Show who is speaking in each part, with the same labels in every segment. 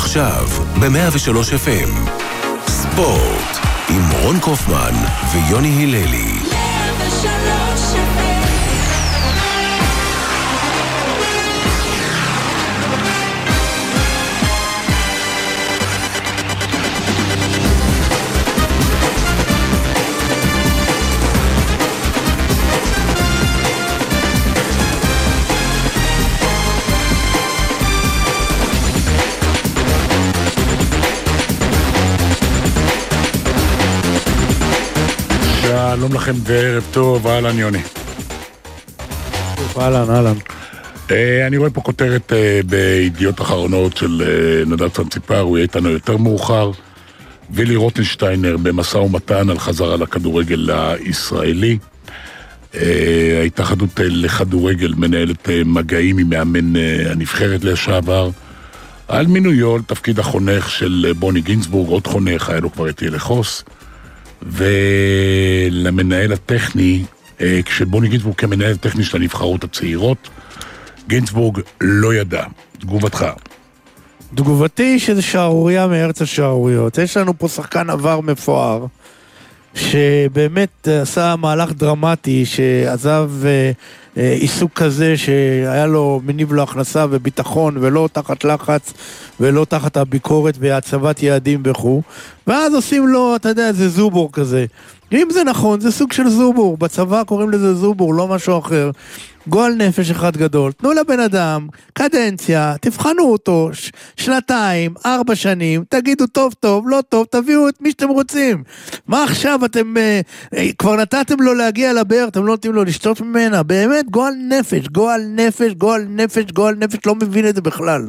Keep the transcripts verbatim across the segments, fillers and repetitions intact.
Speaker 1: עכשיו ב-מאה ושלוש אף אם ספורט עם רון קופמן ויוני היללי. מאה ושלוש אף אם
Speaker 2: שלום לכם וערב טוב, אהלן יוני.
Speaker 3: אהלן, אהלן.
Speaker 2: אני רואה פה כותרת בידיעות אחרונות של נדב צנציפר, הוא יהיה איתנו יותר מאוחר. וילי רוטנשטיינר במשא ומתן על חזרה לכדורגל הישראלי. ההתאחדות לכדורגל מנהלת מגעים עם מאמן הנבחרת לשעבר על מינויו לתפקיד החונך של בוני גינצבורג, עוד חונך, היה לו כבר את ילך חוס. ולמנהל הטכני, כשבוני גינצבורג כמנהל הטכני של הנבחרות הצעירות, גינצבורג לא ידע. תגובתך.
Speaker 3: תגובתי שזה שערוריה מארץ השערוריות. יש לנו פה שחקן עבר מפואר, שבאמת עשה מהלך דרמטי, שעזב עיסוק כזה שהיה לו מניב לו הכנסה וביטחון, ולא תחת לחץ, ולא תחת הביקורת והצבת יעדים וכו'. ואז עושים לו, אתה יודע, זה זובור כזה. אם זה נכון, זה סוג של זובור. בצבא קוראים לזה זובור, לא משהו אחר. גועל נפש אחד גדול. תנו לבן אדם, קדנציה, תבחנו אותו, ש- שנתיים, ארבע שנים, תגידו טוב טוב, לא טוב, תביאו את מי שאתם רוצים. מה עכשיו אתם, אה, אה, כבר נתתם לו להגיע לבאר, אתם לא נותנים לו לשתות ממנה. באמת, גועל נפש, גועל נפש, גועל נפש, גועל נפש, לא מבין את זה בכלל.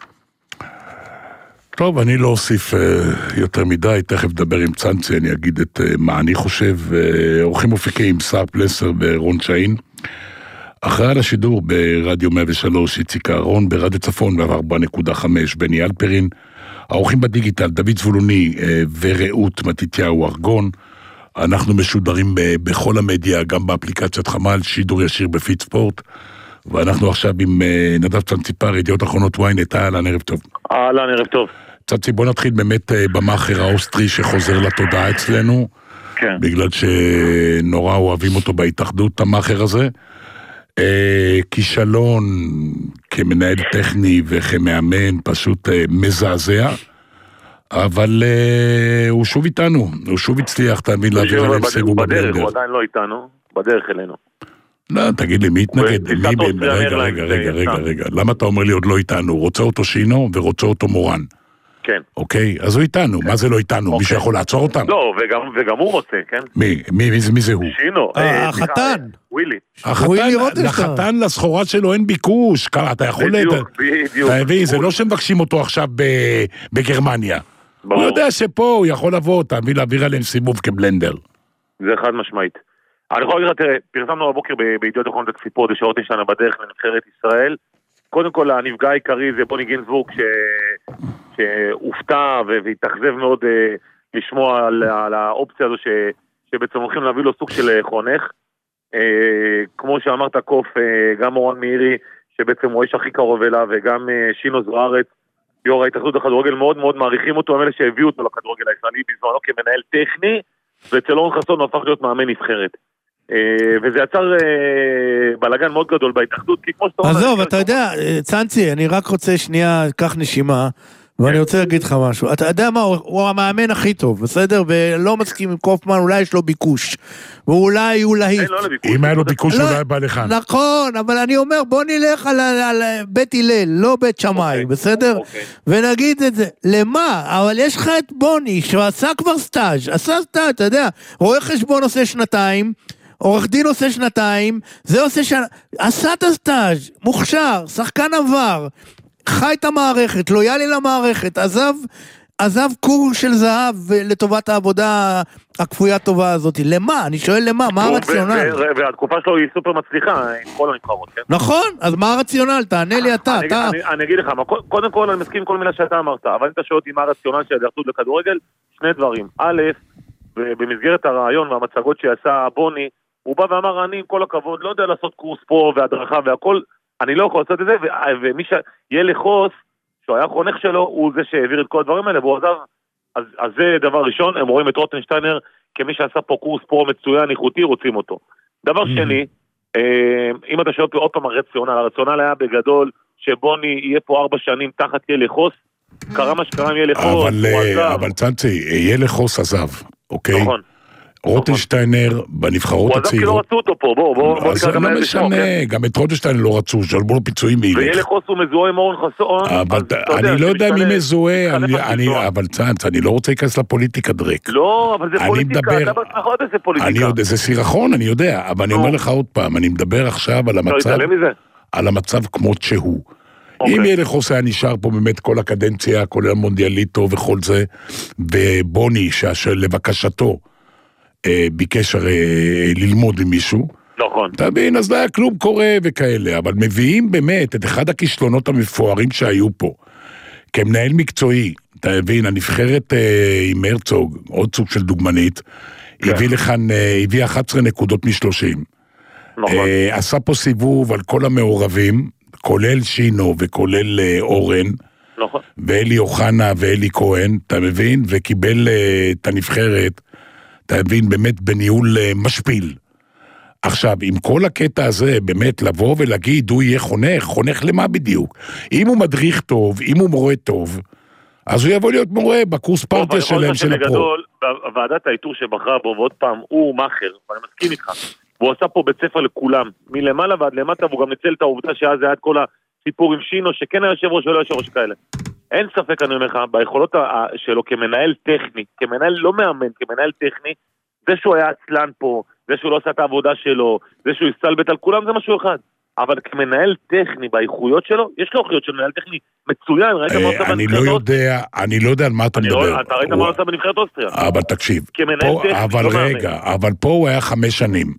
Speaker 2: טוב, אני לא אוסיף uh, יותר מדי, תכף דבר עם צנצי, אני אגיד את uh, מה אני חושב. uh, אורחים מופיקים, שר פלסר ורון שאין. אחרי על השידור ברדיו מאה ושלוש, איציק אהרון, ברדיו צפון ב-ארבע נקודה חמש, בני אלפרין. האורחים בדיגיטל, דוד זבולוני uh, ורעות מתיתיהו ארגון. אנחנו משודרים ב- בכל המדיה, גם באפליקציית חמל, שידור ישיר בפיד ספורט. ואנחנו עכשיו עם uh, נדב צנציפר, ידיעות אחרונות וויינט. אהלן, ערב טוב.
Speaker 4: אהלן, ערב טוב.
Speaker 2: צנצי, בוא נתחיל באמת במאחר האוסטרי שחוזר לתודעה אצלנו,
Speaker 4: כן.
Speaker 2: בגלל שנורא אוהבים אותו בהתאחדות, המאחר הזה. אה, כישלון כמנהל טכני וכמאמן, פשוט אה, מזעזע, אבל אה, הוא שוב איתנו, הוא שוב הצליח, תאמין, להעביר עליהם סיבוב
Speaker 4: בדרך, הוא עדיין לא איתנו, בדרך אלינו.
Speaker 2: לא, תגיד לי, מי התנגד? רגע, רגע, רגע, רגע, רגע, למה אתה אומר לי עוד לא איתנו? הוא רוצה אותו שינו ורוצה אותו מורן.
Speaker 4: כן.
Speaker 2: אוקיי, אז הוא איתנו, מה זה לא איתנו? מישהו יכול לעצור אותם?
Speaker 4: לא, וגם הוא רוצה, כן?
Speaker 2: מי? מי זה הוא?
Speaker 4: שינו.
Speaker 3: החתן.
Speaker 4: ווילי.
Speaker 2: החתן לסחורה שלו אין ביקוש, אתה יכול...
Speaker 4: בדיוק, בדיוק.
Speaker 2: אתה מבין, זה לא שמבקשים אותו עכשיו בגרמניה. הוא יודע שפה הוא יכול לבוא, תביא להעביר עליהם סיבוב כבלנדר.
Speaker 4: זה חד משמעית. אני יכול להגיד, תראה, פרסמנו בבוקר בידיעות אחרונות הציפות, שעות נשנה בדרך לנבחרת ישראל. קודם כל, הנפגע העיקרי זה בוני גינצבורג, שהופתע והתאכזב מאוד לשמוע על האופציה הזו, שבעצם הולכים להביא לו סוג של חונך. כמו שאמרת קוף, גם מורן מאירי, שבעצם הוא האיש הכי קרוב אליו, וגם שינו זוארץ, יו"ר ההתאחדות לכדורגל, מאוד מאוד מעריכים אותו, הם אלה שהביאו אותו לכדורגל הישראלי בזמנו כמנהל טכני, ואצל אורן חסון הוא הפך להיות מאמן נבחרת. וזה יצר בלגן מאוד גדול בהתאחדות, כי כמו שאתה אומר...
Speaker 3: עזוב, אתה יודע, צנצי, אני רק רוצה שנייה, קח נשימה, ואני רוצה להגיד לך משהו. אתה יודע מה, הוא המאמן הכי טוב, בסדר? ולא מסכים עם קופמן, אולי יש לו ביקוש. ואולי הוא להיט.
Speaker 2: אם היה לו ביקוש, אולי בא לכאן.
Speaker 3: נכון, אבל אני אומר, בוא נלך על בית הלל, לא בית שמאי, בסדר? ונגיד את זה. למה? אבל יש לך את בוני, שעשה כבר סטאז', עשה סטאז', אתה יודע, רואה חשבון עושה שנתיים, עורך דין עושה שנתיים, זה עושה שנה, עשה את הסטאז', מוכשר, שחקן עבר, חי את המערכת, לויאלי למערכת, עזב, עזב קור של זהב לטובת העבודה הכפויה טובה הזאת. למה? אני שואל למה? מה הרציונל?
Speaker 4: והתקופה שלו היא סופר מצליחה עם כל הנבחרות, כן?
Speaker 3: נכון, אז מה הרציונל? תענה לי אתה, אתה...
Speaker 4: אני אגיד לך, קודם כל אני מסכים עם כל מילה שאתה אמרת, אבל אתה שואל אותי מה הרציונל של ההתאחדות לכדורגל, שני דברים. א', במסגרת הרעיון והמצגות שעשה בוני, הוא בא ואמר, אני עם כל הכבוד לא יודע לעשות קורס פה והדרכה והכל, אני לא יכול לעשות את זה, ומי שיהיה לחוס, שהוא היה חונך שלו, הוא זה שהעביר את כל הדברים האלה, והוא עזב, אז, אז זה דבר ראשון, הם רואים את רוטנשטיינר, כמי שעשה פה קורס פרו מצוין, איכותי, רוצים אותו. דבר mm-hmm. שני, אם אתה שואל פה עוד פעם הרציונל, הרציונל היה בגדול, שבוני יהיה פה ארבע שנים תחת יהיה לחוס, קרה מה שקרה יהיה לחוס,
Speaker 2: אבל, אבל צנצי, יהיה לחוס עזב, אוקיי?
Speaker 4: נכון.
Speaker 2: רוטנשטיינר בנבחרות הצעירות.
Speaker 4: הוא עזב כי לא רצו אותו פה, בוא, בוא, בוא
Speaker 2: נקרא גם לא משנה, גם את רוטנשטיינר לא רצו, שלבו לו פיצויים וילך.
Speaker 4: ויהיה לחוס הוא מזוהה עם אורן חסון.
Speaker 2: אני לא יודע מי מזוהה, אבל צנץ, אני לא רוצה להיכנס לפוליטיקה דרק.
Speaker 4: לא, אבל זה פוליטיקה, אתה בעצמך עוד איזה פוליטיקה.
Speaker 2: זה סירחון, אני יודע, אבל אני אומר לך עוד פעם, אני מדבר עכשיו על המצב, על המצב כמות שהוא. אם יהיה לחוס היה נשאר פה באמת כל הקדנציה, כולל מונדיאליטו וכל זה, ובוני, שלבקשתו, ביקש הרי ללמוד למישהו.
Speaker 4: נכון.
Speaker 2: אתה מבין, אז לא היה כלום קורה וכאלה, אבל מביאים באמת את אחד הכישלונות המפוארים שהיו פה, כמנהל מקצועי, אתה מבין, הנבחרת אה, עם הרצוג, עוד סוג של דוגמנית, כן. הביא לכאן, אה, הביא אחת עשרה נקודות משלושים. נכון. אה, עשה פה סיבוב על כל המעורבים, כולל שינו וכולל אה, אורן,
Speaker 4: נכון.
Speaker 2: ואלי אוחנה ואלי כהן, אתה מבין, וקיבל אה, את הנבחרת, אתה מבין, באמת בניהול משפיל. עכשיו, עם כל הקטע הזה, באמת לבוא ולהגיד, הוא יהיה חונך, חונך למה בדיוק? אם הוא מדריך טוב, אם הוא מורה טוב, אז הוא יבוא להיות מורה בקורס פרטיה שלהם של הפרו.
Speaker 4: בגדול, ועדת האיתור שבחרה בו, ועוד פעם, הוא מאחר, ואני מסכים איתך, והוא עשה פה בית ספר לכולם, מלמעלה ועד למטה, והוא גם ניצל את העובדה שאז היה את כל הסיפור עם שינו, שכן היה יושב ראש ולא יושב ראש כאלה. אין ספק, אני אומר לך, ביכולות שלו כמנהל טכני, כמנהל לא מאמן, כמנהל טכני, זה שהוא היה עצלן פה, זה שהוא לא עשה את העבודה שלו, זה שהוא הסתלבט על כולם, זה משהו אחד. אבל כמנהל טכני באיכויות שלו, יש לו איכויות של מנהל טכני מצוין, ראית מה עושה בנבחרת אוסטריה?
Speaker 2: אני לא יודע על מה אתה מדבר.
Speaker 4: אתה ראית מה עושה בנבחרת אוסטריה?
Speaker 2: אבל תקשיב, אבל רגע, אבל פה הוא היה חמש שנים.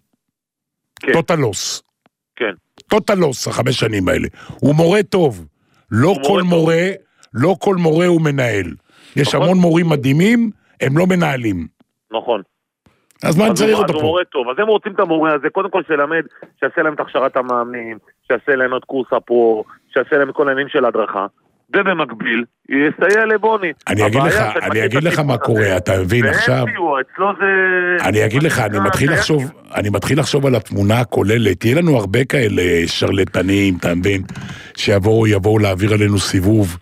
Speaker 2: טוטלוס.
Speaker 4: כן.
Speaker 2: טוטלוס, החמש שנים האלה. הוא מורה טוב. לא כל מורה, לא כל מורה הוא מנהל. יש המון מורים מדהימים, הם לא מנהלים.
Speaker 4: נכון.
Speaker 2: אז מה צריך אותו פה?
Speaker 4: אז הוא מורה טוב, אז הם רוצים את המורה הזה, קודם כל שלמד, שיעשה להם את הכשרת המאמנים, שיעשה להם את קורס הפרו, שיעשה להם את כל העניינים של הדרכה, ובמקביל, יסייע לבוני.
Speaker 2: אני אגיד לך, אני אגיד לך מה קורה, אתה מבין עכשיו?
Speaker 4: אצלו זה...
Speaker 2: אני אגיד לך, אני מתחיל לחשוב, אני מתחיל לחשוב על התמונה הכוללת, יהיה לנו הרבה כאלה שרלטנים, אתה מבין, שיבואו, יבואו להעביר עלינו סיבוב,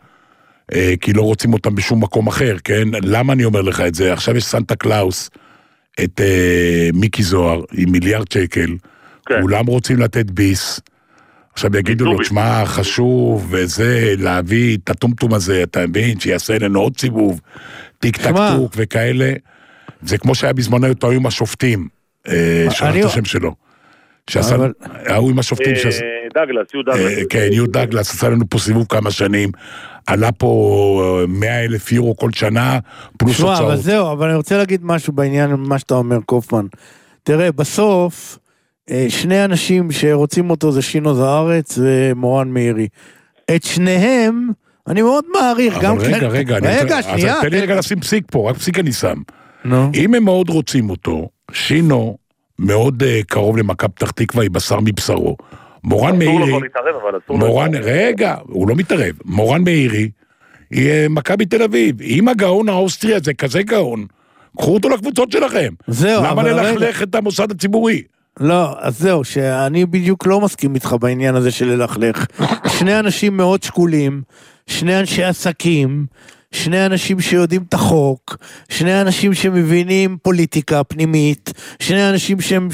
Speaker 2: כי לא רוצים אותם בשום מקום אחר, כן? למה אני אומר לך את זה? עכשיו יש סנטה קלאוס, את uh, מיקי זוהר עם מיליארד שקל, כן. כולם רוצים לתת ביס, עכשיו יגידו לו, שמה חשוב וזה, להביא את הטומטום הזה, אתה מבין, שיעשה לנו עוד סיבוב, טיק טק טוק וכאלה, זה כמו שהיה בזמן היותו עם השופטים, שרח את השם שלו, שעשה, הוא עם השופטים,
Speaker 4: דגלס, יו דגלס,
Speaker 2: כן, יו דגלס, עשה לנו פה סיבוב כמה שנים, עלה פה מאה אלף יורו כל שנה, פלוס הוצאות.
Speaker 3: אבל זהו, אבל אני רוצה להגיד משהו בעניין מה שאתה אומר, קופמן. תראה, בסוף, שני אנשים שרוצים אותו זה שינו זוארץ ומורן מאירי. את שניהם, אני מאוד מעריך.
Speaker 2: אבל רגע, רגע, רגע, שנייה. אז תן לי רגע לשים פסיק פה, רק פסיק אני שם. אם הם מאוד רוצים אותו, שינו מאוד קרוב למכבי פתח תקווה, היא בשר מבשרו. מורן מאירי, מורן, רגע, הוא לא מתערב, מורן מאירי, היא מכבי תל אביב, אם הגאון האוסטרי הזה כזה גאון, קחו אותו לקבוצות שלכם, למה ללכלך את המוסד הציבורי?
Speaker 3: לא, אז זהו, שאני בדיוק לא מסכים איתך בעניין הזה של ללכלך, שני אנשים מאוד שקולים, שני אנשי עסקים, שני אנשים שיודעים את החוק, שני אנשים שמבינים פוליטיקה פנימית, שני אנשים שהם,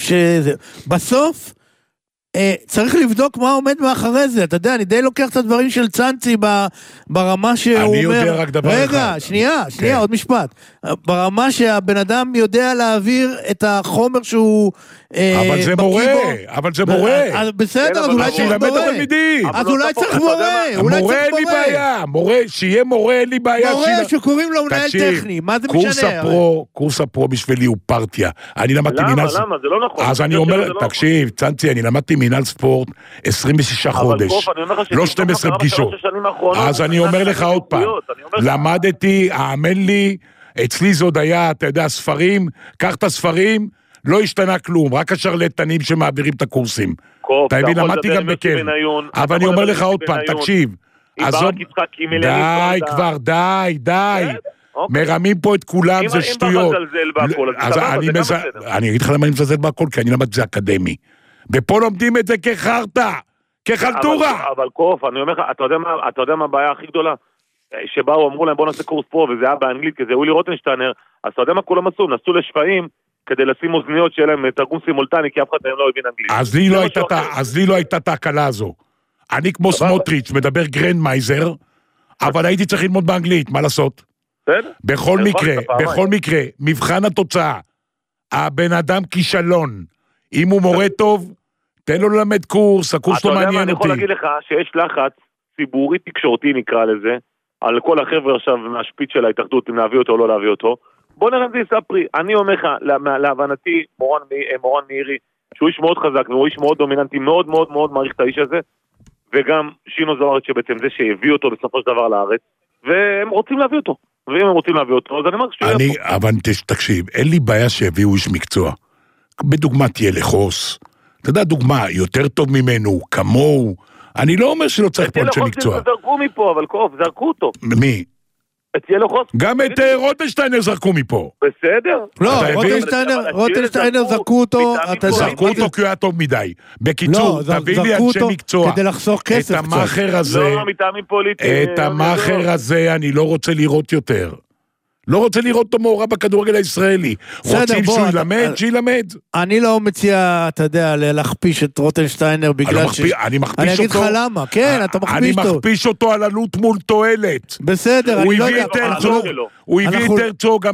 Speaker 3: בסוף, צריך לבדוק מה עומד מאחרי זה, אתה יודע, אני די לוקח את הדברים של צנצי ברמה שהוא אומר...
Speaker 2: אני יודע רק דבר אחד.
Speaker 3: רגע, שנייה, שנייה, עוד משפט. ברמה שהבן אדם יודע להעביר את החומר שהוא...
Speaker 2: אבל זה מורה, אבל זה מורה.
Speaker 3: בסדר, אז אולי צריך מורה. אז אולי צריך מורה.
Speaker 2: מורה אין לי בעיה, שיהיה מורה אין לי בעיה.
Speaker 3: מורה שקוראים לו מנהל טכני, מה זה משנה?
Speaker 2: קורס הפרו בשבילי הוא פרטיה. אני למדתי מנהל...
Speaker 4: למה? למה? זה לא נכון.
Speaker 2: אז אני אומר, תקשיב, צנצי, אני למדתי מנהל ספורט עשרים ושישה חודש, לא שתים עשרה פגישות. אז אני אומר לך עוד פעם, למדתי, האמן לי, אצלי זה עוד היה, אתה יודע, ספרים, קח את הספרים, לא השתנה כלום, רק השרלטנים שמעבירים את הקורסים. אתה מבין, למדתי גם בקר. אבל אני אומר לך עוד פעם, תקשיב,
Speaker 4: ברק יצחק, עם אלניב
Speaker 2: די כבר, די, די. מרמים פה את כולם, זה שטויות. אני אגיד לך למה אני מזלזל בהכל, כי אני למד זה אקדמי. ופה לומדים את זה כחרטה, כחלטורה.
Speaker 4: אבל קוף, אני אומר לך, אתה יודע מה הבעיה הכי גדולה? שבאו, אמרו להם בוא נעשה קורס פה, וזה היה באנגלית, כי זה ווילי רוטנשטיינר, אז אתה יודע מה כולם עשו? נסו לשפעים, כדי לשים אוזניות שיהיה להם תרגום סימולטני, כי אף אחד מהם לא הבין אנגלית.
Speaker 2: אז לי לא הייתה את ההקלה הזו. אני כמו סמוטריץ' מדבר גרנדמייזר, אבל הייתי צריך ללמוד באנגלית, מה לעשות? בכל מקרה, בכל מקרה, מבחן התוצאה, הבן אדם כישלון, אם הוא מורה טוב, תן לו ללמד קורס, הקורס לא מעניין אותי.
Speaker 4: אני יכול להגיד לך שיש לחץ ציבורי תקשורתי נקרא לזה, על כל החבר'ה עכשיו מהשפיץ של ההתאחדות, אם להביא אותו או לא להביא אותו. בוא נראה אם זה יספרי. אני אומר לך, להבנתי, מורן מאירי, שהוא איש מאוד חזק, והוא איש מאוד דומיננטי, מאוד מאוד מאוד מעריך את האיש הזה, וגם שינו זוארץ שבעצם זה שהביא אותו בסופו של דבר לארץ, והם רוצים להביא אותו. ואם הם רוצים להביא אותו, אז אני אומר שהוא יהיה פה.
Speaker 2: אבל תקשיב, אין לי בעיה שיביאו איש מקצוע. בדוגמה תהיה לחוס. אתה יודע, דוגמה, יותר טוב ממנו, כמוהו. אני לא אומר שלא צריך פה אנשי מקצוע.
Speaker 4: זרקו מפה, אבל קוף, זרקו אותו.
Speaker 2: מי?
Speaker 4: את ילו חוס.
Speaker 2: גם את רוטנשטיינר זרקו מפה.
Speaker 4: בסדר.
Speaker 3: לא, רוטנשטיינר זרקו אותו.
Speaker 2: זרקו אותו כי הוא היה טוב מדי. בקיצור, תביא לי אנשי מקצוע.
Speaker 3: כדי לחסוך כסף.
Speaker 2: את המאחר הזה,
Speaker 4: לא, מטעמים פוליטיים.
Speaker 2: את המאחר הזה אני לא רוצה לראות יותר. לא רוצה לראות אותו מעורב בכדורגל הישראלי. רוצים שהוא ילמד, שילמד.
Speaker 3: אני לא מציע, אתה יודע, להכפיש את רוטנשטיינר בגלל ש...
Speaker 2: אני מכפיש אותו.
Speaker 3: אני אגיד לך למה, כן, אתה מכפיש אותו.
Speaker 2: אני מכפיש אותו על עלות מול תועלת.
Speaker 3: בסדר, אני לא יודע.
Speaker 2: הוא הביא את הרצוג,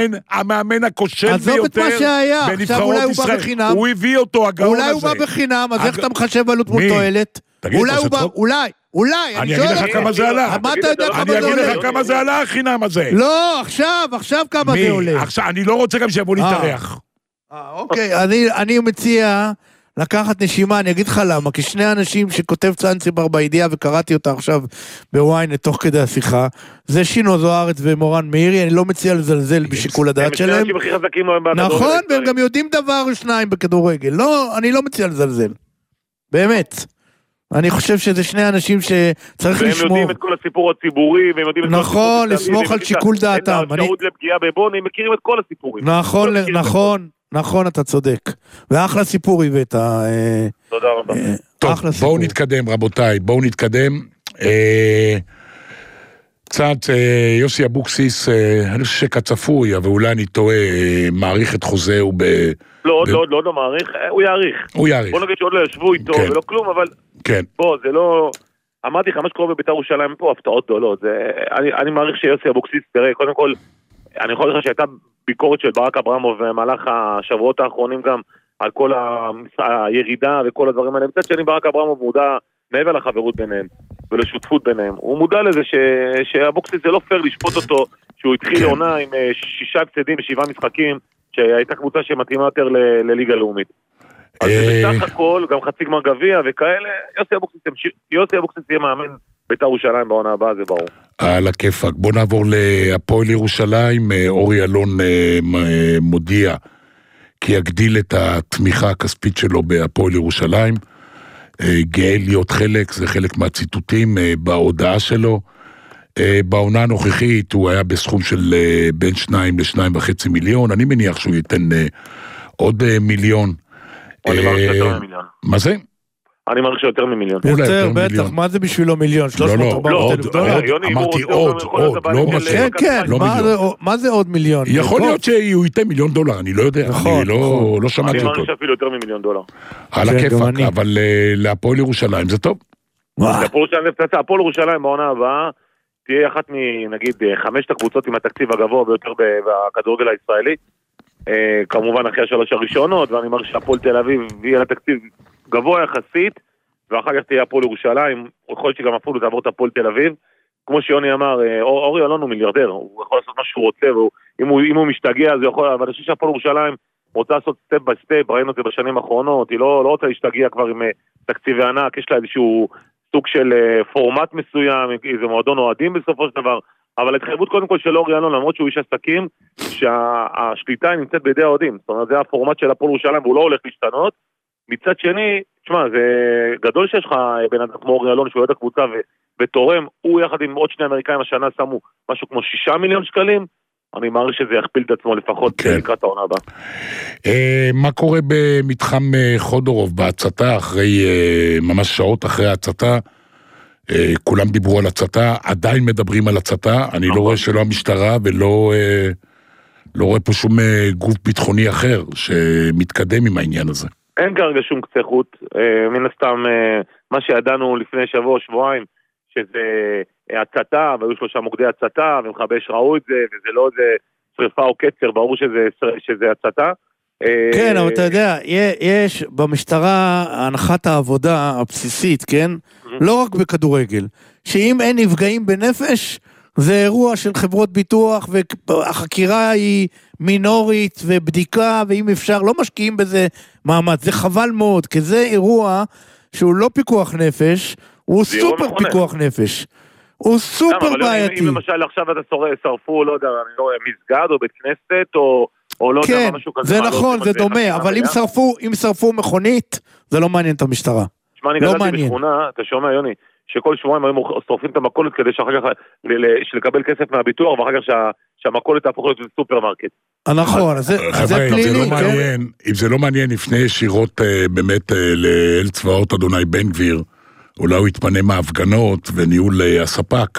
Speaker 2: המאמן הכושל ביותר.
Speaker 3: עזוב את מה שהיה, עכשיו אולי הוא בא בחינם.
Speaker 2: הוא הביא אותו, הגאון הזה.
Speaker 3: אולי הוא בא בחינם, אז איך אתה מחשב עלות מול תועלת? אולי הוא בא, אולי. אולי,
Speaker 2: אני אגיד לך כמה זה עלה.
Speaker 3: מה אתה יודע כמה זה עולה?
Speaker 2: אני אגיד לך כמה זה עלה, החינם הזה.
Speaker 3: לא, עכשיו, עכשיו כמה זה עולה.
Speaker 2: עכשיו, אני לא רוצה גם שיבוא להתארח.
Speaker 3: אוקיי, אני מציע לקחת נשימה, אני אגיד לך למה, כי שני אנשים שכותב צאנציבר בידיעה, וקראתי אותה עכשיו בוויינט תוך כדי השיחה, זה שינו זוארץ ומורן מאירי, אני לא מציע לזלזל בשיקול הדעת שלהם. נכון, והם גם יודעים דבר או שניים בכדורגל. לא, אני לא מציע לזלזל. באמת. אני חושב שזה שני אנשים שצריך לשמור.
Speaker 4: והם יודעים את כל הסיפור הציבורי, והם יודעים את כל הסיפור
Speaker 3: נכון, לסמוך על שיקול דעתם.
Speaker 4: את האפשרות לפגיעה בבוני, הם מכירים את כל הסיפורים.
Speaker 3: נכון, נכון, נכון, אתה צודק. ואחלה סיפור הבאת.
Speaker 4: תודה רבה.
Speaker 2: טוב, בואו נתקדם, רבותיי, בואו נתקדם. קצת, יוסי אבוקסיס, אני חושב שכצפוי, אבל אולי אני טועה, מעריך את חוזהו ב...
Speaker 4: לא, עוד לא, לא, לא מעריך, הוא יעריך.
Speaker 2: הוא יעריך.
Speaker 4: בוא נגיד שעוד לא ישבו איתו ולא כלום, אבל...
Speaker 2: כן.
Speaker 4: בוא, זה לא... אמרתי לך, מה שקורה בבית"ר ירושלים פה, הפתעות גדולות. אני מעריך שיוסי אבוקסיס, תראה, קודם כל, אני יכול להגיד לך שהייתה ביקורת של ברק אברמוב במהלך השבועות האחרונים גם, על כל הירידה וכל הדברים האלה. מצד שני, ברק אברמוב מודע מעבר לחברות ביניהם ולשותפות ביניהם. הוא מודע לזה שאבוקסיס זה לא פייר לשפוט אותו, שהוא התחיל עונה עם שישה הפסדים ושבעה משחקים, שהייתה קבוצה שמתאימה יותר לליגה לאומית. אז בסך הכל, גם חצי גמר גביע וכאלה, יוסי אבוקסיס יהיה מאמן בית"ר ירושלים בעונה הבאה, זה ברור.
Speaker 2: על הכיפק. בוא נעבור להפועל ירושלים. אורי אלון מודיע כי יגדיל את התמיכה הכספית שלו בהפועל ירושלים. גאה להיות חלק, זה חלק מהציטוטים בהודעה שלו. בעונה הנוכחית הוא היה בסכום של בין שניים לשניים וחצי מיליון, אני מניח שהוא ייתן עוד מיליון.
Speaker 4: אני מעריך שיותר ממיליון.
Speaker 2: מה זה?
Speaker 4: אני מעריך שיותר ממיליון.
Speaker 3: יותר, בטח, מה זה בשבילו מיליון? שלוש מאות ארבעים אלף דולר?
Speaker 2: אמרתי עוד, עוד, לא מה ש...
Speaker 3: כן, כן, מה זה עוד מיליון?
Speaker 2: יכול להיות שהוא ייתן מיליון דולר, אני לא יודע, אני לא שמעתי אותו.
Speaker 4: אני מעריך שאפילו יותר ממיליון דולר.
Speaker 2: על הכיפק, אבל להפועל ירושלים זה טוב.
Speaker 4: להפועל ירושלים בעונה הבאה תהיה אחת מנגיד חמשת הקבוצות עם התקציב הגבוה ביותר בכדורגל הישראלי, כמובן אחרי השלוש הראשונות, ואני מרגיש שהפועל תל אביב יהיה לה תקציב גבוה יחסית, ואחר כך תהיה הפועל ירושלים, יכול להיות שגם אפילו תעבור את הפועל תל אביב, כמו שיוני אמר, אורי אלון הוא מיליארדר, הוא יכול לעשות מה שהוא רוצה, ואם הוא, אם הוא משתגע אז הוא יכול, אבל אני חושב שהפועל ירושלים רוצה לעשות סטפ ביי סטפ, ראינו את זה בשנים האחרונות, היא לא, לא רוצה להשתגע כבר עם תקציבי ענק, יש לה איזשהו סוג של פורמט מסוים, איזה מועדון אוהדים בסופו של דבר, אבל ההתחייבות קודם כל של אורי אלון, למרות שהוא איש עסקים, שהשליטה נמצאת בידי האוהדים, זאת אומרת זה הפורמט של הפועל ירושלים והוא לא הולך להשתנות, מצד שני, תשמע, זה גדול שיש לך בן אדם כמו אורי אלון, שהוא יועד הקבוצה ותורם, הוא יחד עם עוד שני אמריקאים השנה שמו משהו כמו שישה מיליון שקלים, אני מעריך שזה יכפיל את עצמו לפחות לקראת העונה הבאה.
Speaker 2: מה קורה במתחם חודורוב בהצתה, אחרי, ממש שעות אחרי ההצתה, כולם דיברו על הצתה, עדיין מדברים על הצתה, אני לא רואה שלא המשטרה ולא לא רואה פה שום גוף ביטחוני אחר שמתקדם עם העניין הזה.
Speaker 4: אין כרגע שום קצה חוט, מן הסתם מה שידענו לפני שבוע, שבועיים, שזה הצתה, והיו שלושה מוקדי הצתה, ומחבש ראו את זה, וזה לא איזה שריפה או קצר, ברור שזה, שזה הצתה.
Speaker 3: כן, אבל אתה יודע, יש במשטרה הנחת העבודה הבסיסית, כן? לא רק בכדורגל, שאם אין נפגעים בנפש, זה אירוע של חברות ביטוח, והחקירה היא מינורית ובדיקה, ואם אפשר, לא משקיעים בזה מאמץ, זה חבל מאוד, כי זה אירוע שהוא לא פיקוח נפש, הוא סופר פיקוח נפש. הוא סופר בעייתי.
Speaker 4: אם למשל עכשיו אתה שרפו, לא יודע, מסגד או בית כנסת, או לא יודע, משהו כזה.
Speaker 3: זה נכון, זה דומה, אבל אם שרפו מכונית, זה לא מעניין את המשטרה.
Speaker 4: שמע, אני גדלתי בשכונה, אתה שומע, יוני, שכל שבועיים היו שורפים את המכולת כדי שאחר כך לקבל כסף מהביטוח, ואחר כך שהמכולת תהפוך להיות סופרמרקט.
Speaker 3: נכון, זה פלילי, כן?
Speaker 2: אם זה לא מעניין, לפני ישירות באמת לאל צבאות אדוני בן גביר, אולי הוא יתפנה מההפגנות וניהול הספק,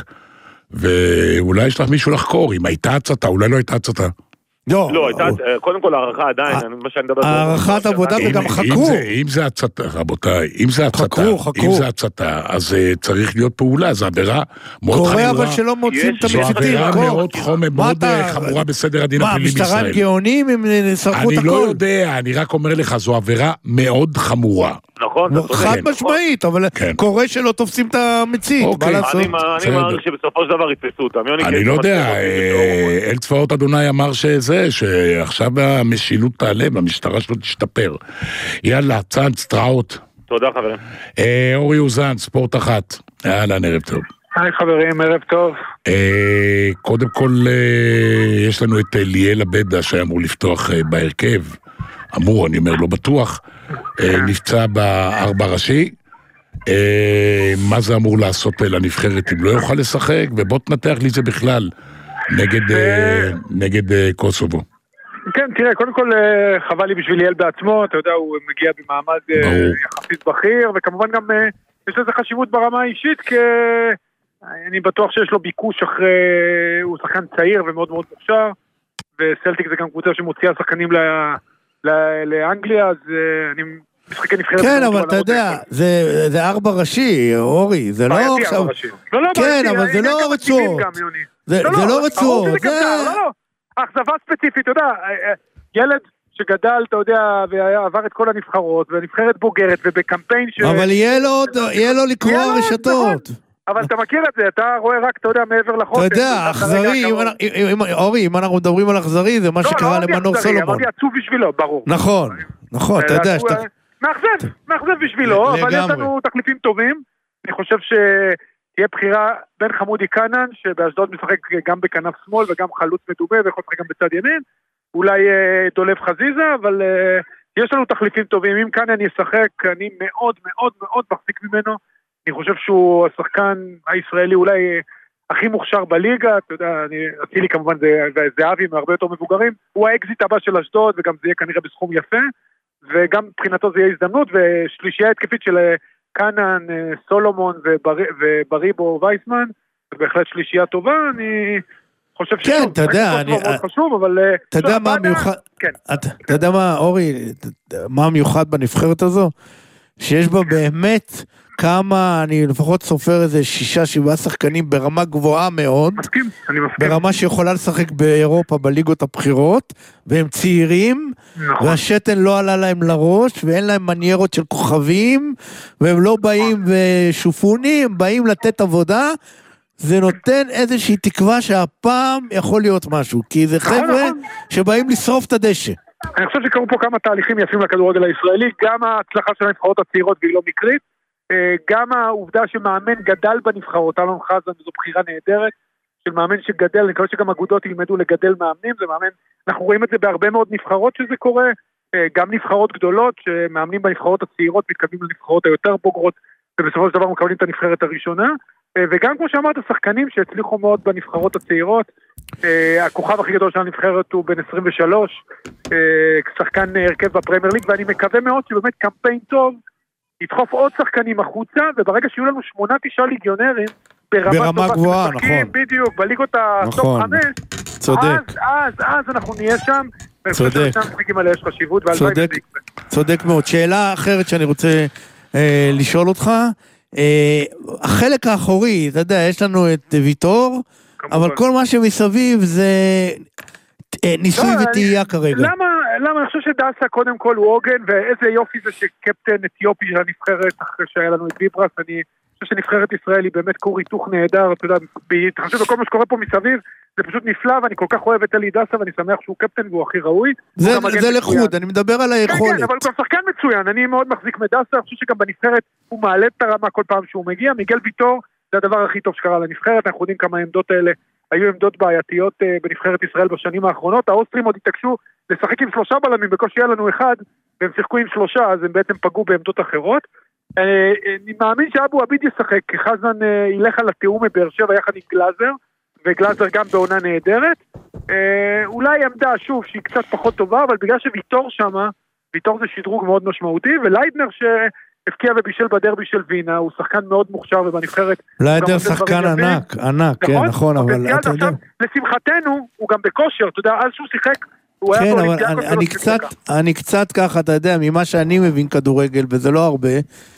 Speaker 2: ואולי יש לך מישהו לחקור, אם הייתה הצתה, אולי לא הייתה הצתה.
Speaker 4: לא, לא, הייתה, קודם כל הערכה עדיין, מה שאני מדבר...
Speaker 3: הערכת עבודה וגם חקרו.
Speaker 2: אם זה הצתה, רבותיי, אם זה הצתה, אם זה הצתה, אז צריך להיות פעולה, זו עבירה מאוד חמורה.
Speaker 3: קורה אבל שלא מוצאים את המציתים.
Speaker 2: זו עבירה מאוד חמורה בסדר הדין הפלילי בישראל.
Speaker 3: מה, המשטרה גאונים אם שרפו את הכל?
Speaker 2: אני לא יודע, אני רק אומר לך, זו עבירה מאוד חמורה.
Speaker 4: נכון,
Speaker 3: חד משמעית, אבל קורה שלא תופסים את המצית.
Speaker 4: אני מעריך שבסופו של דבר יתפסו אותם.
Speaker 2: אני לא יודע, אל צבאות אדוני אמר שזה, שעכשיו המשילות תעלה והמשטרה שלו תשתפר. יאללה, צאן סטראות.
Speaker 4: תודה חברים.
Speaker 2: אורי אוזן, ספורט אחת. יאללה, ערב טוב.
Speaker 5: היי חברים, ערב טוב.
Speaker 2: קודם כל, יש לנו את ליאל הבדה שאמור לפתוח בהרכב. אמור, אני אומר, לא בטוח. נפצע בארבע ראשי. מה זה אמור לעשות לנבחרת אם לא יוכל לשחק? ובוא תנתח לי זה בכלל. נגד, נגד קוסובו.
Speaker 5: כן, תראה, קודם כל חבל לי בשביל ליאל בעצמו, אתה יודע, הוא מגיע במעמד יחסית בכיר, וכמובן גם יש לזה חשיבות ברמה האישית, כי אני בטוח שיש לו ביקוש אחרי, הוא שחקן צעיר ומאוד מאוד מוכשר, וסלטיק זה גם קבוצה שמוציאה שחקנים לאנגליה, אז אני משחקי נבחרת.
Speaker 3: כן, אבל אתה יודע, זה ארבע ראשי, אורי, זה לא עכשיו... כן, אבל זה לא רצועות. זה לא רצועות.
Speaker 5: אכזבה ספציפית, אתה יודע, ילד שגדל, אתה יודע, ועבר את כל הנבחרות, ונבחרת בוגרת, ובקמפיין ש...
Speaker 3: אבל יהיה לו לקרוא רשתות.
Speaker 5: אבל אתה מכיר את זה, אתה רואה רק, אתה יודע, מעבר לחוק.
Speaker 3: אתה יודע, אכזרי, אורי, אם אנחנו מדברים על אכזרי, זה מה שקרה למנור סולומון.
Speaker 5: אמרתי עצוב בשבילו, ברור.
Speaker 3: נכון, נכון, אתה יודע.
Speaker 5: מאכזב, מאכזב בשבילו, אבל יש לנו תחליפים טובים. אני חושב שתהיה בחירה בין חמודי קנן, שבאשדוד משחק גם בכנף שמאל, וגם חלוץ מדומה, ויכול לשחק גם בצד ימין. אולי דולב חזיזה, אבל יש לנו תחליפים טובים. אם קנן ישחק, אני מאוד מאוד מאוד מחזיק ממנו. אני חושב שהוא השחקן הישראלי אולי הכי מוכשר בליגה, אתה יודע, אני אצילי כמובן זה אבי מהרבה יותר מבוגרים, הוא האקזיט הבא של אשדוד, וגם זה יהיה כנראה בסכום יפה, וגם מבחינתו זה יהיה הזדמנות, ושלישייה התקפית של קנן, סולומון ובריבו וייסמן, ובהחלט שלישייה טובה, אני חושב
Speaker 3: כן, אתה יודע, אני...
Speaker 5: חשוב, אבל...
Speaker 3: אתה יודע מה המיוחד... אתה יודע מה, אורי, מה המיוחד בנבחרת הזו? שיש בה באמת... כמה, אני לפחות סופר איזה שישה, שבעה שחקנים ברמה גבוהה מאוד.
Speaker 5: מסכים, אני מסכים.
Speaker 3: ברמה שיכולה לשחק באירופה בליגות הבחירות, והם צעירים, נכון. והשתן לא עלה להם לראש, ואין להם מניירות של כוכבים, והם לא באים ושופוני, הם באים לתת עבודה, זה נותן איזושהי תקווה שהפעם יכול להיות משהו, כי זה חבר'ה שבאים לשרוף את הדשא.
Speaker 5: אני חושב שקרו פה כמה תהליכים יפים לכדורגל הישראלי, גם ההצלחה של הנבחרות הצעירות והיא לא מקרית, גם העובדה שמאמן גדל בנבחרות, אלון חזן, זו בחירה נהדרת, של מאמן שגדל, אני חושב שגם אגודות ילמדו לגדל מאמנים, זה מאמן, אנחנו רואים את זה בהרבה מאוד נבחרות שזה קורה, גם נבחרות גדולות, שמאמנים בנבחרות הצעירות, מתקדמים לנבחרות היותר בוגרות, ובסופו של דבר מקבלים את הנבחרת הראשונה, וגם כמו שאמרת, שחקנים שהצליחו מאוד בנבחרות הצעירות, הכוכב הכי גדול של הנבחרת הוא בן עשרים ושלוש, שחקן הרכב בפרמייר ליג, ואני מקווה מאוד שבאמת קמפיין טוב, ידחוף עוד שחקנים החוצה, וברגע שיהיו לנו שמונה, תשעה ליגיונרים,
Speaker 3: ברמה גבוהה, נכון.
Speaker 5: בדיוק, בליגות הטופ חמש,
Speaker 3: צודק.
Speaker 5: אז, אז אנחנו נהיה שם,
Speaker 3: צודק.
Speaker 5: יש חשיבות,
Speaker 3: צודק, צודק מאוד. שאלה אחרת שאני רוצה אה, לשאול אותך, אה, החלק האחורי, אתה יודע, יש לנו את ויטור, כמובן. אבל כל מה שמסביב זה אה, ניסוי לא, ותהייה אני, כרגע.
Speaker 5: למה, למה? אני חושב שדסה קודם כל הוא עוגן, ואיזה יופי זה שקפטן אתיופי של הנבחרת, אחרי שהיה לנו את ביברס, אני חושב שנבחרת ישראל היא באמת כור היתוך נהדר, אתה יודע, בהתחשב בכל מה שקורה פה מסביב, זה פשוט נפלא, ואני כל כך אוהב את אלי דסה, ואני שמח שהוא קפטן והוא הכי ראוי.
Speaker 3: זה, זה לחוד, אני מדבר על היכולת.
Speaker 5: כן, כן, אבל הוא גם שחקן מצוין, אני מאוד מחזיק מדסה, אני חושב שגם בנבחרת הוא מעלה את הרמה כל פעם שהוא מגיע, מיגל ויטור, זה הדבר הכי טוב שקרה לנבחרת, אנחנו יודעים כמה העמדות האלה היו עמדות בעייתיות בנבחרת ישראל בשנים האחרונות, האוסטרים עוד התעקשו לשחק עם שלושה בלמים, בקושי היה לנו אחד, והם שיחקו עם שלושה, אז הם בעצם פגעו בעמדות אחרות. אני מאמין שאבו עביד ישחק, כי חזן ילך על התיאום מבאר שבע יחד עם גלאזר, וגלאזר גם בעונה נהדרת. אולי עמדה, שוב, שהיא קצת פחות טובה, אבל בגלל שוויטור שמה, ויטור זה שדרוג מאוד משמעותי, וליידנר שהפקיע ובישל בדרבי של וינה, הוא שחקן מאוד מוכשר ובנבחרת.
Speaker 3: ליידנר שחקן ענק, ענק, כן, נכון, אבל אתה יודע.
Speaker 5: לשמחתנו, הוא גם בכושר, אתה יודע, אז שהוא שיחק,
Speaker 3: כן, אבל אני, אני קצת, אני קצת ככה, אתה יודע, ממה שאני מבין כדורגל, וזה לא הרבה,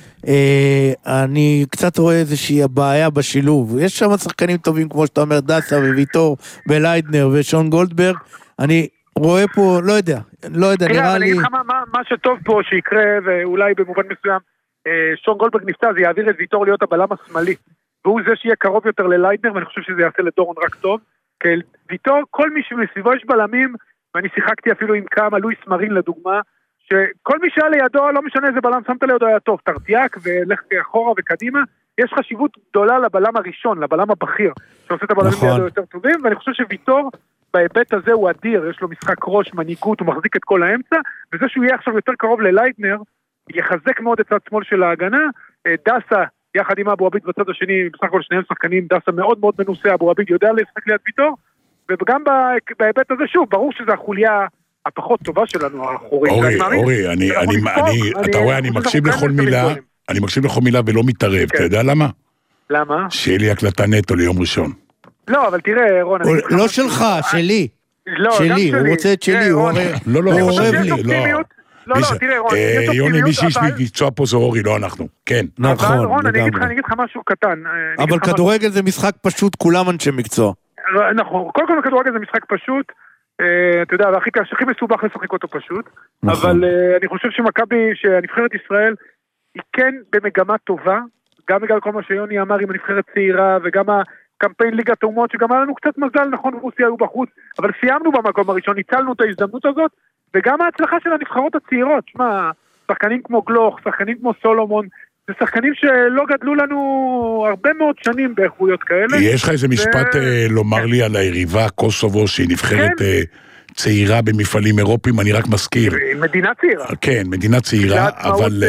Speaker 3: אה, אני קצת רואה איזושהי בעיה בשילוב. יש שם שחקנים טובים, כמו שאתה אומר, דסה וויטור, וליידנר ושון גולדברג, אני רואה פה, לא יודע, לא יודע,
Speaker 5: נראה לי...
Speaker 3: אני
Speaker 5: אגיד לך מה, מה, מה שטוב פה שיקרה, ואולי במובן מסוים, אה, שון גולדברג נפצע, זה יעביר את ויטור להיות הבלם השמאלי, והוא זה שיהיה קרוב יותר לליידנר, ואני חושב שזה יעשה לדורון רק טוב, כי ויטור, כל מי שמסביבו יש בלמים, ואני שיחקתי אפילו עם כמה, לואיס מרין לדוגמה, שכל מי שהיה לידו, לא משנה איזה בלם, שמת לידו היה טוב, תרטיאק ולך אחורה וקדימה, יש חשיבות גדולה לבלם הראשון, לבלם הבכיר, שעושה את הבלמים נכון. לידו יותר טובים, ואני חושב שוויטור, בהיבט הזה הוא אדיר, יש לו משחק ראש, מנהיגות, הוא מחזיק את כל האמצע, וזה שהוא יהיה עכשיו יותר קרוב ללייטנר, יחזק מאוד את צד שמאל של ההגנה, דסה, יחד עם אבו עביד בצד השני, בסך הכל שניהם שחקנים, דסה מאוד מאוד מנוסה, אבו עביד יודע לשחק ליד ויטור, וגם בהיבט הזה, שוב, ברור שזה החוליה הפחות טובה שלנו, האחורית.
Speaker 2: אורי, אורי, אני, אני, אני, אתה רואה, אני מקשיב לכל מילה, אני מקשיב לכל מילה ולא מתערב, אתה יודע למה?
Speaker 5: למה?
Speaker 2: שיהיה לי הקלטה נטו ליום ראשון.
Speaker 5: לא, אבל תראה, רון,
Speaker 3: לא שלך, שלי. שלי, הוא רוצה את שלי, הוא אוהב לי.
Speaker 5: לא, לא, תראה, רון,
Speaker 2: יוני, מי שיש מקצוע פה זה אורי, לא אנחנו. כן.
Speaker 3: נכון,
Speaker 5: רון, אני אגיד לך משהו קטן.
Speaker 3: אבל כדורגל זה משחק פשוט, כולם אנשי מקצוע.
Speaker 5: נכון, קודם כל כדורגל זה משחק פשוט, אתה יודע, הכי מסובך לשחק אותו פשוט, אבל אני חושב שמכבי, שהנבחרת ישראל, היא כן במגמה טובה, גם בגלל כל מה שיוני אמר עם הנבחרת צעירה, וגם הקמפיין ליגת האומות, שגם היה לנו קצת מזל, נכון, רוסיה היו בחוץ, אבל סיימנו במקום הראשון, ניצלנו את ההזדמנות הזאת, וגם ההצלחה של הנבחרות הצעירות, שמה, שחקנים כמו גלוך, שחקנים כמו סולומון, זה שחקנים שלא גדלו לנו הרבה מאוד שנים באיכויות כאלה.
Speaker 2: יש לך איזה משפט לומר לי על היריבה קוסובו, שהיא נבחרת צעירה במפעלים אירופיים, אני רק מזכיר.
Speaker 5: מדינה צעירה.
Speaker 2: כן, מדינה צעירה, אבל...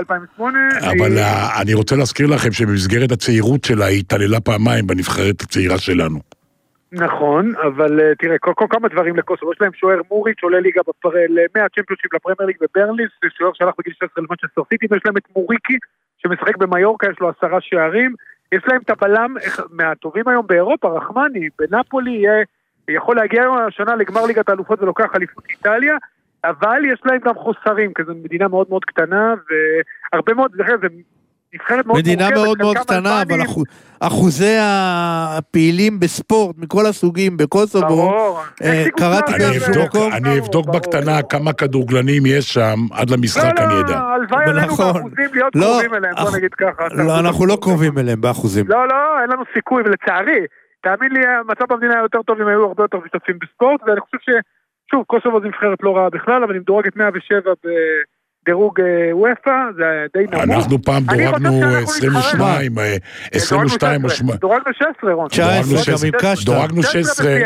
Speaker 2: אבל אני רוצה להזכיר לכם שבמסגרת הצעירות שלה, היא התעללה פעמיים בנבחרת הצעירה שלנו.
Speaker 5: נכון, אבל תראה, כל כמה דברים לקוסובו, יש להם שוער מוריץ' עולה ליגה מהצ'מפיונשיפ לפרמייר ליג בברנליס, שוער שהלך בגיל שש עשרה למנצ'סטר סיטי, ויש להם את מוריקי, שמשחק במיורקה, יש לו עשרה שערים, יש להם את הבלם מהטובים היום באירופה, רחמני, בנפולי, יכול להגיע היום השנה לגמר ליגת האלופות ולוקח אליפות איטליה, אבל יש להם גם חוסרים, כי זו מדינה מאוד מאוד קטנה, והרבה מאוד, זה נבחרת מאוד
Speaker 3: מדינה מאוד מאוד קטנה, אבל אחוזי הפעילים בספורט, מכל הסוגים, בקוסובו, קראתי באיזשהו מקום.
Speaker 2: אני אבדוק בקטנה כמה כדורגלנים יש שם, עד למשחק אני יודע.
Speaker 5: הלוואי עלינו באחוזים להיות קרובים אליהם, בוא נגיד ככה.
Speaker 3: לא, אנחנו לא קרובים אליהם באחוזים.
Speaker 5: לא, לא, אין לנו סיכוי, ולצערי, תאמין לי, המצב במדינה היה יותר טוב אם היו הרבה יותר משתתפים בספורט, ואני חושב ששוב, קוסובו זה נבחרת לא רעה בכלל, אבל אם דורגת מאה ושבע בדירוג וופא, זה די נמוך.
Speaker 2: אנחנו פעם דורגנו עשרים ושתיים, עשרים ושתיים,
Speaker 5: דורגנו שש עשרה, רון.
Speaker 2: דורגנו שש עשרה,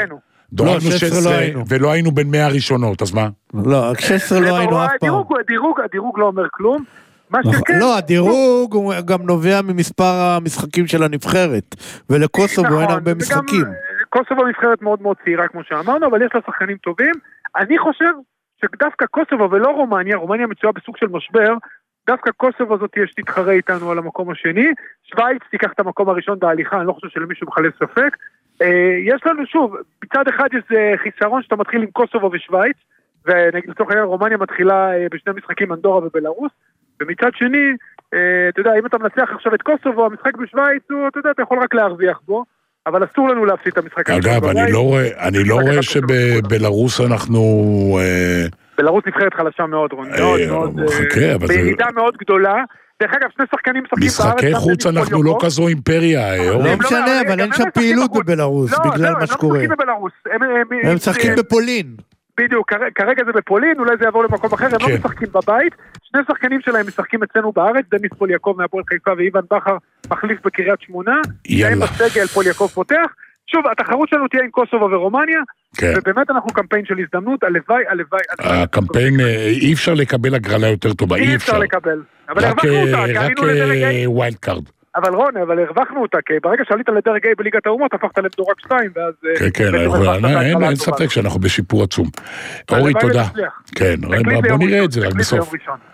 Speaker 2: דורגנו שש עשרה ולא היינו בין מאה הראשונות, אז מה?
Speaker 3: לא, שש עשרה לא היינו אף פעם.
Speaker 5: הדירוג לא אומר כלום.
Speaker 3: לא, הדירוג גם נובע ממספר המשחקים של הנבחרת, ולקוסובו אין הרבה משחקים.
Speaker 5: קוסובו נבחרת מאוד מאוד צעירה כמו שאמרנו, אבל יש לה שחקנים טובים. אני חושב שדווקא קוסובו ולא רומניה, רומניה מצויה בסוג של משבר, דווקא קוסובו זאת יש תתחרה איתנו על המקום השני, שוויץ תיקח את המקום הראשון בהליכה, אני לא חושב שלמישהו בכלל ספק. יש לנו שוב, בצד אחד יש חיסרון שאתה מתחיל עם קוסובו ושוויץ, ונגיד לצורך העניין רומניה מתחילה בשני משחקים אנדורה ובלרוס, ומצד שני, אתה יודע, אם אתה מנצח עכשיו את קוסובו, המשחק בשוויץ, אתה יודע, אתה יכול רק להרוויח בו, אבל אסור לנו להפסיד את המשחק.
Speaker 2: אגב, אני לא רואה, אני לא רואה שבלרוס אנחנו...
Speaker 5: בלרוס נבחרת חלשה מאוד, רון, מאוד מאוד, בירידה מאוד גדולה. דרך אגב, שני שחקנים משחקים בארץ.
Speaker 2: משחקי חוץ אנחנו לא כזו אימפריה.
Speaker 3: לא משנה, אבל אין שם פעילות בבלרוס, בגלל מה שקורה. הם משחקים בפולין.
Speaker 5: בדיוק, כרגע זה בפולין, אולי זה יעבור למקום אחר, הם לא משחקים בבית. שני שחקנים שלהם משחקים אצלנו בארץ, דניס פול יעקב מהפועל חיפה ואיוון בכר מחליף בקריית שמונה. יאללה. בסגל פול יעקב פותח. שוב, התחרות שלנו תהיה עם קוסובו ורומניה, כן. ובאמת אנחנו קמפיין של הזדמנות, הלוואי, הלוואי.
Speaker 2: הקמפיין, אי אפשר לקבל הגרלה יותר טובה, אי אפשר.
Speaker 5: אי אפשר לקבל. אבל
Speaker 2: רק, רק ווילד קארד.
Speaker 5: אבל רון, אבל הרווחנו אותה, כי ברגע שעלית לדרג A בליגת האומות, הפכת למדורג שתיים, ואז...
Speaker 2: כן, כן, אין ספק שאנחנו בשיפור עצום. אורי, תודה. כן, בוא נראה את זה רק בסוף.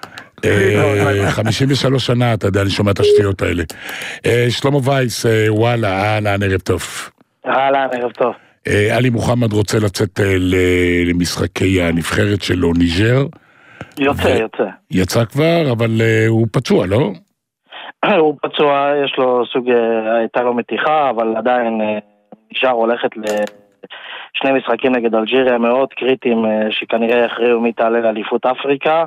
Speaker 2: חמישים ושלוש שנה, אתה יודע, אני שומע את השטויות האלה. שלמה וייס, וואלה, אהלן, ערב טוב.
Speaker 6: אהלן, ערב טוב.
Speaker 2: עלי מוחמד רוצה לצאת למשחקי הנבחרת שלו, ניג'ר.
Speaker 6: יוצא, יוצא.
Speaker 2: יצא כבר, אבל הוא פצוע, לא?
Speaker 6: הוא פצוע, יש לו סוג, הייתה לו מתיחה, אבל עדיין נשאר הולכת לשני משחקים נגד אלג'יריה מאוד קריטיים, שכנראה יכריעו מי תעלה לאליפות אפריקה,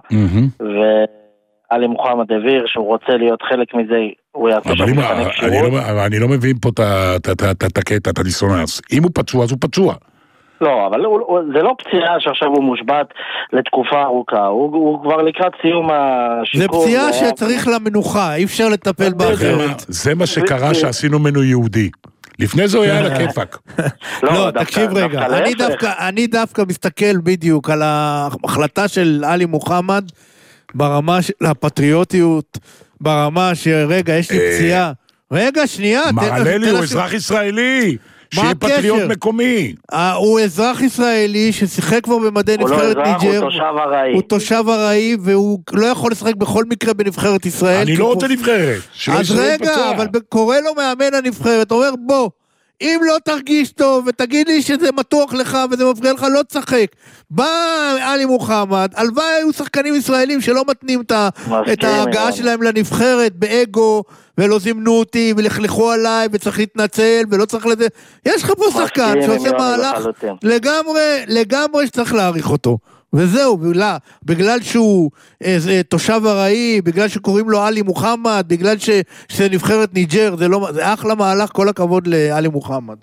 Speaker 6: ועלי מוחמד הבהיר שהוא רוצה להיות חלק מזה, הוא יעשה שם מבחני כשירות.
Speaker 2: אני לא מבין פה את הקטע, את הדיסוננס. אם הוא פצוע, אז הוא פצוע.
Speaker 6: לא, אבל זה לא פציעה שעכשיו הוא מושבת לתקופה ארוכה, הוא כבר לקראת סיום השיקום.
Speaker 3: זה פציעה שצריך למנוחה, אי אפשר לטפל באחרת.
Speaker 2: זה מה שקרה שעשינו ממנו יהודי. לפני זה הוא היה על הכיפק.
Speaker 3: לא, תקשיב רגע, אני דווקא מסתכל בדיוק על ההחלטה של עלי מוחמד, ברמה של הפטריוטיות, ברמה שרגע, יש לי פציעה. רגע, שנייה.
Speaker 2: מעללי, הוא אזרח ישראלי. שיהיה פטריוט מקומי.
Speaker 3: הוא אזרח ישראלי ששיחק כבר במדי נבחרת ניג'ר.
Speaker 6: הוא תושב ארעי.
Speaker 3: הוא תושב ארעי, והוא לא יכול לשחק בכל מקרה בנבחרת ישראל.
Speaker 2: אני לא רוצה נבחרת.
Speaker 3: אז רגע, אבל קורא לו מאמן הנבחרת, אומר בוא, אם לא תרגיש טוב ותגיד לי שזה מתוח לך וזה מפריע לך, לא תשחק. בא עלי מוחמד, הלוואי היו שחקנים ישראלים שלא מתנים את ההגעה שלהם לנבחרת באגו, ולא זימנו אותי ולכלכו עליי וצריך להתנצל ולא צריך לזה. יש לך פה שחקן שעושה מהלך לגמרי, לגמרי שצריך להעריך אותו. וזהו, בגלל, בגלל שהוא אה, תושב ארעי, בגלל שקוראים לו עלי מוחמד, בגלל ש, שזה נבחרת ניג'ר, זה, לא, זה אחלה מהלך, כל הכבוד לעלי מוחמד.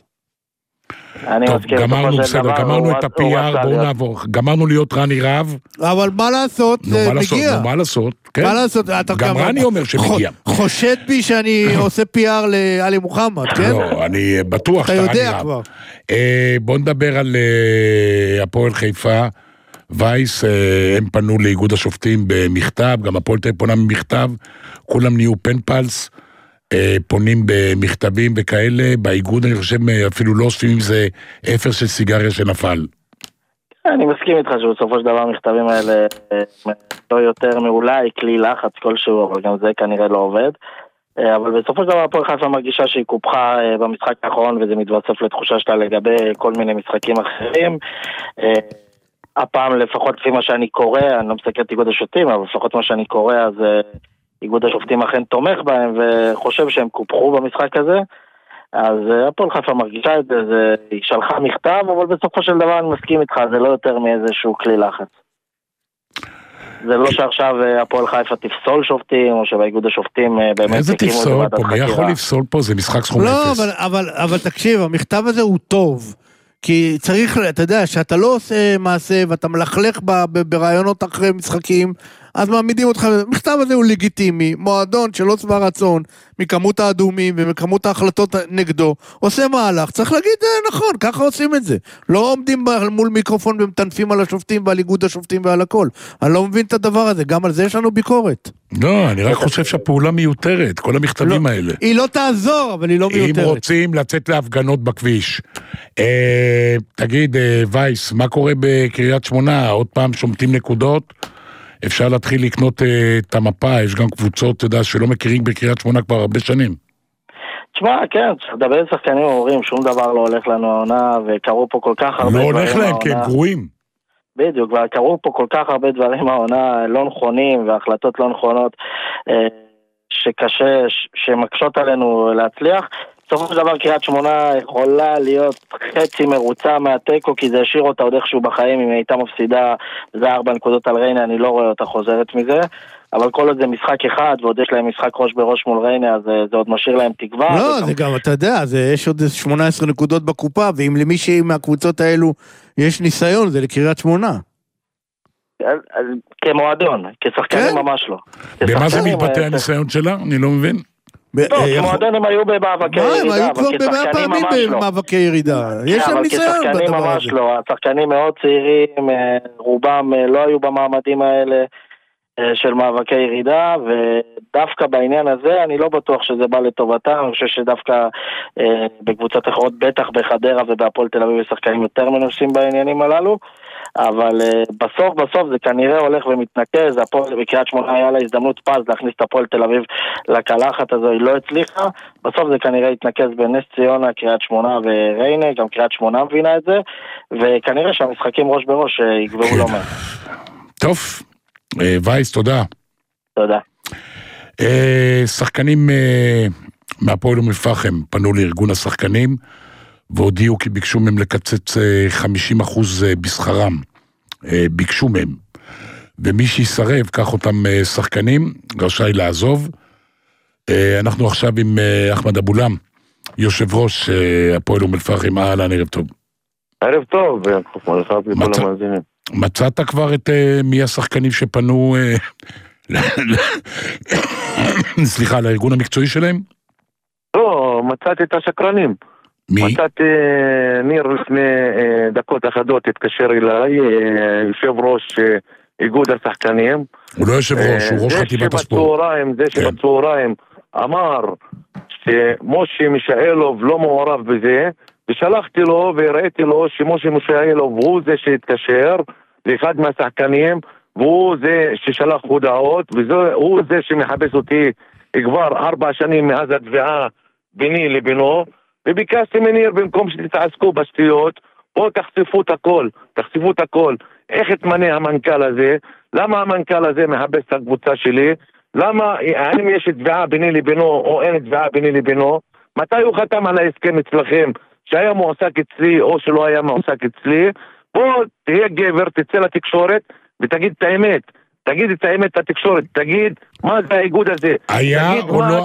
Speaker 2: טוב, גמרנו בסדר, גמרנו את ה-פי אר, בואו נעבור, גמרנו להיות רני רב.
Speaker 3: אבל מה לעשות, זה מגיע.
Speaker 2: נו, מה לעשות, כן.
Speaker 3: מה לעשות,
Speaker 2: גם רני אומר שמגיע.
Speaker 3: חושד בי שאני עושה פי אר לעלי מוחמד, כן?
Speaker 2: לא, אני בטוח שאתה רני רב. בואו נדבר על הפועל חיפה. וייס, הם פנו לאיגוד השופטים במכתב, גם הפועל תל אביב פונה במכתב, כולם נהיו פנפלס, פונים במכתבים וכאלה, באיגוד אני חושב אפילו לא אוספים אם זה אפר של סיגריה שנפל.
Speaker 6: אני מסכים איתך שבסופו של דבר המכתבים האלה לא יותר מאולי כלי לחץ כלשהו, אבל גם זה כנראה לא עובד. אבל בסופו של דבר הפועל חיפה מרגישה שהיא קופחה במשחק האחרון, וזה מתווסף לתחושה שלה לגבי כל מיני משחקים אחרים. הפעם לפחות לפי מה שאני קורא, אני לא מסתכל את איגוד השופטים, אבל לפחות מה שאני קורא, אז איגוד השופטים אכן תומך בהם, וחושב שהם קופחו במשחק הזה, אז הפועל חיפה מרגישה את זה, זה היא שלחה מכתב, אבל בסופו של דבר אני מסכים איתך, זה לא יותר מאיזשהו כלי לחץ. זה לא שעכשיו הפועל חיפה תפסול שופטים, או שבאיגוד השופטים באמת...
Speaker 2: איזה תפסול פה? מי יכול לפסול פה? זה משחק סכום אפס.
Speaker 3: לא, אבל, אבל, אבל תקשיב, המכתב הזה הוא טוב. כי צריך, אתה יודע, שאתה לא עושה מעשה, ואתה מלכלך ברעיונות אחרי משחקים, אז מעמידים אותך, המכתב הזה הוא לגיטימי, מועדון שלא שבע רצון, מכמות האדומים ומכמות ההחלטות נגדו, עושה מהלך, צריך להגיד, נכון, ככה עושים את זה. לא עומדים מול מיקרופון ומטנפים על השופטים ועל איגוד השופטים ועל הכל. אני לא מבין את הדבר הזה, גם על זה יש לנו ביקורת.
Speaker 2: לא, אני רק חושב שהפעולה מיותרת, כל המכתבים האלה.
Speaker 3: היא לא תעזור, אבל היא לא מיותרת.
Speaker 2: אם רוצים לצאת להפגנות בכביש, תגיד, וייס, מה קורה בקריית שמונה? עוד פעם שומטים נקודות? אפשר להתחיל לקנות את המפה, יש גם קבוצות, אתה יודע, שלא מכירים בקריית שמונה כבר הרבה שנים.
Speaker 6: תשמע, כן, כשדבר שחקנים אומרים, שום דבר לא הולך לנו העונה, וקראו פה כל כך הרבה
Speaker 2: לא
Speaker 6: דברים
Speaker 2: הולך להם, כי הם גרועים.
Speaker 6: בדיוק, וקראו פה כל כך הרבה דברים העונה לא נכונים, והחלטות לא נכונות, שקשה, שמקשות עלינו להצליח. בסופו של דבר קריית שמונה יכולה להיות חצי מרוצה מהטקו, כי זה השאיר אותה עוד איכשהו בחיים, אם היא הייתה מפסידה, זה ארבע נקודות על ריינה, אני לא רואה אותה חוזרת מזה, אבל כל עוד זה משחק אחד, ועוד יש להם משחק ראש בראש מול ריינה, אז זה עוד משאיר להם תקווה.
Speaker 3: לא, זה גם, אתה יודע, יש עוד שמונה עשרה נקודות בקופה, ואם למישהי מהקבוצות האלו יש ניסיון, זה לקריית שמונה.
Speaker 6: כמועדון, כשחקנים ממש לא.
Speaker 2: במה זה מתבטא הניסיון שלה? אני לא מבין.
Speaker 6: לא, כמועדון הם היו במאבקי ירידה,
Speaker 3: הם היו כבר במאה פעמים במאבקי ירידה. יש שם ניסיון בדבר הזה.
Speaker 6: לא, השחקנים מאוד צעירים, רובם לא היו במעמדים האלה של מאבקי ירידה, ודווקא בעניין הזה אני לא בטוח שזה בא לטובתם, אני חושב שדווקא בקבוצת אחרות, בטח בחדרה ובהפועל תל אביב, שחקנים יותר מנוסים בעניינים הללו, אבל בסוף בסוף זה כנראה הולך ומתנקז. הפועל בקריית שמונה היה לה הזדמנות פז להכניס את הפועל תל אביב לקלחת הזו, היא לא הצליחה, בסוף זה כנראה יתנקז בנס ציונה, קריית שמונה וריינה, גם קריית שמונה מבינה את זה, וכנראה שהמשחקים ראש בראש יגברו לא מעט.
Speaker 2: טוב, וייס, תודה.
Speaker 6: תודה.
Speaker 2: שחקנים מהפועל אום אל-פחם פנו לארגון השחקנים, והודיעו כי ביקשו מהם לקצץ חמישים אחוז בשכרם, ביקשו מהם, ומי שיסרב, כך אותם שחקנים, רשאי לעזוב. אנחנו עכשיו עם אחמד אבולם, יושב ראש הפועל אום אל-פחם. אהלן, ערב טוב.
Speaker 7: ערב טוב, מצא,
Speaker 2: מצאת כבר את מי השחקנים שפנו, סליחה, לארגון המקצועי שלהם?
Speaker 7: לא, מצאתי את השקרנים.
Speaker 2: מי?
Speaker 7: מצאתי ניר לפני דקות אחדות, התקשר אליי, יושב ראש איגוד השחקנים.
Speaker 2: הוא לא יושב ראש, הוא ראש חטיבת הספורט.
Speaker 7: זה שבצהריים אמר שמשה מישאלוב לא מעורב בזה, ושלחתי לו והראיתי לו שמשה מישאלוב הוא זה שהתקשר לאחד מהשחקנים, והוא זה ששלח הודעות, והוא זה שמחפש אותי כבר ארבע שנים מאז התביעה ביני לבינו, וביקשתי מניר במקום שתתעסקו בשטויות, בואו תחשפו את הכל, תחשפו את הכל, איך התמנה המנכ"ל הזה, למה המנכ"ל הזה מחפש את הקבוצה שלי, למה, האם יש תביעה ביני לבינו או אין תביעה ביני לבינו, מתי הוא חתם על ההסכם אצלכם, שהיה מועסק אצלי או שלא היה מועסק אצלי, בוא תהיה גבר, תצא לתקשורת ותגיד את האמת, תגיד את האמת לתקשורת, תגיד מה זה האיגוד הזה.
Speaker 2: היה או לא,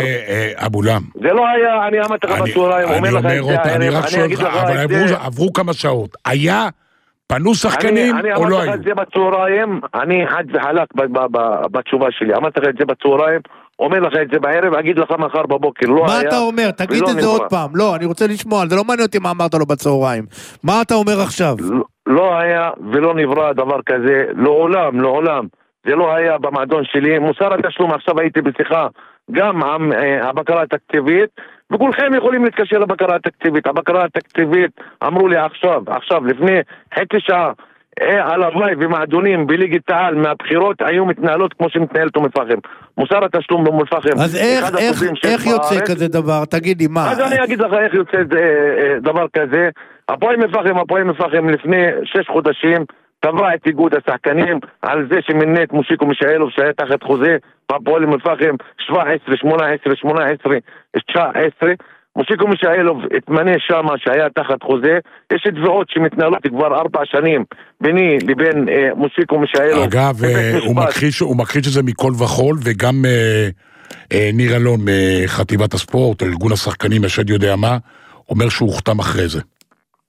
Speaker 2: אבולם?
Speaker 7: זה לא היה, אני אמרתי לך בצהריים,
Speaker 2: אומר לך את זה, אני רק שואל לך, אבל עברו כמה שעות, היה, פנו שחקנים או לא היו?
Speaker 7: אני אמרתי לך את זה בצהריים, אני חד וחלק בתשובה שלי, אמרתי לך את זה בצהריים, אומר לך את זה בערב, אגיד לך מחר בבוקר, לא היה.
Speaker 3: מה אתה אומר? תגיד את זה עוד פעם, לא, אני רוצה לשמוע, זה לא מעניין אותי מה אמרת לו בצהריים, מה אתה אומר עכשיו?
Speaker 7: לא היה ולא נברא דבר כזה, לעולם, לעולם, זה לא היה במועדון שלי, מוסר התשלום, עכשיו הייתי בשיחה, גם עם הבקרה התקציבית, וכולכם יכולים להתקשר לבקרה התקציבית, הבקרה התקציבית אמרו לי עכשיו, עכשיו, לפני חצי שעה, הלוואי ומועדונים בליגת העל מהבחירות היו מתנהלות כמו שמתנהלת אום אל-פחם. מוסר התשלום באום אל-פחם.
Speaker 3: אז איך, איך, איך יוצא כזה דבר? תגיד לי מה?
Speaker 7: אז אני אגיד לך איך יוצא דבר כזה. הפועל אום אל-פחם, הפועל אום אל-פחם לפני שש חודשים תבע את איגוד השחקנים על זה שמנה את מושיקו מישאלוב שהיה תחת חוזה בפועל אום אל-פחם שבע עשרה, שמונה עשרה, שמונה עשרה, תשע עשרה. מושיקו מישאלוב התמנה שמה שהיה תחת חוזה, יש תביעות שמתנהלות כבר ארבע שנים ביני לבין אה, מושיקו מישאלוב.
Speaker 2: אגב, אה, הוא, מכחיש, הוא מכחיש את זה מכל וחול, וגם אה, אה, ניר אלון מחטיבת הספורט, ארגון השחקנים, השד יודע מה, אומר שהוא הוחתם אחרי זה.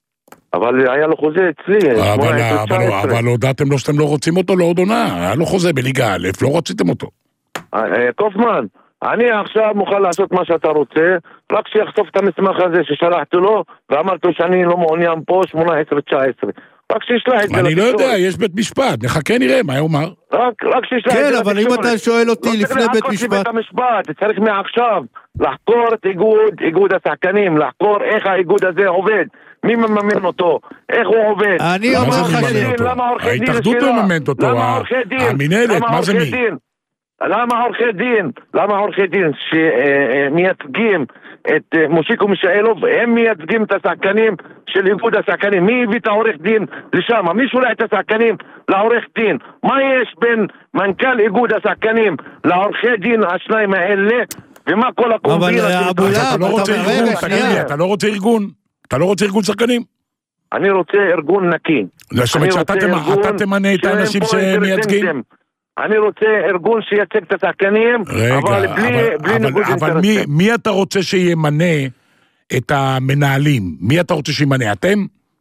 Speaker 7: אבל היה לו חוזה אצלי.
Speaker 2: אבל הודעתם לו שאתם לא רוצים אותו לעוד עונה, היה לו חוזה בליגה א', לא רציתם אותו.
Speaker 7: קופמן, אני עכשיו מוכן לעשות מה שאתה רוצה, רק שיחשוף את המסמך הזה ששלחתי לו, ואמרתי לו שאני לא מעוניין פה שמונה עשרה תשע עשרה. רק שישלח את זה.
Speaker 2: אני לא יודע, יש בית משפט, נחכה נראה, מה הוא אמר?
Speaker 7: רק שישלח את זה.
Speaker 3: כן, אבל אם אתה שואל אותי לפני בית משפט...
Speaker 7: צריך מעכשיו לחקור את איגוד, איגוד השחקנים, לחקור איך האיגוד הזה עובד, מי מממן אותו, איך הוא עובד.
Speaker 3: אני אומר לך ש...
Speaker 2: ההתאחדות מממנת אותו, המנהלת, מה זה מי?
Speaker 7: למה עורכי דין, למה עורכי דין שמייצגים את מושיקו מישאלוב, הם מייצגים את השחקנים של איגוד השחקנים, מי הביא את העורך דין לשם, מי שולח את השחקנים לעורך דין, מה יש בין מנכ"ל איגוד השחקנים לעורכי דין השניים האלה, ומה כל הקומבינה?
Speaker 2: אבל אתה לא רוצה ארגון, תגיד לי, אתה לא רוצה ארגון, אתה לא רוצה ארגון שחקנים?
Speaker 7: אני רוצה ארגון נקי.
Speaker 2: זאת אומרת שאתה תמנה את האנשים שמייצגים?
Speaker 7: אני רוצה ארגון שייצג את השחקנים, אבל בלי, בלי ניגוד אינטרסים.
Speaker 2: אבל מי, מי אתה רוצה שימנה את המנהלים? מי אתה רוצה שימנה? אתם?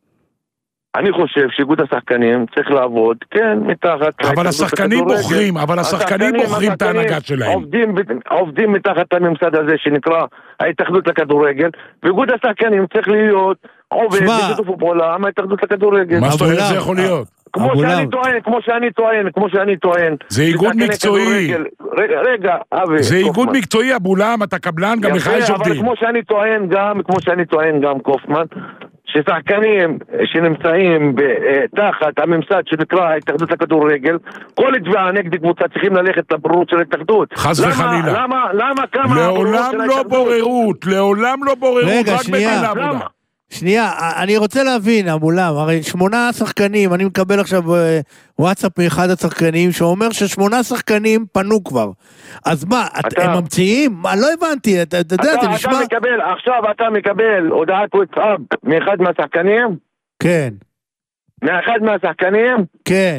Speaker 7: אני חושב שאיגוד השחקנים צריך לעבוד, כן, מתחת...
Speaker 2: אבל השחקנים בוחרים, אבל השחקנים בוחרים את ההנהגה שלהם.
Speaker 7: עובדים, עובדים מתחת הממסד הזה שנקרא ההתאחדות לכדורגל, ואיגוד השחקנים צריך להיות עובד בשיתוף פעולה עם ההתאחדות לכדורגל.
Speaker 2: מה זאת אומרת זה יכול להיות?
Speaker 7: כמו שאני טוען, כמו שאני טוען, כמו שאני טוען.
Speaker 2: זה איגוד מקצועי.
Speaker 7: רגע, רגע, אבי.
Speaker 2: זה איגוד מקצועי, אבולם, אתה קבלן, גם לך יש עובדים.
Speaker 7: אבל כמו שאני טוען גם, כמו שאני טוען גם, קופמן, ששחקנים שנמצאים תחת הממסד שנקרא ההתאחדות לכדורגל, כל תביעה נגד קבוצה צריכים ללכת לבוררות של ההתאחדות.
Speaker 2: חס וחלילה.
Speaker 7: למה, למה כמה...
Speaker 2: לעולם לא בוררות, לעולם לא בוררות, רק בדין לעבודה.
Speaker 3: שנייה, אני רוצה להבין, אבולם, הרי שמונה שחקנים, אני מקבל עכשיו וואטסאפ מאחד השחקנים שאומר ששמונה שחקנים פנו כבר. אז מה, אתה, הם ממציאים? מה, לא הבנתי, אתה יודע,
Speaker 7: אתה,
Speaker 3: זה
Speaker 7: אתה
Speaker 3: נשמע...
Speaker 7: מקבל, עכשיו אתה מקבל הודעת וואטסאפ מאחד מהשחקנים?
Speaker 3: כן.
Speaker 7: מאחד מהשחקנים?
Speaker 3: כן.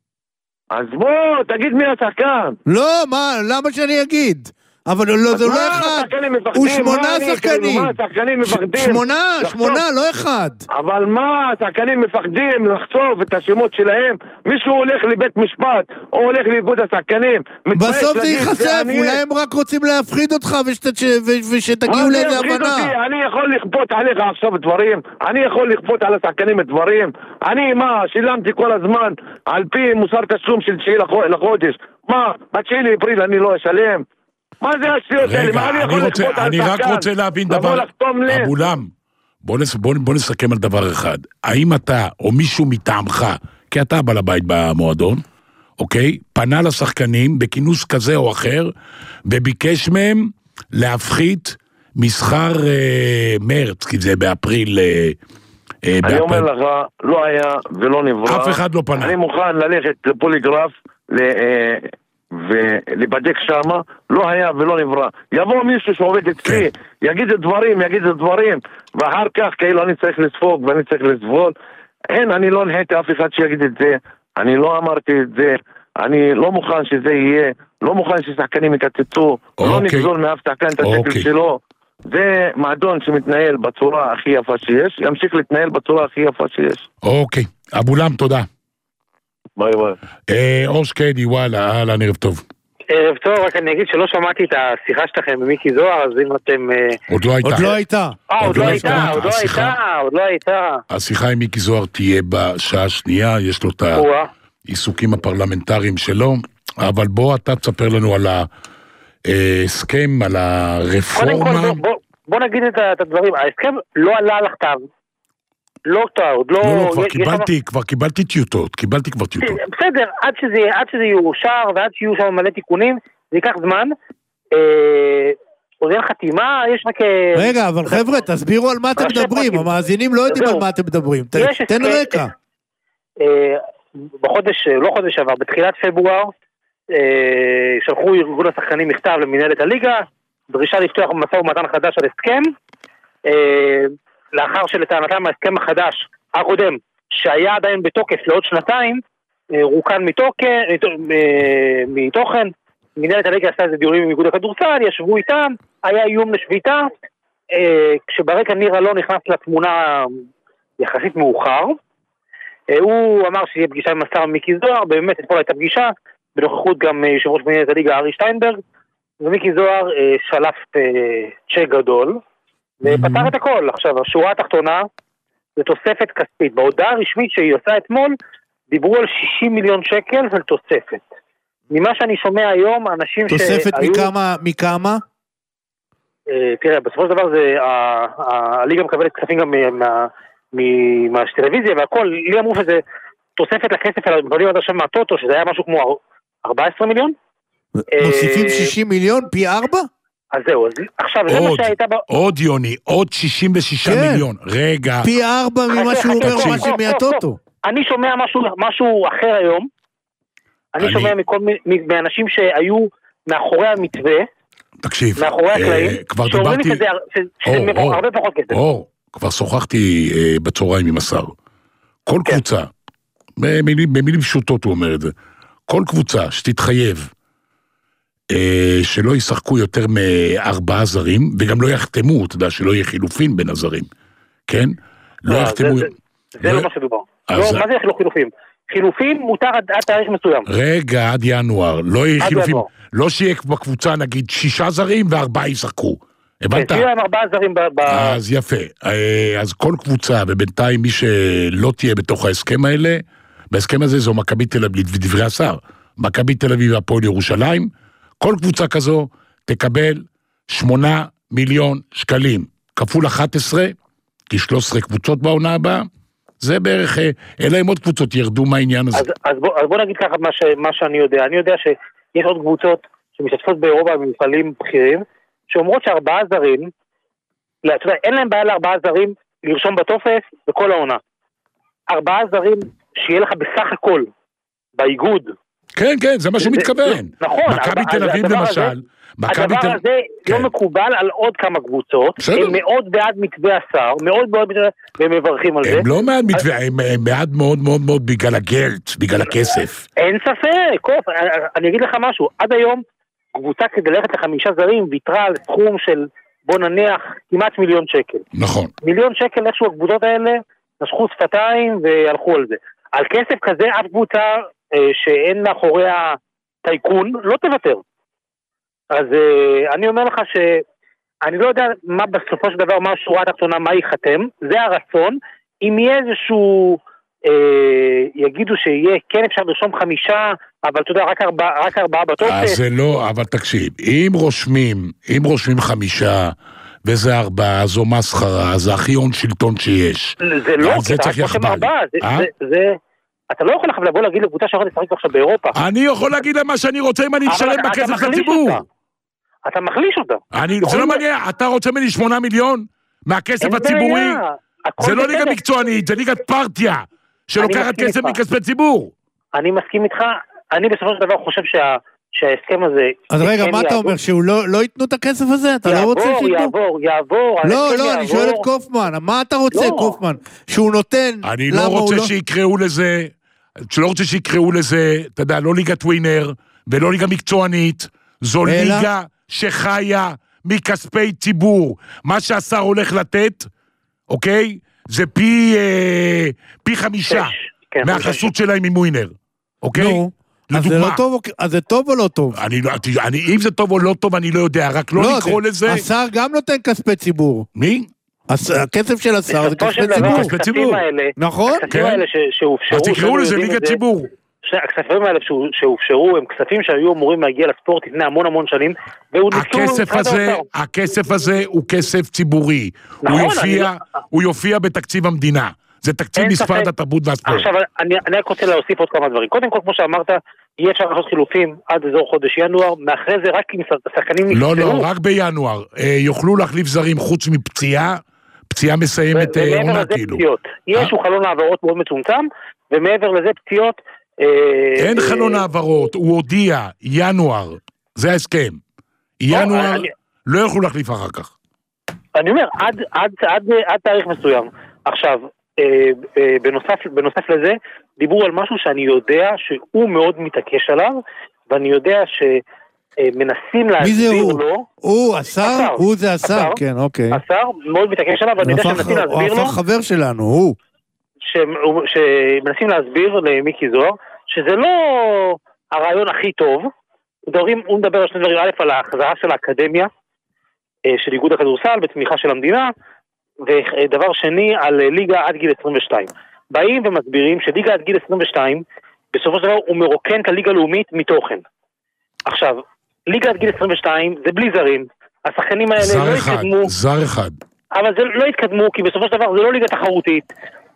Speaker 7: אז בוא, תגיד מי השחקן.
Speaker 3: לא, מה, למה שאני אגיד? אבל לא, זה לא אחד, הוא שמונה שחקנים, שמונה, שמונה, לא אחד.
Speaker 7: אבל מה, השחקנים מפחדים לחשוף את השמות שלהם, מישהו הולך לבית משפט, או הולך לאיגוד השחקנים.
Speaker 3: בסוף זה ייחשף, אולי הם רק רוצים להפחיד אותך ושתגיעו לאיזה הבנה.
Speaker 7: אני יכול לכפות עליך עכשיו דברים, אני יכול לכפות על השחקנים דברים, אני מה, שילמתי כל הזמן, על פי מוסר תשלום של תשיעי לחודש, מה, בתשיעי לאפריל אני לא אשלם? מה זה השטויות האלה? מה אני יכול לכפות על שחקן?
Speaker 2: אני רק רוצה להבין דבר, אבולם, בוא נסכם על דבר אחד. האם אתה או מישהו מטעמך, כי אתה בעל הבית במועדון, אוקיי, פנה לשחקנים בכינוס כזה או אחר, וביקש מהם להפחית מסחר מרץ, כי זה באפריל...
Speaker 7: אני אומר לך, לא היה ולא נברא.
Speaker 2: אף אחד לא פנה.
Speaker 7: אני מוכן ללכת לפוליגרף, ולבדק שמה, לא היה ולא נברא. יבוא מישהו שעובד אצלי, יגיד את דברים, יגיד את דברים, ואחר כך כאילו אני צריך לספוג ואני צריך לסבול. אין, אני לא נהייתי אף אחד שיגיד את זה, אני לא אמרתי את זה, אני לא מוכן שזה יהיה, לא מוכן ששחקנים יקצצו, לא נגזול מאף שחקן את השקל שלו. זה מועדון שמתנהל בצורה הכי יפה שיש, ימשיך להתנהל בצורה הכי יפה שיש.
Speaker 2: אוקיי, אבולם, תודה.
Speaker 7: ביי ביי.
Speaker 2: אור שקדי, וואלה, אהלן, ערב טוב.
Speaker 8: ערב טוב, רק אני אגיד שלא שמעתי את השיחה שלכם במיקי זוהר, אז אם אתם...
Speaker 2: עוד לא הייתה.
Speaker 3: עוד לא הייתה.
Speaker 8: עוד לא הייתה, עוד לא הייתה, עוד לא הייתה.
Speaker 2: השיחה עם מיקי זוהר תהיה בשעה השנייה, יש לו את העיסוקים הפרלמנטריים שלו, אבל בוא אתה תספר לנו על ההסכם, על הרפורמה.
Speaker 8: קודם כל, בוא נגיד את הדברים, ההסכם לא עלה על הכתב. לא טעות, לא...
Speaker 2: לא, לא, כבר קיבלתי, כבר קיבלתי טיוטות, קיבלתי כבר טיוטות.
Speaker 8: בסדר, עד שזה, עד שזה יאושר, ועד שיהיו שם מלא תיקונים, זה ייקח זמן. עוד אין חתימה, יש רק...
Speaker 3: רגע, אבל חבר'ה, תסבירו על מה אתם מדברים, המאזינים לא יודעים על מה אתם מדברים, תן רקע.
Speaker 8: בחודש, לא חודש עבר, בתחילת פברואר, שלחו ארגון השחקנים מכתב למנהלת הליגה, דרישה לפתוח משא ומתן חדש על הסכם, לאחר שלטענתם ההסכם החדש, הקודם, שהיה עדיין בתוקף לעוד שנתיים, רוקן מתוכן, מנהלת הליגה עשה איזה דיונים עם איגוד הכדורסל, ישבו איתם, היה איום לשביתה, כשברקע ניר אלון נכנס לתמונה יחסית מאוחר. הוא אמר שיהיה פגישה עם השר מיקי זוהר, באמת אתמול הייתה פגישה, בנוכחות גם יושב ראש מנהלת הליגה ארי שטיינברג, ומיקי זוהר שלף צ'ק גדול, ופתר את הכל. עכשיו, השורה התחתונה, זה תוספת כספית. בהודעה הרשמית שהיא עושה אתמול, דיברו על שישים מיליון שקל של תוספת. ממה שאני שומע היום, אנשים שהיו...
Speaker 3: תוספת מכמה? מכמה?
Speaker 8: תראה, בסופו של דבר זה, הליגה מקבלת כספים גם מהטלוויזיה והכל, לי אמרו שזה תוספת לכסף, אבל עד עכשיו מהטוטו, שזה היה משהו כמו ארבע עשרה מיליון.
Speaker 3: מוסיפים שישים מיליון, פי ארבע?
Speaker 8: אז זהו, עכשיו זה מה שהייתה...
Speaker 2: עוד יוני, עוד שישים ושישה מיליון, רגע.
Speaker 3: פי ארבע ממה שהוא אומר מהטוטו.
Speaker 8: אני שומע משהו אחר היום, אני שומע מכל מאנשים שהיו מאחורי המתווה,
Speaker 2: תקשיב,
Speaker 8: מאחורי הקלעים,
Speaker 2: כבר דיברתי,
Speaker 8: הרבה פחות כסף.
Speaker 2: אור, כבר שוחחתי בצהריים עם השר. כל קבוצה, במילים פשוטות הוא אומר את זה, כל קבוצה שתתחייב, שלא ישחקו יותר מארבעה זרים, וגם לא יחתמו, אתה יודע, שלא יהיה חילופין בין הזרים, כן? לא יחתמו...
Speaker 8: זה לא מה שדובר. מה זה חילופים? חילופים מותר עד תאריך מסוים.
Speaker 2: רגע, עד ינואר, לא יהיה חילופים, לא שיהיה בקבוצה נגיד שישה זרים וארבעה ישחקו. הבנת?
Speaker 8: שיהיה עם ארבעה זרים ב...
Speaker 2: אז יפה. אז כל קבוצה, ובינתיים מי שלא תהיה בתוך ההסכם האלה, בהסכם הזה זו מכבי תל אביב, ודברי השר, מכבי תל אביב והפועל ירושלים, כל קבוצה כזו תקבל שמונה מיליון שקלים, כפול אחת עשרה, כי שלוש עשרה קבוצות בעונה הבאה, זה בערך, אלא אם עוד קבוצות ירדו מהעניין הזה.
Speaker 8: אז, אז, בוא, אז בוא נגיד ככה מה, ש, מה שאני יודע. אני יודע שיש עוד קבוצות שמשתתפות באירופה במפעלים בכירים, שאומרות שארבעה זרים, אתה יודע, אין להם בעיה לארבעה זרים לרשום בטופס בכל העונה. ארבעה זרים שיהיה לך בסך הכל, באיגוד.
Speaker 2: כן, כן, זה מה שהוא מתכוון.
Speaker 8: נכון.
Speaker 2: מכבי תל אביב למשל.
Speaker 8: הדבר הזה לא מקובל על עוד כמה קבוצות, הם מאוד בעד מתווה השר, מאוד מאוד והם מברכים על זה.
Speaker 2: הם לא מעד מתווה, הם בעד מאוד מאוד מאוד בגלל הגלט, בגלל הכסף.
Speaker 8: אין ספק, אני אגיד לך משהו, עד היום קבוצה כדי ללכת לחמישה זרים ויתרה על סכום של בוא נניח כמעט מיליון שקל.
Speaker 2: נכון.
Speaker 8: מיליון שקל איכשהו הקבוצות האלה נשכו שפתיים והלכו על זה. על כסף כזה אף קבוצה שאין מאחוריה טייקון לא תוותר. אז uh, אני אומר לך שאני לא יודע מה בסופו של דבר, מה השורה התחתונה, מה ייחתם, זה הרצון, אם יהיה איזשהו, אה, יגידו שיהיה, כן אפשר לרשום חמישה, אבל אתה יודע, רק ארבעה, רק ארבעה בטופס.
Speaker 2: אז זה לא, אבל תקשיב, אם רושמים, אם רושמים חמישה, וזה ארבעה, זו מסחרה, זה הכי הון שלטון שיש.
Speaker 8: זה לא, כי אתה רק רושם ארבעה, זה, זה, זה, אתה לא יכול לבוא להגיד לקבוצה שאתה לשחק עכשיו באירופה.
Speaker 2: אני יכול להגיד למה שאני רוצה אם אני אשלם בכסף לציבור.
Speaker 8: אתה מחליש אותה.
Speaker 2: זה לא מעניין, אתה רוצה ממני שמונה מיליון מהכסף הציבורי? זה לא ליגה מקצוענית, זה ליגת פרטיה, שלוקחת כסף מכספי ציבור.
Speaker 8: אני מסכים איתך, אני בסופו של דבר חושב שההסכם הזה...
Speaker 3: אז רגע, מה אתה אומר, שהוא לא ייתנו את הכסף הזה? אתה לא רוצה שיתנו?
Speaker 8: יעבור, יעבור,
Speaker 3: לא, לא, אני שואל את קופמן, מה אתה רוצה קופמן? שהוא נותן,
Speaker 2: אני לא רוצה שיקראו לזה, שלא רוצה שיקראו לזה, אתה יודע, לא ליגת ווינר, ולא ליגה מקצוענית, זו ליגה שחיה מכספי ציבור. מה שהשר הולך לתת, אוקיי? זה פי, אה, פי חמישה כן, מהחסות כן. שלהם עם ווינר. אוקיי?
Speaker 3: נו, אז זה, לא טוב, אז זה טוב או לא טוב?
Speaker 2: אני, אני, אם זה טוב או לא טוב, אני לא יודע, רק לא, לא לקרוא זה, לזה...
Speaker 3: השר גם נותן כספי ציבור.
Speaker 2: מי?
Speaker 3: הכסף של השר זה כספי ציבור.
Speaker 2: כספי ציבור.
Speaker 3: נכון?
Speaker 8: הכספים האלה שהופשרו...
Speaker 2: אז תקראו לזה ליגת ציבור.
Speaker 8: הכספים האלה שהופשרו הם כספים שהיו אמורים להגיע לספורט לפני המון המון שנים,
Speaker 2: הכסף הזה, הכסף הזה הוא כסף ציבורי. הוא יופיע, הוא יופיע בתקציב המדינה. זה תקציב משרד התרבות והספורט.
Speaker 8: עכשיו, אני רק רוצה להוסיף עוד כמה דברים. קודם כל, כמו שאמרת, יהיה אפשר לעשות חילופים עד אזור חודש ינואר, מאחרי זה רק עם שחקנים נפצעו.
Speaker 2: לא, לא, רק בינואר. יוכלו להחליף זרים חוץ מפציעה, פציעה מסיימת עונה כאילו.
Speaker 8: יש הוא חלון העברות מאוד מצומצם, ומעבר לזה פציעות
Speaker 2: אין חלון העברות, הוא הודיע, ינואר, זה ההסכם. ינואר, לא יוכלו להחליף אחר כך.
Speaker 8: אני אומר, עד תאריך מסוים. עכשיו, בנוסף לזה, דיברו על משהו שאני יודע שהוא מאוד מתעקש עליו, ואני יודע מנסים להסביר לו...
Speaker 3: הוא, השר? הוא זה השר, כן, אוקיי.
Speaker 8: השר, מאוד מתעקש עליו, ואני יודע שמנסים להסביר לו...
Speaker 3: הוא הפך חבר שלנו, הוא.
Speaker 8: שמנסים להסביר למיקי זוהר, שזה לא הרעיון הכי טוב, הוא מדבר על שני דברים, א' על ההחזרה של האקדמיה, של איגוד הכדורסל, בתמיכה של המדינה, ודבר שני על ליגה עד גיל עשרים ושתיים. באים ומסבירים שליגה עד גיל עשרים ושתיים, בסופו של דבר הוא מרוקן את הליגה הלאומית מתוכן. עכשיו, ליגה עד גיל עשרים ושתיים זה בלי זרים, השחקנים האלה לא התקדמו.
Speaker 2: זר אחד.
Speaker 8: אבל זה לא התקדמו, כי בסופו של דבר זה לא ליגה תחרותית,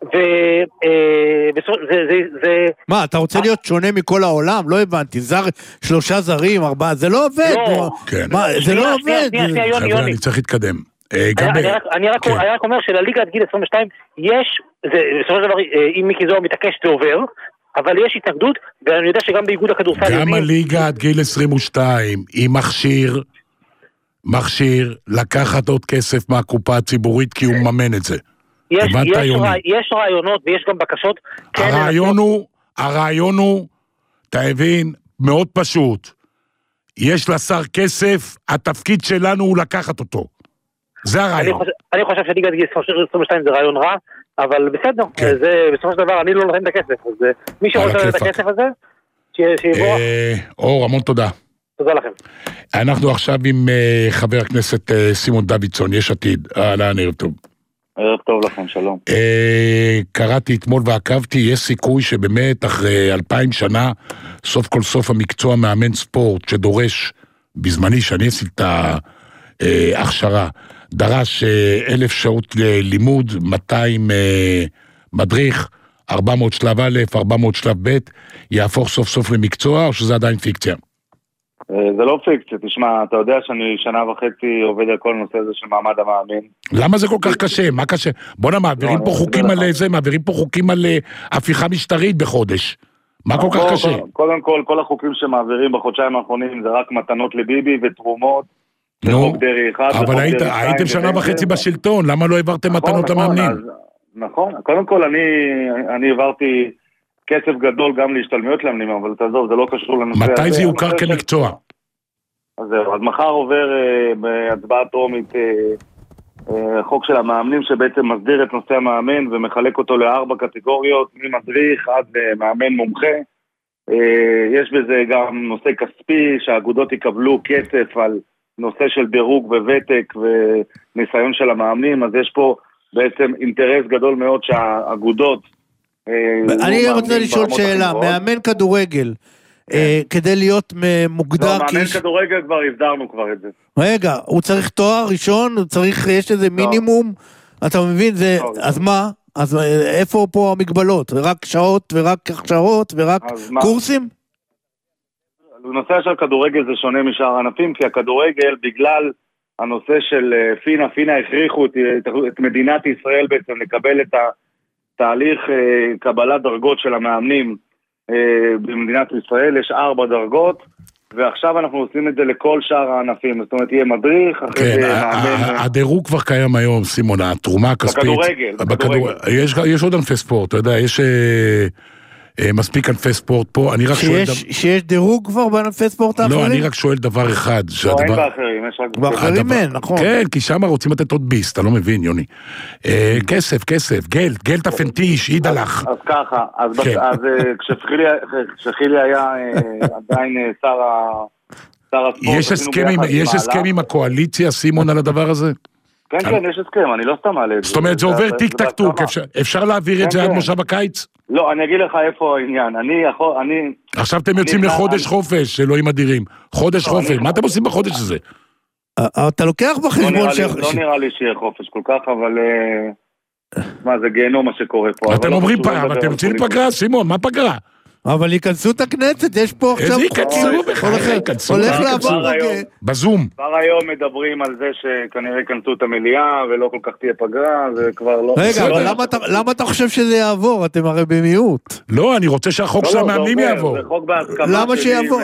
Speaker 8: ובסופו זה, זה, זה...
Speaker 3: מה, אתה רוצה להיות שונה מכל העולם? לא הבנתי, זר, שלושה זרים, ארבעה, זה לא עובד.
Speaker 2: לא. כן.
Speaker 3: מה, זה לא עובד.
Speaker 2: חבר'ה, אני צריך להתקדם.
Speaker 8: אני רק אומר שלליגה עד גיל עשרים ושתיים יש, בסופו של דבר, אם מיקי זוהר מתעקש זה עובר, אבל יש התנגדות, ואני יודע שגם באיגוד הכדורסל...
Speaker 2: גם הליגה עד גיל עשרים ושתיים, היא מכשיר, מכשיר לקחת עוד כסף מהקופה הציבורית, כי הוא מממן את זה.
Speaker 8: יש, יש, רע, יש רעיונות ויש גם בקשות.
Speaker 2: הרעיון הוא, הרעיון הוא, אתה הבין, מאוד פשוט. יש לשר כסף, התפקיד שלנו הוא לקחת אותו. זה הרעיון.
Speaker 8: אני חושב, אני חושב שליגה עד גיל עשרים ושתיים זה רעיון רע, אבל בסדר, כן. זה, בסופו של דבר אני לא נותן את הכסף, אז מי שרוצה לתת את הכסף הזה, שיבוא.
Speaker 2: אה, אור, המון תודה.
Speaker 8: תודה לכם.
Speaker 2: אנחנו עכשיו עם אה, חבר הכנסת אה, סימון דוידסון, יש עתיד. אהלן, ערב טוב.
Speaker 9: ערב טוב לכם, שלום.
Speaker 2: אה, קראתי אתמול ועקבתי, יש סיכוי שבאמת אחרי אלפיים שנה, סוף כל סוף המקצוע מאמן ספורט, שדורש, בזמני שאני עשיתי את ההכשרה, דרש אלף שעות לימוד, מאתיים מדריך, ארבע מאות שלב א', ארבע מאות שלב ב', יהפוך סוף סוף למקצוע, או שזה עדיין פיקציה?
Speaker 9: זה לא פיקציה, תשמע, אתה יודע שאני שנה וחצי עובד על כל הנושא הזה של מעמד המאמן.
Speaker 2: למה זה כל כך קשה? מה קשה? בוא נאמר, מעבירים פה חוקים על זה, מעבירים פה חוקים על הפיכה משטרית בחודש. מה כל כך קשה?
Speaker 9: קודם כל, כל החוקים שמעבירים בחודשיים האחרונים זה רק מתנות לביבי ותרומות.
Speaker 2: נו, אבל הייתם שנה וחצי בשלטון, למה לא העברתם מתנות למאמנים?
Speaker 9: נכון, קודם כל אני העברתי כסף גדול גם להשתלמויות למאמנים, אבל תעזוב, זה לא קשור לנושא הזה.
Speaker 2: מתי זה יוכר כמקצוע?
Speaker 9: אז זהו, אז מחר עובר בהצבעה טרומית חוק של המאמנים שבעצם מסדיר את נושא המאמן ומחלק אותו לארבע קטגוריות, ממדריך עד מאמן מומחה. יש בזה גם נושא כספי, שהאגודות יקבלו כסף על נושא של דירוג וותק וניסיון של המאמנים, אז יש פה בעצם אינטרס גדול מאוד שהאגודות...
Speaker 3: אני רוצה לשאול שאלה, מאמן כדורגל, כדי להיות מוגדר...
Speaker 9: לא, מאמן כדורגל כבר הבדרנו כבר את זה.
Speaker 3: רגע, הוא צריך תואר ראשון, הוא צריך, יש איזה מינימום, אתה מבין, אז מה? אז איפה פה המגבלות? רק שעות ורק הכשרות ורק קורסים?
Speaker 9: הנושא של כדורגל זה שונה משאר הענפים, כי הכדורגל, בגלל הנושא של פינה, פינה הכריחו את, את מדינת ישראל בעצם לקבל את התהליך קבלת דרגות של המאמנים במדינת ישראל, יש ארבע דרגות, ועכשיו אנחנו עושים את זה לכל שאר הענפים, זאת אומרת, יהיה מדריך, אחרי
Speaker 2: זה מאמן... הדירוג כבר קיים היום, סימון, התרומה הכספית...
Speaker 9: בכדורגל, בכדורגל.
Speaker 2: יש עוד ענפי ספורט, אתה יודע, יש... מספיק ענפי ספורט פה, אני רק שואל...
Speaker 3: שיש דירוג כבר בענפי ספורט האחרים?
Speaker 2: לא, אני רק שואל דבר אחד.
Speaker 9: לא, אין באחרים, יש רק...
Speaker 3: באחרים אין, נכון.
Speaker 2: כן, כי שם רוצים לתת עוד ביס, אתה לא מבין, יוני. כסף, כסף, גל, גל תפנטיש, עידה לך.
Speaker 9: אז ככה, אז כשחילי היה עדיין שר הספורט...
Speaker 2: יש הסכם עם הקואליציה, סימון, על הדבר הזה?
Speaker 9: כן, כן, יש הסכם, אני לא סתם מעלה את זה.
Speaker 2: זאת אומרת, זה עובר טיק טק טוק, אפשר להעביר את זה עד מושב הקיץ?
Speaker 9: לא, אני אגיד לך איפה העניין, אני יכול, אני...
Speaker 2: עכשיו אתם יוצאים לחודש חופש, אלוהים אדירים. חודש חופש, מה אתם עושים בחודש הזה?
Speaker 3: אתה לוקח בחשבון ש...
Speaker 9: לא נראה לי שיהיה חופש כל כך, אבל... מה, זה גיהנום מה שקורה פה.
Speaker 2: אתם אומרים פעם, אתם יוצאים לפגרה, סימון, מה פגרה?
Speaker 3: אבל ייכנסו את הכנסת, יש פה עכשיו...
Speaker 2: איזה ייכנסו בכלל?
Speaker 3: הולך לעבור
Speaker 2: בזום.
Speaker 9: כבר היום מדברים על זה שכנראה ייכנסו את המליאה, ולא כל כך תהיה פגרה, זה כבר לא...
Speaker 3: רגע, אבל למה אתה חושב שזה יעבור? אתם הרי במיעוט.
Speaker 2: לא, אני רוצה שהחוק של המאמנים יעבור.
Speaker 9: זה חוק בהסכמה.
Speaker 3: למה שיעבור?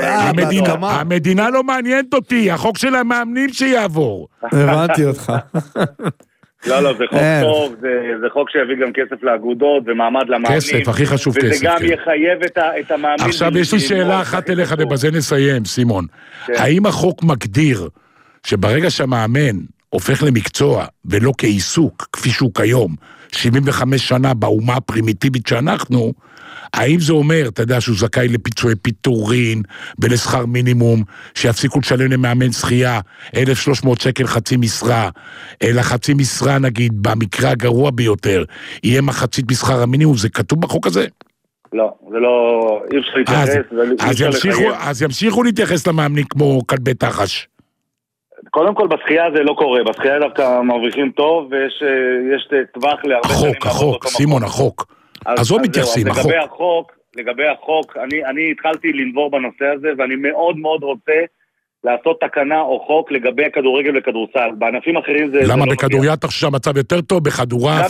Speaker 2: המדינה לא מעניינת אותי, החוק של המאמנים שיעבור.
Speaker 3: הבנתי אותך.
Speaker 9: לא, לא, זה חוק טוב, זה חוק שיביא גם כסף לאגודות ומעמד למאמנים.
Speaker 2: כסף, הכי חשוב כסף.
Speaker 9: וזה גם יחייב את המאמנים.
Speaker 2: עכשיו יש לי שאלה אחת אליך ובזה נסיים, סימון. האם החוק מגדיר שברגע שהמאמן הופך למקצוע ולא כעיסוק, כפי שהוא כיום, שבעים וחמש שנה באומה הפרימיטיבית שאנחנו, האם זה אומר, אתה יודע, שהוא זכאי לפיצויי פיטורין ולשכר מינימום, שיפסיקו לשלם למאמן שחייה אלף ושלוש מאות שקל חצי משרה, אלא חצי משרה נגיד, במקרה הגרוע ביותר, יהיה מחצית משכר המינימום, זה כתוב בחוק הזה?
Speaker 9: לא, זה לא, אי אפשר להתייחס.
Speaker 2: אז, ימשיכו, אז ימשיכו להתייחס למאמנים כמו כלבי תחש.
Speaker 9: קודם כל, בשחייה זה לא קורה, בשחייה דווקא מרוויחים טוב, ויש טווח להרבה שנים.
Speaker 2: החוק, החוק, סימון, החוק. אז לא מתייחסים, החוק.
Speaker 9: לגבי החוק, לגבי החוק, אני, אני התחלתי לנבור בנושא הזה, ואני מאוד מאוד רוצה לעשות תקנה או חוק לגבי הכדורגל וכדורסל. בענפים אחרים זה...
Speaker 2: למה בכדוריד אתה חושב שהמצב יותר טוב, בכדורף?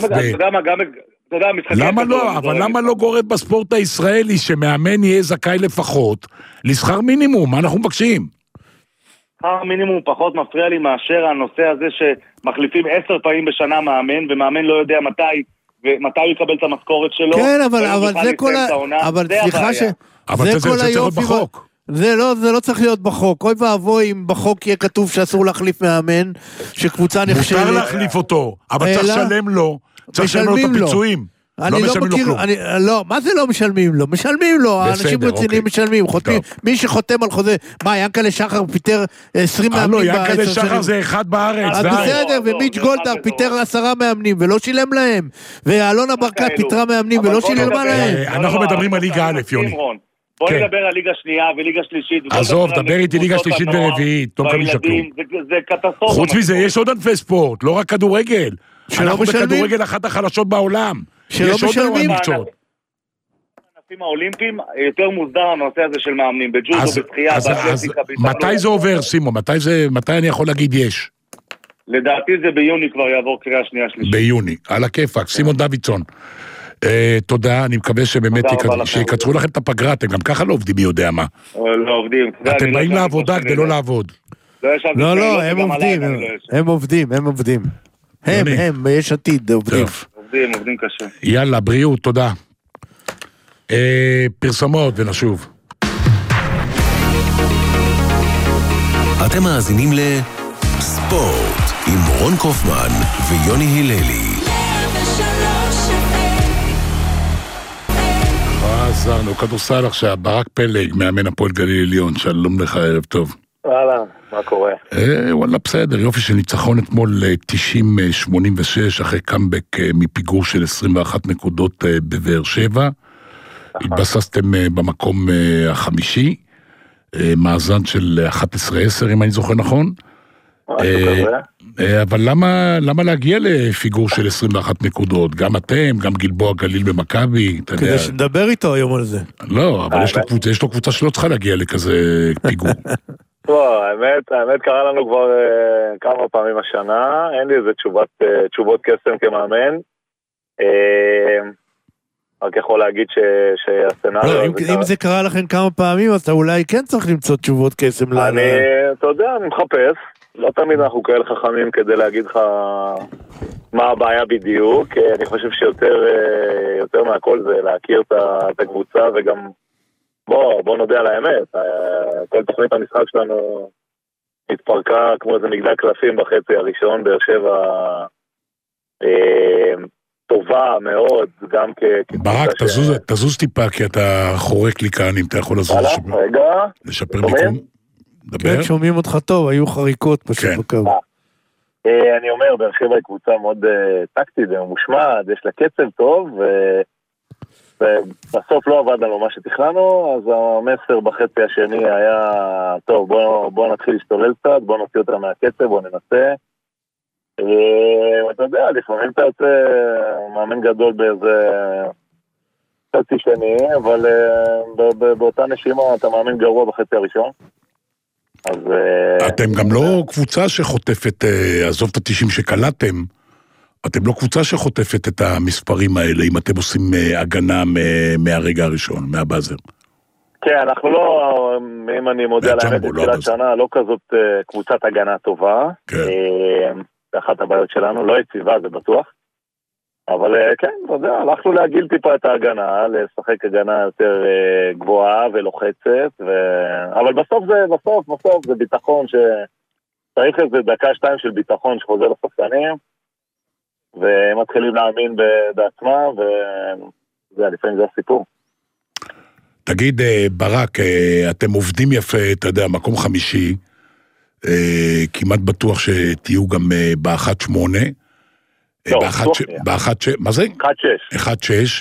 Speaker 2: למה לא? אבל למה לא גורם בספורט הישראלי שמאמן יהיה זכאי לפחות לשכר מינימום? מה אנחנו מבקשים?
Speaker 9: שכר מינימום פחות מפריע לי מאשר הנושא הזה שמחליפים עשר פעמים בשנה מאמן, ומאמן לא יודע מתי... ומתי הוא יקבל את המשכורת שלו.
Speaker 3: כן, אבל, אבל זה כל ה... אבל סליחה ש...
Speaker 2: אבל זה, זה, זה צריך להיות בחוק.
Speaker 3: זה לא, זה לא צריך להיות בחוק. אוי ואבוי אם בחוק יהיה כתוב שאסור להחליף מאמן, שקבוצה נכשלת.
Speaker 2: מותר להחליף אותו, אבל צריך לשלם לו, צריך לשלם לו את הפיצויים.
Speaker 3: אני לא מכיר, אני, לא, מה זה לא משלמים לו? משלמים לו, האנשים רציניים משלמים, חותמים, מי שחותם על חוזה, מה, ינקלה שחר פיטר עשרים מאמנים
Speaker 2: בעשר שנים? ינקלה שחר זה אחד בארץ,
Speaker 3: אז בסדר, ומיץ' גולדהר פיטר עשרה מאמנים ולא שילם להם, ואלונה ברקת פיטרה מאמנים ולא שילמה להם.
Speaker 2: אנחנו מדברים על ליגה א', יוני.
Speaker 9: בוא נדבר על ליגה שנייה וליגה שלישית.
Speaker 2: עזוב, דבר איתי ליגה שלישית ורביעית, לא מקבלים שכלום.
Speaker 9: זה קטסטרופה.
Speaker 2: חוץ מזה, יש עוד ענפי ספורט, לא רק כדורגל. אנחנו בכדורגל אחת החלשות בעולם.
Speaker 3: שלא משלמים.
Speaker 9: הענפים האולימפיים יותר מוסדר הנושא הזה של מאמנים, בג'ודו, בשחייה, באתלטיקה.
Speaker 2: מתי זה עובר, סימו? מתי אני יכול להגיד יש?
Speaker 9: לדעתי זה ביוני כבר יעבור קריאה שנייה שלישית.
Speaker 2: ביוני, על הכיפק, סימון דוידסון. תודה, אני מקווה שבאמת שיקצרו לכם את הפגרה, אתם גם ככה לא עובדים מי יודע מה.
Speaker 9: לא עובדים.
Speaker 2: אתם באים לעבודה כדי לא לעבוד.
Speaker 3: לא, לא, הם עובדים, הם עובדים, הם עובדים. הם, הם, יש עתיד, עובדים.
Speaker 9: עובדים, עובדים קשה.
Speaker 2: יאללה, בריאות, תודה. פרסומות ונשוב.
Speaker 1: אתם מאזינים לספורט עם רון קופמן ויוני היללי.
Speaker 2: חזרנו, כדורסל עכשיו, ברק פלג, מאמן הפועל גליל עליון, שלום לך, ערב טוב.
Speaker 10: וואלה, מה קורה?
Speaker 2: וואלה, בסדר, יופי של ניצחון אתמול תשעים שמונים ושש, אחרי קאמבק מפיגור של עשרים ואחת נקודות בבאר שבע. התבססתם במקום החמישי, מאזן של אחת עשרה עשר, אם אני זוכר נכון. אבל למה, למה להגיע לפיגור של עשרים ואחת נקודות? גם אתם, גם גלבוע גליל במכבי, אתה יודע.
Speaker 3: כדי שנדבר איתו היום על זה.
Speaker 2: לא, אבל יש לו קבוצה, יש לו קבוצה שלא צריכה להגיע לכזה פיגור.
Speaker 10: לא, האמת, האמת קרה לנו כבר uh, כמה פעמים השנה, אין לי איזה תשובות, uh, תשובות קסם כמאמן. Uh, רק יכול להגיד ש, שהסצנריו...
Speaker 3: לא, אם, אם זה קרה לכם כמה פעמים, אז אתה אולי כן צריך למצוא תשובות קסם.
Speaker 10: אני, אתה יודע, אני מחפש. לא תמיד אנחנו כאלה חכמים כדי להגיד לך מה הבעיה בדיוק. אני חושב שיותר יותר מהכל זה להכיר את הקבוצה וגם... בוא, בוא נודע על האמת, כל תוכנית המשחק שלנו התפרקה כמו איזה מגדל קלפים בחצי הראשון, באר שבע אה, טובה מאוד, גם כ...
Speaker 2: ברק, תזוז, ש... תזוז טיפה, כי אתה חורק לי כאן, אם אתה יכול לזוז.
Speaker 10: לשפר, רגע.
Speaker 2: לשפר מיקום. דבר.
Speaker 3: כן, שומעים אותך טוב, היו חריקות פשוט
Speaker 2: כן.
Speaker 3: בקו.
Speaker 10: אה, אני אומר, באר שבע היא קבוצה מאוד אה, טקטית ומושמעת, יש לה קצב טוב, ו... ובסוף לא עבד לנו מה שתכננו, אז המסר בחצי השני היה, טוב, בוא, בוא נתחיל להשתולל קצת, בוא נוציא אותה מהקצב, בוא ננסה. ואתה יודע, לפעמים אתה יוצא מאמן גדול באיזה חצי שני, אבל באותה נשימה אתה מאמן גרוע בחצי הראשון. אז...
Speaker 2: אתם גם לא קבוצה שחוטפת, עזוב את התשעים שקלטתם, אתם לא קבוצה שחוטפת את המספרים האלה, אם אתם עושים הגנה מהרגע הראשון, מהבאזר.
Speaker 10: כן, אנחנו לא, אם אני מודה על האמת, בתחילת שנה, לא כזאת קבוצת הגנה טובה. זה אחת הבעיות שלנו, לא יציבה, זה בטוח. אבל כן, אתה יודע, הלכנו להגיל טיפה את ההגנה, לשחק הגנה יותר גבוהה ולוחצת, ו... אבל בסוף זה, בסוף, בסוף זה ביטחון שצריך איזה דקה שתיים של ביטחון שחוזר לשחקנים, והם מתחילים להאמין בעצמם, וזה, לפעמים זה הסיפור.
Speaker 2: תגיד, ברק, אתם עובדים יפה, אתה יודע, מקום חמישי, כמעט בטוח שתהיו גם באחת שמונה,
Speaker 10: לא,
Speaker 2: באחת שש, מה זה?
Speaker 10: אחת שש.
Speaker 2: אחת שש.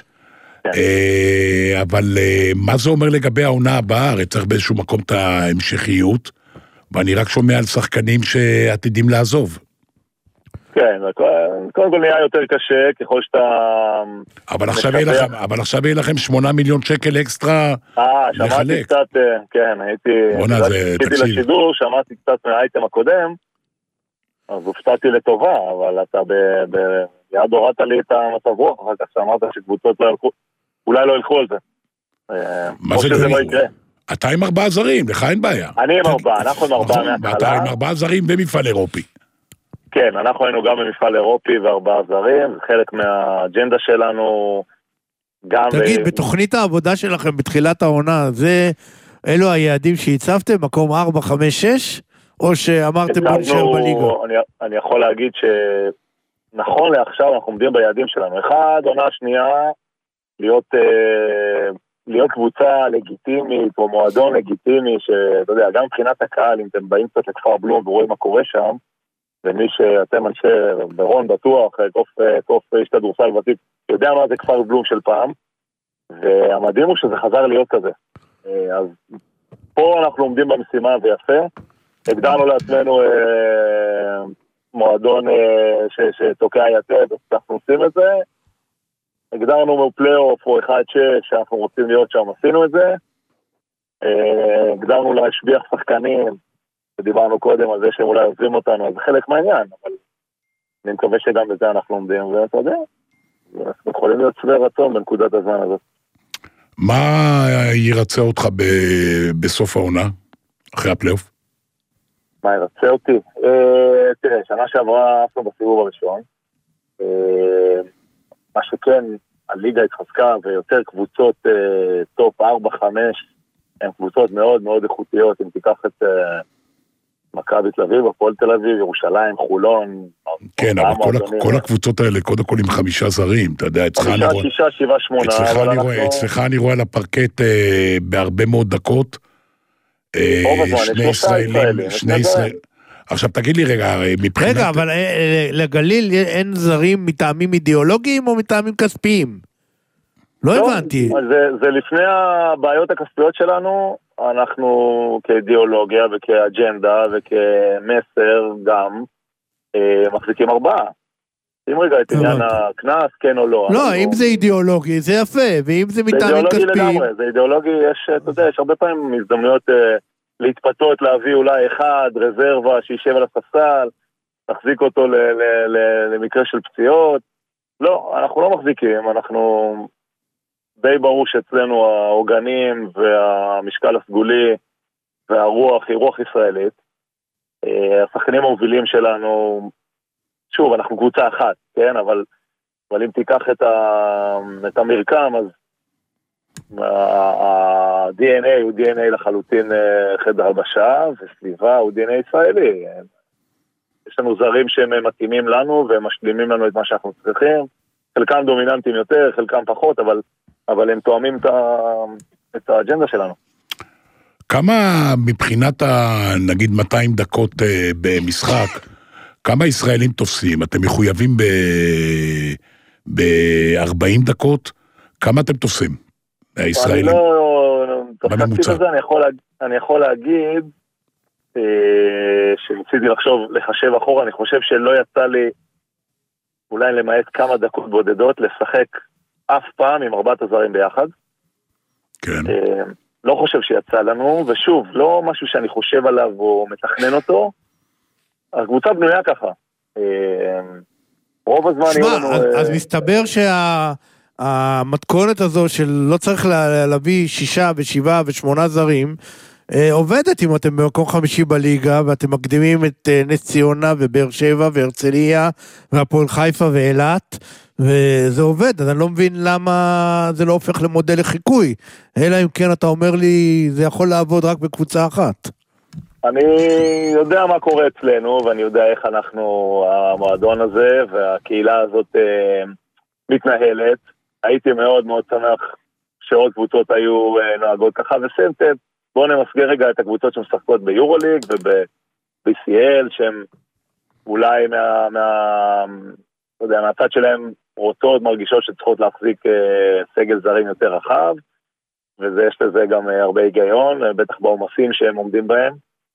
Speaker 2: אבל מה זה אומר לגבי העונה הבאה? הרי צריך באיזשהו מקום את ההמשכיות, ואני רק שומע על שחקנים שעתידים לעזוב.
Speaker 10: כן, קודם כל נהיה יותר קשה, ככל שאתה...
Speaker 2: אבל עכשיו יהיה לכם, אבל עכשיו יהיה לכם שמונה מיליון שקל אקסטרה לחלק.
Speaker 10: אה, שמעתי קצת, כן, הייתי...
Speaker 2: בונה, זה תקשיב.
Speaker 10: הייתי לשידור, שמעתי קצת מהאייטם הקודם, אז הופתעתי לטובה, אבל אתה ביד הורדת לי את המצב רוח, אחר כך שאמרת שקבוצות לא ילכו, אולי לא ילכו על זה.
Speaker 2: מה זה לא יקרה? אתה עם ארבעה זרים, לך אין בעיה.
Speaker 10: אני עם ארבעה, אנחנו עם ארבעה מהתחלה.
Speaker 2: ואתה עם ארבעה זרים במפעל אירופי.
Speaker 10: כן, אנחנו היינו גם במפעל אירופי וארבעה זרים, זה חלק מהאג'נדה שלנו.
Speaker 3: תגיד, בתוכנית העבודה שלכם בתחילת העונה, זה, אלו היעדים שהצבתם, מקום ארבע, חמש, שש? או שאמרתם בוא נשאר בליגה?
Speaker 10: אני, אני יכול להגיד שנכון לעכשיו אנחנו עומדים ביעדים שלנו. אחד, עונה שנייה, להיות, אה, להיות קבוצה לגיטימית או מועדון לגיטימי, שאתה יודע, גם מבחינת הקהל, אם אתם באים קצת לכפר בלום ורואים מה קורה שם, ומי שאתם אנשי ברון בטוח, קוף, קוף איש כדורסל ותיק, יודע מה זה כפר בלום של פעם, והמדהים הוא שזה חזר להיות כזה. אז פה אנחנו עומדים במשימה ויפה, הגדרנו לעצמנו אה, מועדון אה, ש, שתוקע יתד, אנחנו עושים את זה, הגדרנו מפלייאוף או אחד שש שאנחנו רוצים להיות שם, עשינו את זה, אה, הגדרנו להשביח שחקנים, ודיברנו קודם על זה שהם אולי עוזבים אותנו, אז זה חלק מהעניין, אבל אני מקווה שגם בזה אנחנו עומדים, ואתה יודע, אנחנו יכולים להיות שבעי רצון בנקודת הזמן הזאת.
Speaker 2: מה ירצה אותך ב- בסוף העונה, אחרי הפלייאוף?
Speaker 10: מה ירצה אותי? אה, תראה, שנה שעברה עפנו בסיבוב הראשון, אה, מה שכן, הליגה התחזקה ויותר קבוצות אה, טופ ארבע חמש, הן קבוצות מאוד מאוד איכותיות, אם תיקח את אה, מכבי תל אביב, הפועל תל אביב, ירושלים, חולון.
Speaker 2: כן, אבל כל, ה- כל הקבוצות האלה, קודם כל עם חמישה זרים, אתה יודע, אצלך אני רואה...
Speaker 10: שישה, שבעה, שמונה.
Speaker 2: אצלך אני רואה, אצלך אני רואה על הפרקט אה, בהרבה מאוד דקות, אה, שני ישראלים, שני ישראלים. עכשיו תגיד לי רגע, מבחינת...
Speaker 3: רגע, אבל לגליל אין זרים מטעמים אידיאולוגיים או מטעמים כספיים? לא הבנתי.
Speaker 10: זה, זה לפני הבעיות הכספיות שלנו, אנחנו כאידיאולוגיה וכאג'נדה וכמסר גם מחזיקים ארבעה. אם רגע את עניין הכנס, כן או לא.
Speaker 3: לא, אם זה אידיאולוגי, זה יפה, ואם זה מטעמים כספיים...
Speaker 10: זה אידיאולוגי לגמרי, זה אידיאולוגי, יש, אתה יודע, יש הרבה פעמים הזדמנויות להתפתות, להביא אולי אחד, רזרבה, שישב על הספסל, תחזיק אותו למקרה של פציעות. לא, אנחנו לא מחזיקים, אנחנו... די ברור שאצלנו העוגנים והמשקל הסגולי והרוח היא רוח ישראלית. השחקנים המובילים שלנו, שוב, אנחנו קבוצה אחת, כן? אבל, אבל אם תיקח את, ה, את המרקם, אז ה-די אן איי הוא די אן איי לחלוטין חדר הלבשה, וסביבה הוא די אן איי ישראלי. יש לנו זרים שהם מתאימים לנו והם משלימים לנו את מה שאנחנו צריכים. חלקם דומיננטיים יותר, חלקם פחות, אבל אבל הם תואמים את האג'נדה שלנו.
Speaker 2: כמה מבחינת, נגיד, מאתיים דקות במשחק, כמה ישראלים תופסים? אתם מחויבים ב-ארבעים דקות? כמה אתם תופסים? הישראלים?
Speaker 10: אני לא... תפסתי בזה, אני יכול להגיד שניסיתי לחשוב, לחשב אחורה, אני חושב שלא יצא לי, אולי למעט כמה דקות בודדות, לשחק אף פעם עם ארבעת הזרים ביחד.
Speaker 2: כן.
Speaker 10: לא חושב שיצא לנו, ושוב, לא משהו שאני חושב עליו או מתכנן אותו, הקבוצה בנויה ככה. רוב הזמן...
Speaker 3: שמה, אז, אז מסתבר שהמתכונת הזו של לא צריך להביא שישה ושבעה ושמונה זרים, עובדת אם אתם במקום חמישי בליגה, ואתם מקדימים את נס ציונה ובאר שבע והרצליה והפועל חיפה ואילת, וזה עובד, אז אני לא מבין למה זה לא הופך למודל לחיקוי, אלא אם כן אתה אומר לי, זה יכול לעבוד רק בקבוצה אחת.
Speaker 10: אני יודע מה קורה אצלנו, ואני יודע איך אנחנו, המועדון הזה והקהילה הזאת אה, מתנהלת. הייתי מאוד מאוד שמח שעוד קבוצות היו אה, נוהגות ככה וסנטד. בואו נמסגר רגע את הקבוצות שמשחקות ביורוליג וב-בי סי אל, שהן אולי מה, מה, לא יודע, מהצד שלהם רוצות, מרגישות שצריכות להחזיק אה, סגל זרים יותר רחב, ויש לזה גם אה, הרבה היגיון, אה, בטח בעומסים שהם עומדים בהם.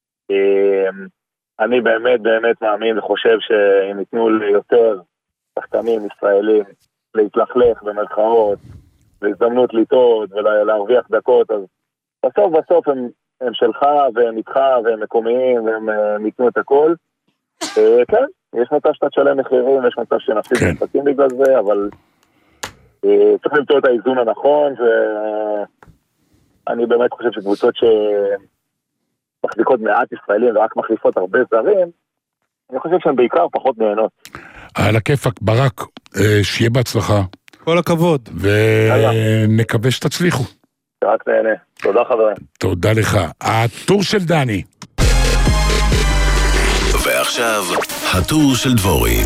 Speaker 10: אני באמת באמת מאמין וחושב שאם ייתנו ליותר שחקנים ישראלים להתלכלך במרכאות והזדמנות לטעות ולהרוויח דקות, אז בסוף בסוף הם, הם שלך והם איתך והם מקומיים והם ייתנו את הכל. כן, יש מצב שאתה תשלם מחירים, יש מצב שנפסיד משחקים בגלל זה, אבל צריך למצוא את האיזון הנכון, ואני באמת חושב שקבוצות ש... מחזיקות מעט ישראלים ורק מחליפות הרבה זרים, אני חושב שהן בעיקר פחות נהנות.
Speaker 2: על הכיפק, ברק, שיהיה בהצלחה.
Speaker 3: כל הכבוד.
Speaker 2: ונקווה שתצליחו.
Speaker 10: רק נהנה. תודה חברים.
Speaker 2: תודה לך. הטור של דני.
Speaker 1: ועכשיו, הטור של דבורין.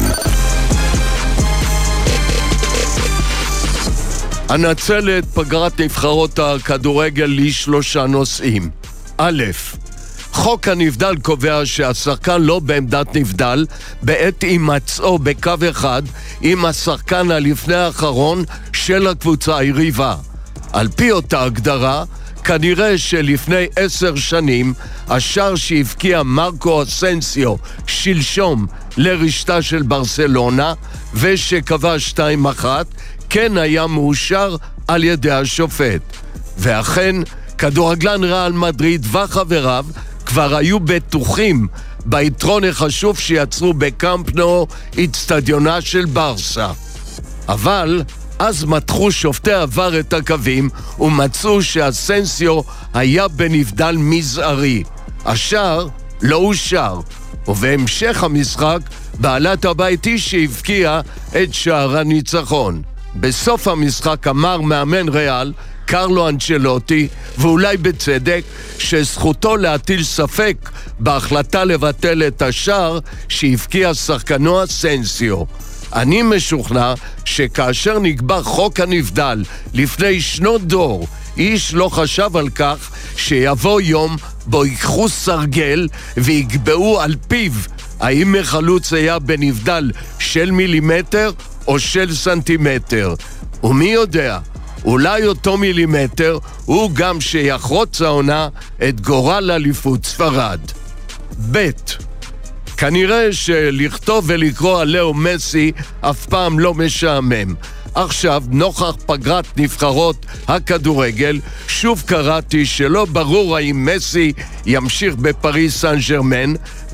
Speaker 11: אנצל את פגרת נבחרות הכדורגל לשלושה נושאים. א', חוק הנבדל קובע שהשחקן לא בעמדת נבדל בעת הימצאו בקו אחד עם השחקן הלפני האחרון של הקבוצה היריבה. על פי אותה הגדרה, כנראה שלפני עשר שנים השער שהבקיע מרקו אסנסיו שלשום לרשתה של ברסלונה ושקבע שתיים אחת כן היה מאושר על ידי השופט. ואכן, כדורגלן ריאל מדריד וחבריו כבר היו בטוחים ביתרון החשוב שיצרו בקאמפ נו, אצטדיונה של ברסה. אבל אז מתחו שופטי עבר את הקווים ומצאו שהסנסיו היה בנבדל מזערי. השער לא אושר, ובהמשך המשחק בעלת הבית היא שהבקיע את שער הניצחון. בסוף המשחק אמר מאמן ריאל קרלו אנצ'לוטי, ואולי בצדק, שזכותו להטיל ספק בהחלטה לבטל את השער שהבקיע שחקנו אסנסיו. אני משוכנע שכאשר נקבע חוק הנבדל לפני שנות דור, איש לא חשב על כך שיבוא יום בו ייקחו סרגל ויקבעו על פיו האם החלוץ היה בנבדל של מילימטר או של סנטימטר. ומי יודע, אולי אותו מילימטר הוא גם שיחרוץ העונה את גורל אליפות ספרד. ב' כנראה שלכתוב ולקרוא על לאו מסי אף פעם לא משעמם. עכשיו, נוכח פגרת נבחרות הכדורגל, שוב קראתי שלא ברור האם מסי ימשיך בפריז סן ז'רמן,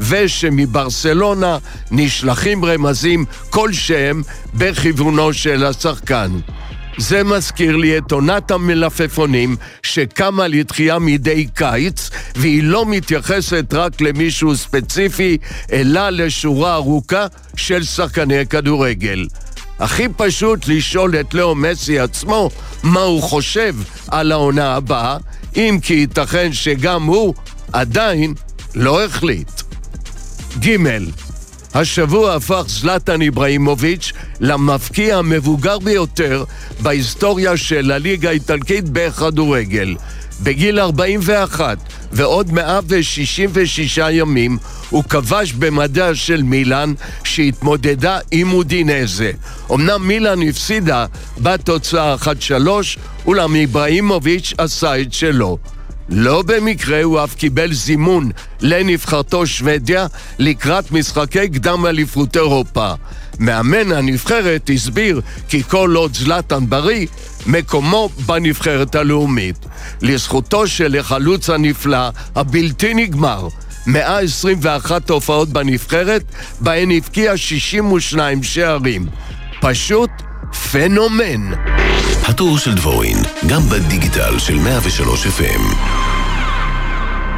Speaker 11: ושמברסלונה נשלחים רמזים כלשהם בכיוונו של השחקן. זה מזכיר לי את עונת המלפפונים שקמה לתחייה מדי קיץ, והיא לא מתייחסת רק למישהו ספציפי, אלא לשורה ארוכה של שחקני כדורגל. הכי פשוט לשאול את לאו מסי עצמו מה הוא חושב על העונה הבאה, אם כי ייתכן שגם הוא עדיין לא החליט. ג' השבוע הפך זלטן איברהימוביץ' למבקיע המבוגר ביותר בהיסטוריה של הליגה האיטלקית בכדורגל. בגיל ארבעים ואחת ועוד מאה ושישים ושישה ימים הוא כבש במדע של מילאן שהתמודדה עם אודינזה. אמנם מילאן הפסידה בתוצאה אחת שלוש, אולם איברהימוביץ' עשה את שלו. לא במקרה הוא אף קיבל זימון לנבחרתו שוודיה לקראת משחקי קדם אליפות אירופה. מאמן הנבחרת הסביר כי כל עוד זלטן בריא, מקומו בנבחרת הלאומית. לזכותו של החלוץ הנפלא, הבלתי נגמר, מאה עשרים ואחת הופעות בנבחרת, בהן הבקיע שישים ושניים שערים. פשוט פנומן.
Speaker 1: הטור של דבורין, גם בדיגיטל של מאה ושלוש אף אם.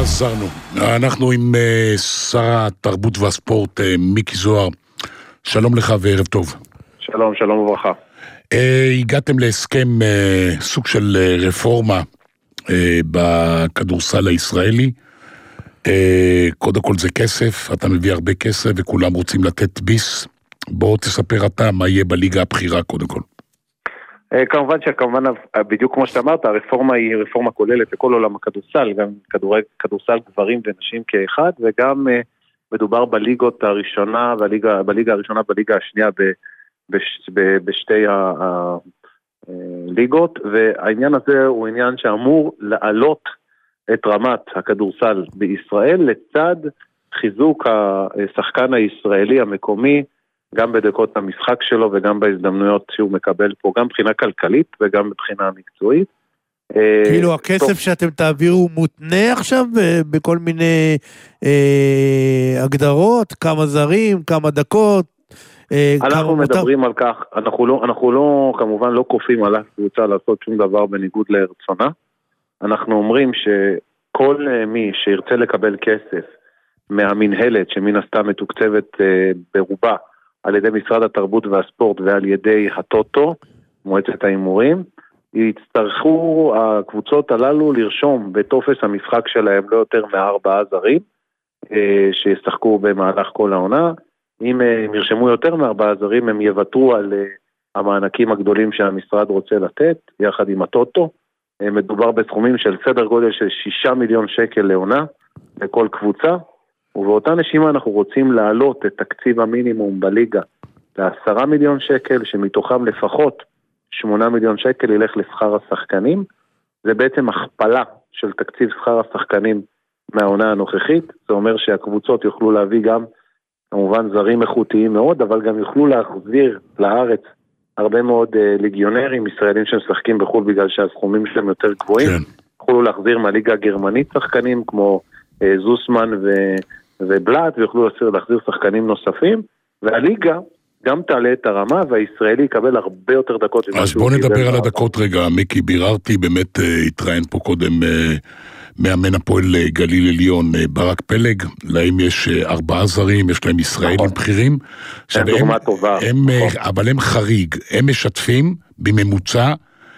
Speaker 2: חזרנו. אנחנו עם uh, שר התרבות והספורט uh, מיקי זוהר. שלום לך וערב טוב.
Speaker 12: שלום, שלום וברכה.
Speaker 2: Uh, הגעתם להסכם uh, סוג של uh, רפורמה uh, בכדורסל הישראלי. Uh, קודם כל זה כסף, אתה מביא הרבה כסף וכולם רוצים לתת ביס. בוא תספר אתה מה יהיה בליגה הבחירה קודם כל.
Speaker 12: כמובן שכמובן, בדיוק כמו שאתה אמרת, הרפורמה היא רפורמה כוללת לכל עולם הכדורסל, גם כדורסל גברים ונשים כאחד, וגם מדובר בליגות הראשונה, בליגה, בליגה הראשונה, בליגה השנייה, בשתי הליגות, והעניין הזה הוא עניין שאמור לעלות את רמת הכדורסל בישראל, לצד חיזוק השחקן הישראלי המקומי, גם בדקות המשחק שלו וגם בהזדמנויות שהוא מקבל פה, גם מבחינה כלכלית וגם מבחינה מקצועית.
Speaker 3: כאילו הכסף שאתם תעבירו מותנה עכשיו בכל מיני הגדרות, כמה זרים, כמה דקות?
Speaker 12: אנחנו מדברים על כך, אנחנו לא, כמובן לא כופים על הקבוצה לעשות שום דבר בניגוד לרצונה. אנחנו אומרים שכל מי שירצה לקבל כסף מהמנהלת שמן הסתם מתוקצבת ברובה, על ידי משרד התרבות והספורט ועל ידי הטוטו, מועצת האימורים, יצטרכו הקבוצות הללו לרשום בטופס המשחק שלהם לא יותר מארבעה זרים, שישחקו במהלך כל העונה. אם הם ירשמו יותר מארבעה זרים, הם יוותרו על המענקים הגדולים שהמשרד רוצה לתת, יחד עם הטוטו. מדובר בסכומים של סדר גודל של שישה מיליון שקל לעונה, לכל קבוצה, ובאותה נשימה אנחנו רוצים להעלות את תקציב המינימום בליגה לעשרה מיליון שקל, שמתוכם לפחות שמונה מיליון שקל ילך לשכר השחקנים. זה בעצם הכפלה של תקציב שכר השחקנים מהעונה הנוכחית. זה אומר שהקבוצות יוכלו להביא גם כמובן זרים איכותיים מאוד, אבל גם יוכלו להחזיר לארץ הרבה מאוד uh, ליגיונרים ישראלים שמשחקים בחו"ל בגלל שהסכומים שלהם יותר גבוהים. כן. יוכלו להחזיר מהליגה הגרמנית שחקנים כמו uh, זוסמן ו... ובלט, ויוכלו להחזיר שחקנים נוספים, והליגה גם תעלה את הרמה, והישראלי יקבל הרבה יותר דקות.
Speaker 2: אז בוא נדבר על הדקות רגע, מיקי, ביררתי, באמת התראיין פה קודם מאמן הפועל גליל עליון, ברק פלג, להם יש ארבעה זרים, יש להם ישראלים בכירים, אבל הם חריג, הם משתפים בממוצע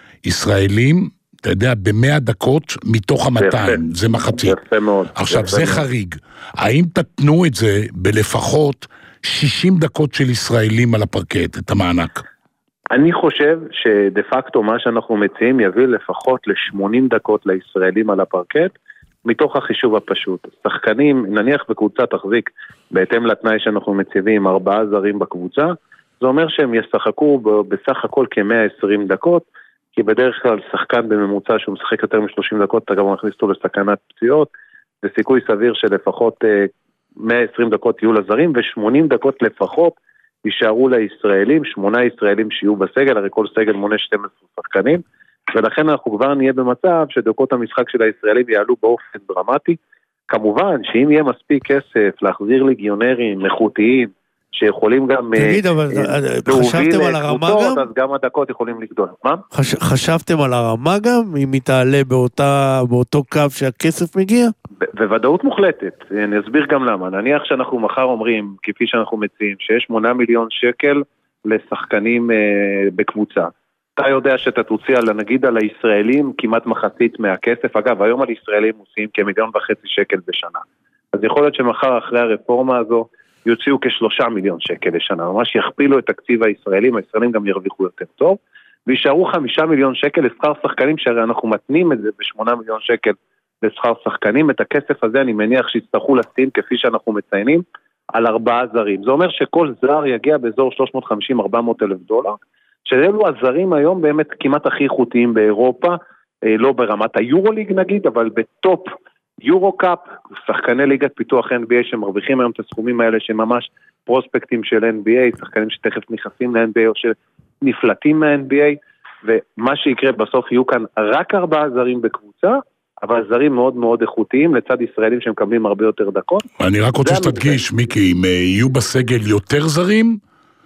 Speaker 2: ישראלים, אתה יודע, במאה דקות מתוך המאתיים, זה מחצית.
Speaker 12: יפה מאוד.
Speaker 2: עכשיו, זה חריג. האם תתנו את זה בלפחות שישים דקות של ישראלים על הפרקט, את המענק?
Speaker 12: אני חושב שדה פקטו מה שאנחנו מציעים יביא לפחות ל-שמונים דקות לישראלים על הפרקט, מתוך החישוב הפשוט. שחקנים, נניח בקבוצה תחזיק, בהתאם לתנאי שאנחנו מציבים, ארבעה זרים בקבוצה, זה אומר שהם ישחקו בסך הכל כ-מאה ועשרים דקות, כי בדרך כלל שחקן בממוצע שהוא משחק יותר מ-שלושים דקות, אתה גם מכניס אותו לסכנת פציעות, זה סיכוי סביר שלפחות מאה ועשרים דקות יהיו לזרים, ו-שמונים דקות לפחות יישארו לישראלים, שמונה ישראלים שיהיו בסגל, הרי כל סגל מונה שנים עשר שחקנים, ולכן אנחנו כבר נהיה במצב שדקות המשחק של הישראלים יעלו באופן דרמטי. כמובן שאם יהיה מספיק כסף להחזיר ליגיונרים איכותיים, שיכולים גם
Speaker 3: תגיד, אבל חשבתם על הרמה גם?
Speaker 12: אז גם הדקות יכולים לגדול. מה?
Speaker 3: חשבתם על הרמה גם? אם היא תעלה באותו קו שהכסף מגיע?
Speaker 12: בוודאות מוחלטת. אני אסביר גם למה. נניח שאנחנו מחר אומרים, כפי שאנחנו מציעים, שיש שמונה מיליון שקל לשחקנים בקבוצה. אתה יודע שאתה תוציא, נגיד על הישראלים, כמעט מחצית מהכסף. אגב, היום על ישראלים עושים כמיליון וחצי שקל בשנה. אז יכול להיות שמחר אחרי הרפורמה הזו, יוציאו כשלושה מיליון שקל לשנה, ממש יכפילו את תקציב הישראלים, הישראלים גם ירוויחו יותר טוב, וישארו חמישה מיליון שקל לשכר שחקנים, שהרי אנחנו מתנים את זה בשמונה מיליון שקל לשכר שחקנים, את הכסף הזה אני מניח שיצטרכו לשים, כפי שאנחנו מציינים, על ארבעה זרים. זה אומר שכל זר יגיע באזור שלוש מאות וחמישים עד ארבע מאות אלף דולר, שאלו הזרים היום באמת כמעט הכי איכותיים באירופה, לא ברמת היורוליג נגיד, אבל בטופ יורו-קאפ, שחקני ליגת פיתוח אן בי איי שמרוויחים היום את הסכומים האלה שממש פרוספקטים של אן בי איי, שחקנים שתכף נכנסים ל-אן בי איי או שנפלטים מה-אן בי איי, ומה שיקרה בסוף יהיו כאן רק ארבעה זרים בקבוצה, אבל זרים מאוד מאוד איכותיים לצד ישראלים שמקבלים הרבה יותר דקות.
Speaker 2: אני רק רוצה שתדגיש, מיקי, אם יהיו בסגל יותר זרים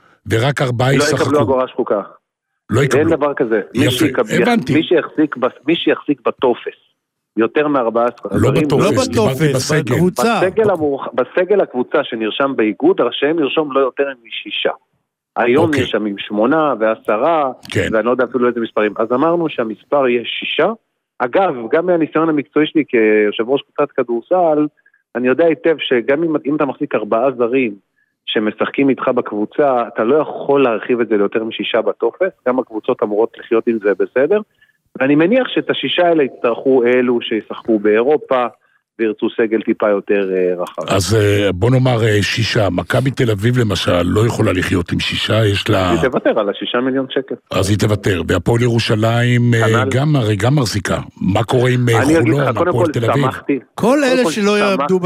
Speaker 2: ורק ארבעה ישחקו.
Speaker 12: לא יקבלו אגורה שחוקה.
Speaker 2: לא יקבלו.
Speaker 12: אין דבר כזה.
Speaker 2: יפה, הבנתי.
Speaker 12: מי שיחזיק בטופס יותר מ-ארבעה עשר
Speaker 2: לא
Speaker 12: זרים.
Speaker 2: בטופס,
Speaker 3: לא בטופס, בקבוצה.
Speaker 12: בסגל, המור... בסגל הקבוצה שנרשם באיגוד, רשאים לרשום לא יותר משישה. היום okay. נרשמים שמונה ועשרה, כן. ואני לא יודע אפילו איזה מספרים. אז אמרנו שהמספר יהיה שישה. אגב, גם מהניסיון המקצועי שלי כיושב ראש קבוצת כדורסל, אני יודע היטב שגם אם, אם אתה מחזיק ארבעה זרים שמשחקים איתך בקבוצה, אתה לא יכול להרחיב את זה ליותר משישה בטופס, גם הקבוצות אמורות לחיות עם זה בסדר, ואני מניח שאת השישה האלה יצטרכו אלו שישחקו באירופה, וירצו סגל טיפה יותר רחב.
Speaker 2: אז בוא נאמר שישה, מכבי תל אביב למשל לא יכולה לחיות עם שישה, יש לה...
Speaker 12: היא תוותר על השישה מיליון שקל.
Speaker 2: אז היא תוותר, והפועל ירושלים גם, הרי גם מחזיקה. מה קורה עם חולון, הפועל תל אביב?
Speaker 3: כל אלה שלא יעמדו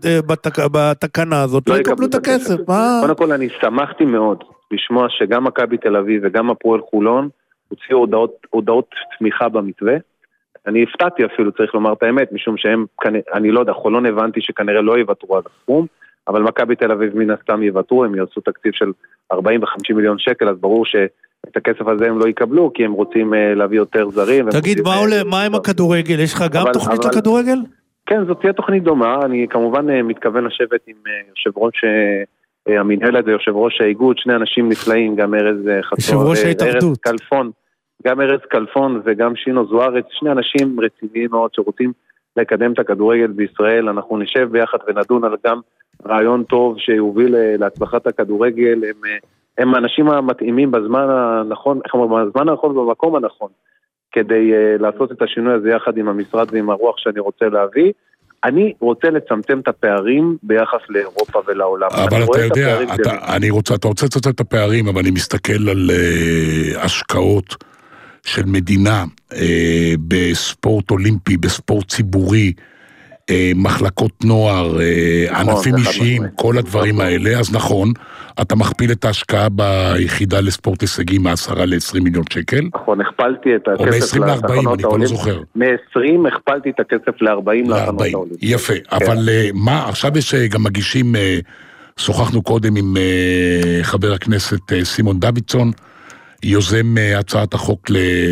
Speaker 3: בתקנה הזאת, לא יקבלו את הכסף.
Speaker 12: קודם כל אני שמחתי מאוד לשמוע שגם מכבי תל אביב וגם הפועל חולון הוציאו הודעות תמיכה במתווה. אני הפתעתי אפילו, צריך לומר את האמת, משום שהם, אני לא יודע, חולון הבנתי שכנראה לא יוותרו עד הסכום, אבל מכבי תל אביב מן הסתם יוותרו, הם יעשו תקציב של ארבעים וחמישה מיליון שקל, אז ברור שאת הכסף הזה הם לא יקבלו, כי הם רוצים להביא יותר זרים.
Speaker 3: תגיד, מה עולה, מה עם הכדורגל? יש לך גם תוכנית לכדורגל?
Speaker 12: כן, זאת תהיה תוכנית דומה, אני כמובן מתכוון לשבת עם יושב ראש המנהלת ויושב ראש האיגוד, שני אנשים נפלאים, גם ארז חצור, ארז קלפון. גם ארז קלפון וגם שינו זוארץ, שני אנשים רציניים מאוד שרוצים לקדם את הכדורגל בישראל, אנחנו נשב ביחד ונדון על גם רעיון טוב שיוביל להצלחת הכדורגל, הם, הם האנשים המתאימים בזמן הנכון, בזמן הנכון ובמקום הנכון, כדי לעשות את השינוי הזה יחד עם המשרד ועם הרוח שאני רוצה להביא. אני רוצה לצמצם את הפערים ביחס לאירופה ולעולם.
Speaker 2: אבל אתה יודע, אתה, אני רוצה, אתה רוצה לצמצם את הפערים, אבל אני מסתכל על uh, השקעות של מדינה אה, בספורט אולימפי, בספורט ציבורי, אה, מחלקות נוער, אה, נכון, ענפים אישיים, כל הדברים נכון. האלה, אז נכון, אתה מכפיל את ההשקעה ביחידה לספורט הישגי מעשרה ל-עשרים מיליון שקל.
Speaker 12: נכון, הכפלתי את הכסף.
Speaker 2: או מ-עשרים ל-ארבעים, אני כבר לא זוכר.
Speaker 12: מ-עשרים הכפלתי את הכסף ל-ארבעים להכנות האולימפיות.
Speaker 2: יפה, כן. אבל מה, עכשיו יש גם מגישים, שוחחנו קודם עם חבר הכנסת סימון דוידסון, יוזם הצעת החוק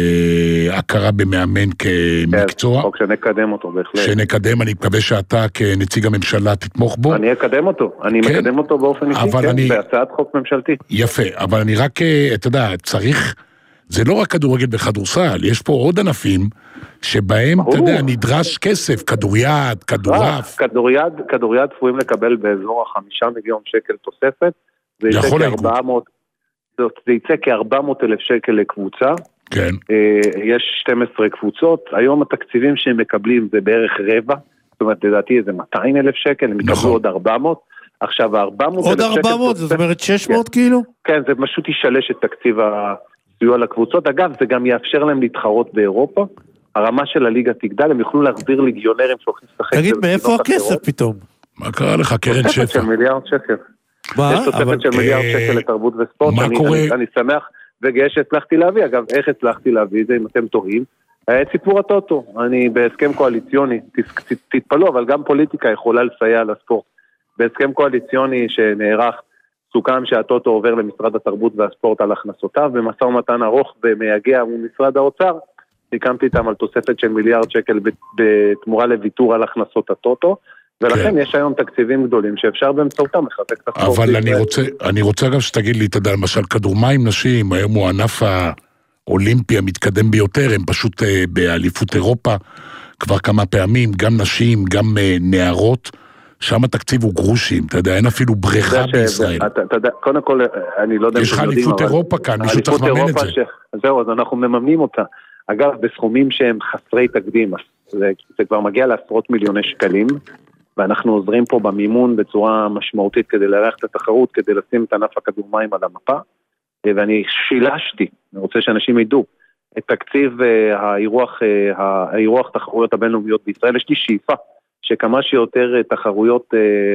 Speaker 2: להכרה במאמן כמקצוע.
Speaker 12: כן, חוק שנקדם אותו בהחלט.
Speaker 2: שנקדם, אני מקווה שאתה כנציג הממשלה תתמוך בו.
Speaker 12: אני אקדם אותו, אני כן, מקדם אותו באופן אישי, כן, אני... בהצעת חוק ממשלתי.
Speaker 2: יפה, אבל אני רק, אתה יודע, צריך, זה לא רק כדורגל בכדורסל, יש פה עוד ענפים שבהם, אתה יודע, נדרש כסף, כדוריד, כדורף.
Speaker 12: כדוריד, כדוריד צפויים לקבל באזור החמישה מיליון שקל תוספת, זה יצא כארבע מאות זה יצא כ-ארבע מאות אלף שקל לקבוצה.
Speaker 2: כן.
Speaker 12: יש שתים עשרה קבוצות, היום התקציבים שהם מקבלים זה בערך רבע, זאת אומרת, לדעתי זה מאתיים אלף שקל, הם יקבלו עוד ארבע מאות, עכשיו ה-ארבע מאות אלף שקל...
Speaker 3: עוד ארבע מאות, זאת אומרת שש מאות כאילו?
Speaker 12: כן, זה פשוט ישלש את תקציב הסיוע לקבוצות, אגב, זה גם יאפשר להם להתחרות באירופה, הרמה של הליגה תגדל, הם יוכלו להחזיר ליגיונרים שהולכים לשחק...
Speaker 3: תגיד, מאיפה הכסף פתאום?
Speaker 2: מה קרה לך, קרן שפע?
Speaker 12: תוספת של מיליארד שקל.
Speaker 3: מה?
Speaker 12: יש תוספת של מיליארד שקל לתרבות וספורט, אני שמח וגאה שהצלחתי להביא, אגב, איך הצלחתי להביא זה אם אתם טועים? היה סיפור הטוטו, אני בהסכם קואליציוני, תתפלו, אבל גם פוליטיקה יכולה לסייע לספורט. בהסכם קואליציוני שנערך, סוכם שהטוטו עובר למשרד התרבות והספורט על הכנסותיו, במשא ומתן ארוך ומייגע ממשרד האוצר, סיכמתי איתם על תוספת של מיליארד שקל בתמורה לוויתור על הכנסות הטוטו, ולכן יש היום תקציבים גדולים שאפשר באמצעותם לחזק את הספורט.
Speaker 2: אבל אני רוצה, אני רוצה גם שתגיד לי, תדע, למשל, כדורמים נשים, היום הוא הענף האולימפי המתקדם ביותר, הם פשוט באליפות אירופה, כבר כמה פעמים, גם נשים, גם נערות, שם התקציב הוא גרושים, אתה יודע, אין אפילו בריכה בישראל.
Speaker 12: אתה יודע, קודם כל, אני לא יודע...
Speaker 2: יש לך אליפות אירופה כאן, מישהו צריך לממן את זה.
Speaker 12: זהו, אז אנחנו מממנים אותה. אגב, בסכומים שהם חסרי תקדים, זה כבר מגיע לעשרות מיליוני שקלים, ואנחנו עוזרים פה במימון בצורה משמעותית כדי לארח את התחרות, כדי לשים את ענף הכדורמים על המפה, ואני שילשתי, אני רוצה שאנשים ידעו, את תקציב האירוח, האירוח תחרויות הבינלאומיות בישראל. יש לי שאיפה שכמה שיותר תחרויות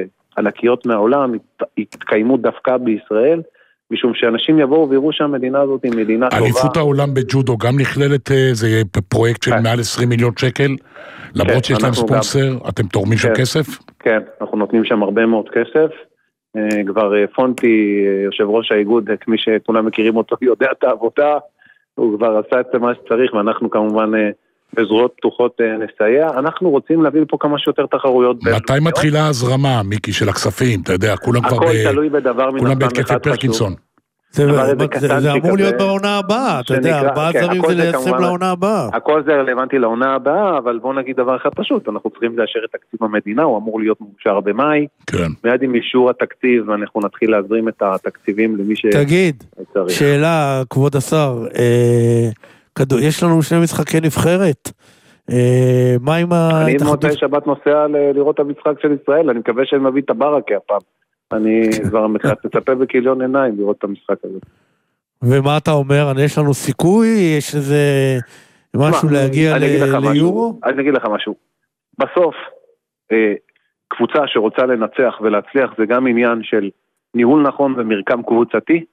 Speaker 12: ענקיות מהעולם יתקיימו דווקא בישראל, משום שאנשים יבואו ויראו שהמדינה הזאת היא מדינה טובה.
Speaker 2: אליפות העולם בג'ודו גם נכללת, זה פרויקט של מעל עשרים מיליון שקל, למרות שיש להם ספונסר, אתם תורמים שם כסף?
Speaker 12: כן, אנחנו נותנים שם הרבה מאוד כסף, כבר פונטי, יושב ראש האיגוד, כמי שכולם מכירים אותו, יודע את העבודה, הוא כבר עשה את מה שצריך, ואנחנו כמובן בזרועות פתוחות נסייע. אנחנו רוצים להביא פה כמה שיותר תחרויות.
Speaker 2: מתי מתחילה ההזרמה, מיקי, של הכספים? אתה יודע, כולם כבר
Speaker 12: הכל תלוי בדבר מן
Speaker 2: כולם בהתקפי פרקינסון.
Speaker 3: זה אמור להיות בעונה הבאה, אתה יודע, ארבעה זרים זה ליישם לעונה הבאה.
Speaker 12: הכל זה רלוונטי לעונה הבאה, אבל בוא נגיד דבר אחד פשוט, אנחנו צריכים לאשר את תקציב המדינה, הוא אמור להיות מאושר במאי, מיד עם אישור התקציב, ואנחנו נתחיל להזרים את התקציבים למי ש...
Speaker 3: תגיד, שאלה, כבוד השר, יש לנו שני משחקי נבחרת, מה עם ה...
Speaker 12: אני מוצאי שבת נוסע לראות את המשחק של ישראל, אני מקווה שאני מביא את הברקה הפעם. אני כבר מצפה בכיליון עיניים לראות את המשחק הזה.
Speaker 3: ומה אתה אומר? יש לנו סיכוי? יש איזה משהו להגיע ליורו?
Speaker 12: אני אגיד לך משהו. בסוף, קבוצה שרוצה לנצח ולהצליח זה גם עניין של ניהול נכון ומרקם קבוצתי,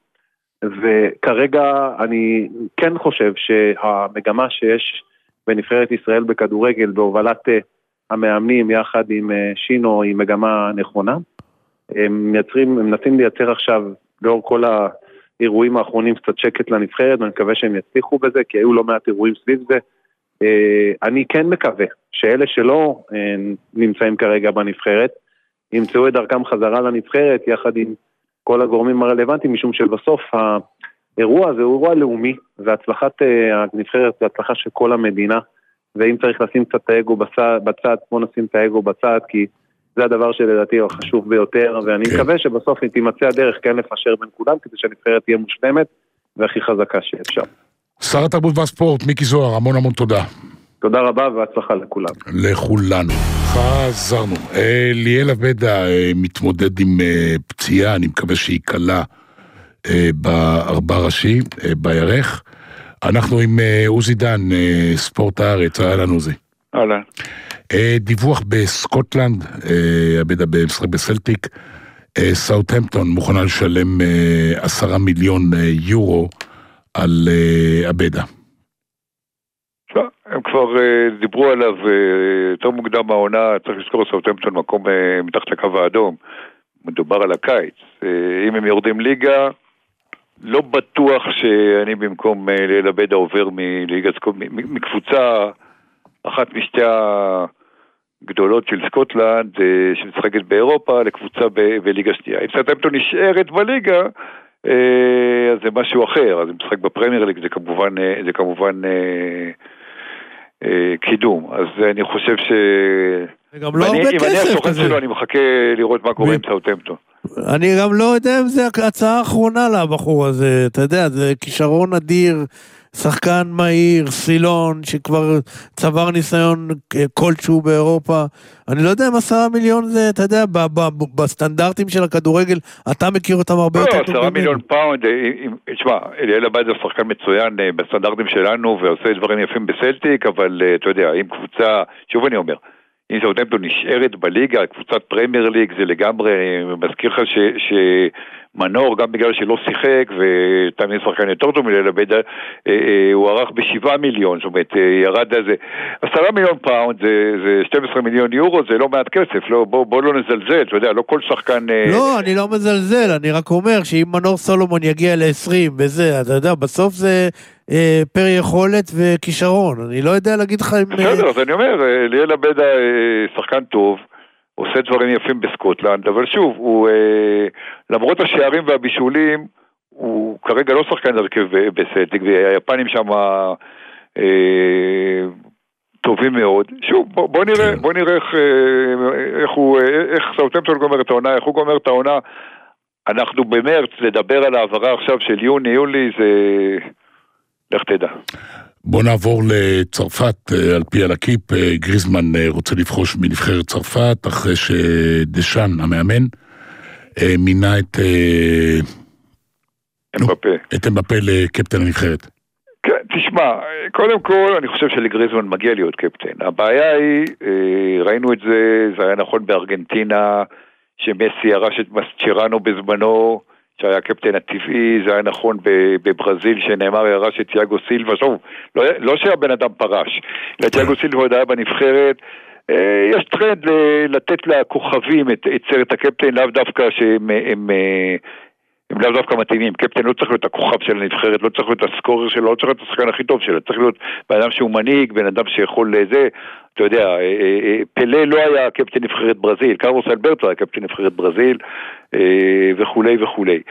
Speaker 12: וכרגע אני כן חושב שהמגמה שיש בנבחרת ישראל בכדורגל בהובלת המאמנים יחד עם שינו היא מגמה נכונה. הם מייצרים, הם מנסים לייצר עכשיו לאור כל האירועים האחרונים קצת שקט לנבחרת, ואני מקווה שהם יצליחו בזה, כי היו לא מעט אירועים סביב זה. אני כן מקווה שאלה שלא נמצאים כרגע בנבחרת, ימצאו את דרכם חזרה לנבחרת, יחד עם כל הגורמים הרלוונטיים, משום שבסוף האירוע הזה הוא אירוע לאומי, והצלחת הנבחרת זה הצלחה של כל המדינה, ואם צריך לשים קצת את האגו בצד, בוא נשים את האגו בצד, כי זה הדבר שלדעתי הוא החשוב ביותר, ואני כן. מקווה שבסוף תימצא הדרך כן לפשר בין כולם, כדי שהנבחרת תהיה מושלמת והכי חזקה שאפשר.
Speaker 2: שר התרבות והספורט, מיקי זוהר, המון המון תודה.
Speaker 12: תודה רבה והצלחה לכולם.
Speaker 2: לכולנו. חזרנו. ליאל עבדה מתמודד עם פציעה, אני מקווה שהיא קלה בארבע ראשי, בירך. אנחנו עם עוזי דן, ספורט הארץ, אהלן עוזי.
Speaker 13: אהלן.
Speaker 2: דיווח בסקוטלנד, עבדה במשחק בסלטיק, סאות'המפטון מוכנה לשלם עשרה מיליון יורו על עבדה.
Speaker 13: הם כבר דיברו עליו יותר מוקדם מהעונה, צריך לזכור סאות'המפטון מקום מתחת לקו האדום, מדובר על הקיץ. אם הם יורדים ליגה, לא בטוח שאני במקום ליאל עבדה עובר מליגה סקוטלנד, מקבוצה אחת משתי הגדולות של סקוטלנד שמשחקת באירופה לקבוצה בליגה שנייה. אם סאות'המפטון נשארת בליגה, אז זה משהו אחר, אז משחק בפרמייר ליג זה כמובן, זה כמובן קידום. אז אני חושב ש...
Speaker 3: וגם לא הרבה כסף
Speaker 13: כזה. אם אני הסוכן שלו, אני מחכה לראות מה קורה עם סאות'המפטון.
Speaker 3: אני גם לא יודע אם זה הצעה האחרונה לבחור הזה, אתה יודע, זה כישרון אדיר, שחקן מהיר, סילון, שכבר צבר ניסיון כלשהו באירופה. אני לא יודע אם עשרה מיליון זה, אתה יודע, בסטנדרטים של הכדורגל, אתה מכיר אותם הרבה יותר טוב.
Speaker 13: לא, עשרה מיליון פאונד, תשמע, אליאל עבדה זה שחקן מצוין בסטנדרטים שלנו, ועושה דברים יפים בסלטיק, אבל אתה יודע, אם קבוצה, שוב אני אומר, אם סאות'המפטון נשארת בליגה, קבוצת פרמייר ליג, זה לגמרי, מזכיר לך שמנור, גם בגלל שלא שיחק, ותמיד שחקן יותר טוב מליאל עבדה, הוא ערך בשבעה מיליון, זאת אומרת, ירד איזה, עשרה מיליון פאונד, זה שנים עשר מיליון יורו, זה לא מעט כסף, בוא לא נזלזל, אתה יודע, לא כל שחקן...
Speaker 3: לא, אני לא מזלזל, אני רק אומר שאם מנור סולומון יגיע ל-עשרים, וזה, אתה יודע, בסוף זה... פר יכולת וכישרון, אני לא יודע להגיד לך אם...
Speaker 13: בסדר, אז אני אומר, ליאל עבדה שחקן טוב, עושה דברים יפים בסקוטלנד, אבל שוב, הוא, למרות השערים והבישולים, הוא כרגע לא שחקן הרכב בסלטיק, והיפנים שם טובים מאוד. שוב, בוא, בוא נראה, בוא נראה איך, איך הוא, איך סאות'המפטון גומר את העונה, איך הוא גומר את העונה. אנחנו במרץ לדבר על העברה עכשיו של יוני, יולי, זה... לך תדע.
Speaker 2: בוא נעבור לצרפת, על פי הלקיפ, גריזמן רוצה לבחוש מנבחרת צרפת, אחרי שדשן, המאמן, מינה את
Speaker 13: אמבפה.
Speaker 2: את אמבפה לקפטן הנבחרת.
Speaker 13: כן, תשמע, קודם כל אני חושב שלגריזמן מגיע להיות קפטן. הבעיה היא, ראינו את זה, זה היה נכון בארגנטינה, שמסי ירש את מסצ'רנו בזמנו, שהיה הקפטן הטבעי, זה היה נכון בברזיל, שנאמר ירש את תיאגו סילבה, שוב, לא, לא שהבן אדם פרש, אלא תיאגו סילבה עוד היה בנבחרת, יש טרנד לתת לכוכבים את, את סרט הקפטן, לאו דווקא שהם הם, הם לאו דווקא מתאימים. קפטן לא צריך להיות הכוכב של הנבחרת, לא צריך להיות הסקורר שלו, לא צריך להיות השחקן הכי טוב שלו, צריך להיות בן אדם שהוא מנהיג, בן אדם שיכול לזה, אתה יודע, פלה לא היה קפטן נבחרת ברזיל, קרלוס אלברטו היה קפטן נבחרת ברזיל, וכולי וכולי.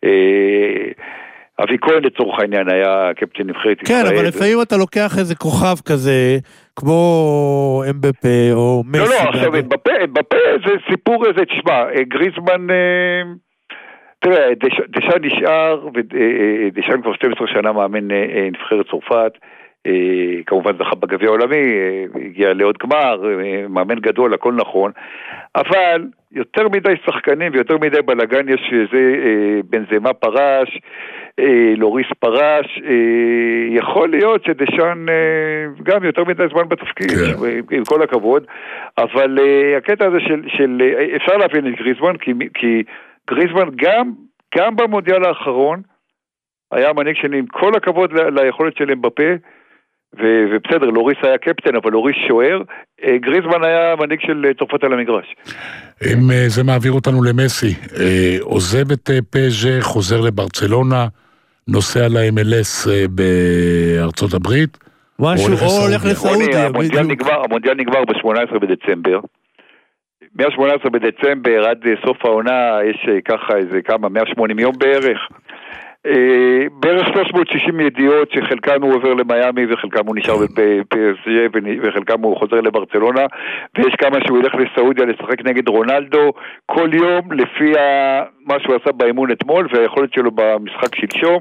Speaker 13: אבי כהן לצורך העניין היה קפטן נבחרת
Speaker 3: כן, ישראל. כן, אבל לפעמים אתה לוקח איזה כוכב כזה, כמו אמבפה או מסי.
Speaker 13: לא, לא, עכשיו אמבפה, אמבפה זה סיפור איזה, תשמע, גריזמן, תראה, דשאן נשאר, ודשאן כבר שתים עשרה שנה מאמן נבחרת צרפת, כמובן זכה בגביע העולמי, הגיע לעוד גמר, מאמן גדול, הכל נכון, אבל יותר מדי שחקנים ויותר מדי בלגן יש שזה בנזמה פרש, לוריס פרש, יכול להיות שדשאן גם יותר מדי זמן בתפקיד, עם כל הכבוד, אבל הקטע הזה של, של אפשר להבין את גריזמן, כי, כי גריזמן גם, גם במונדיאל האחרון, היה מנהיג שלי עם כל הכבוד ליכולת של אמבפה, ובסדר, לוריס היה קפטן, אבל לוריס שוער, גריזמן היה מנהיג של צרפת על המגרש.
Speaker 2: אם זה מעביר אותנו למסי, עוזב את פז'ה, חוזר לברצלונה, נוסע ל-אם אל אס בארצות הברית,
Speaker 3: משהו, או הולך לסעודיה.
Speaker 13: המונדיאל נגמר ב-שמונה עשרה בדצמבר, מה-שמונה עשרה בדצמבר עד סוף העונה יש ככה איזה כמה, מאה ושמונים יום בערך, בערך שלוש מאות ושישים ידיעות שחלקם הוא עובר למיימי וחלקם הוא נשאר בפי אס ג'י וחלקם הוא חוזר לברצלונה, ויש כמה שהוא ילך לסעודיה לשחק נגד רונלדו כל יום לפי מה שהוא עשה באימון אתמול והיכולת שלו במשחק שלשום.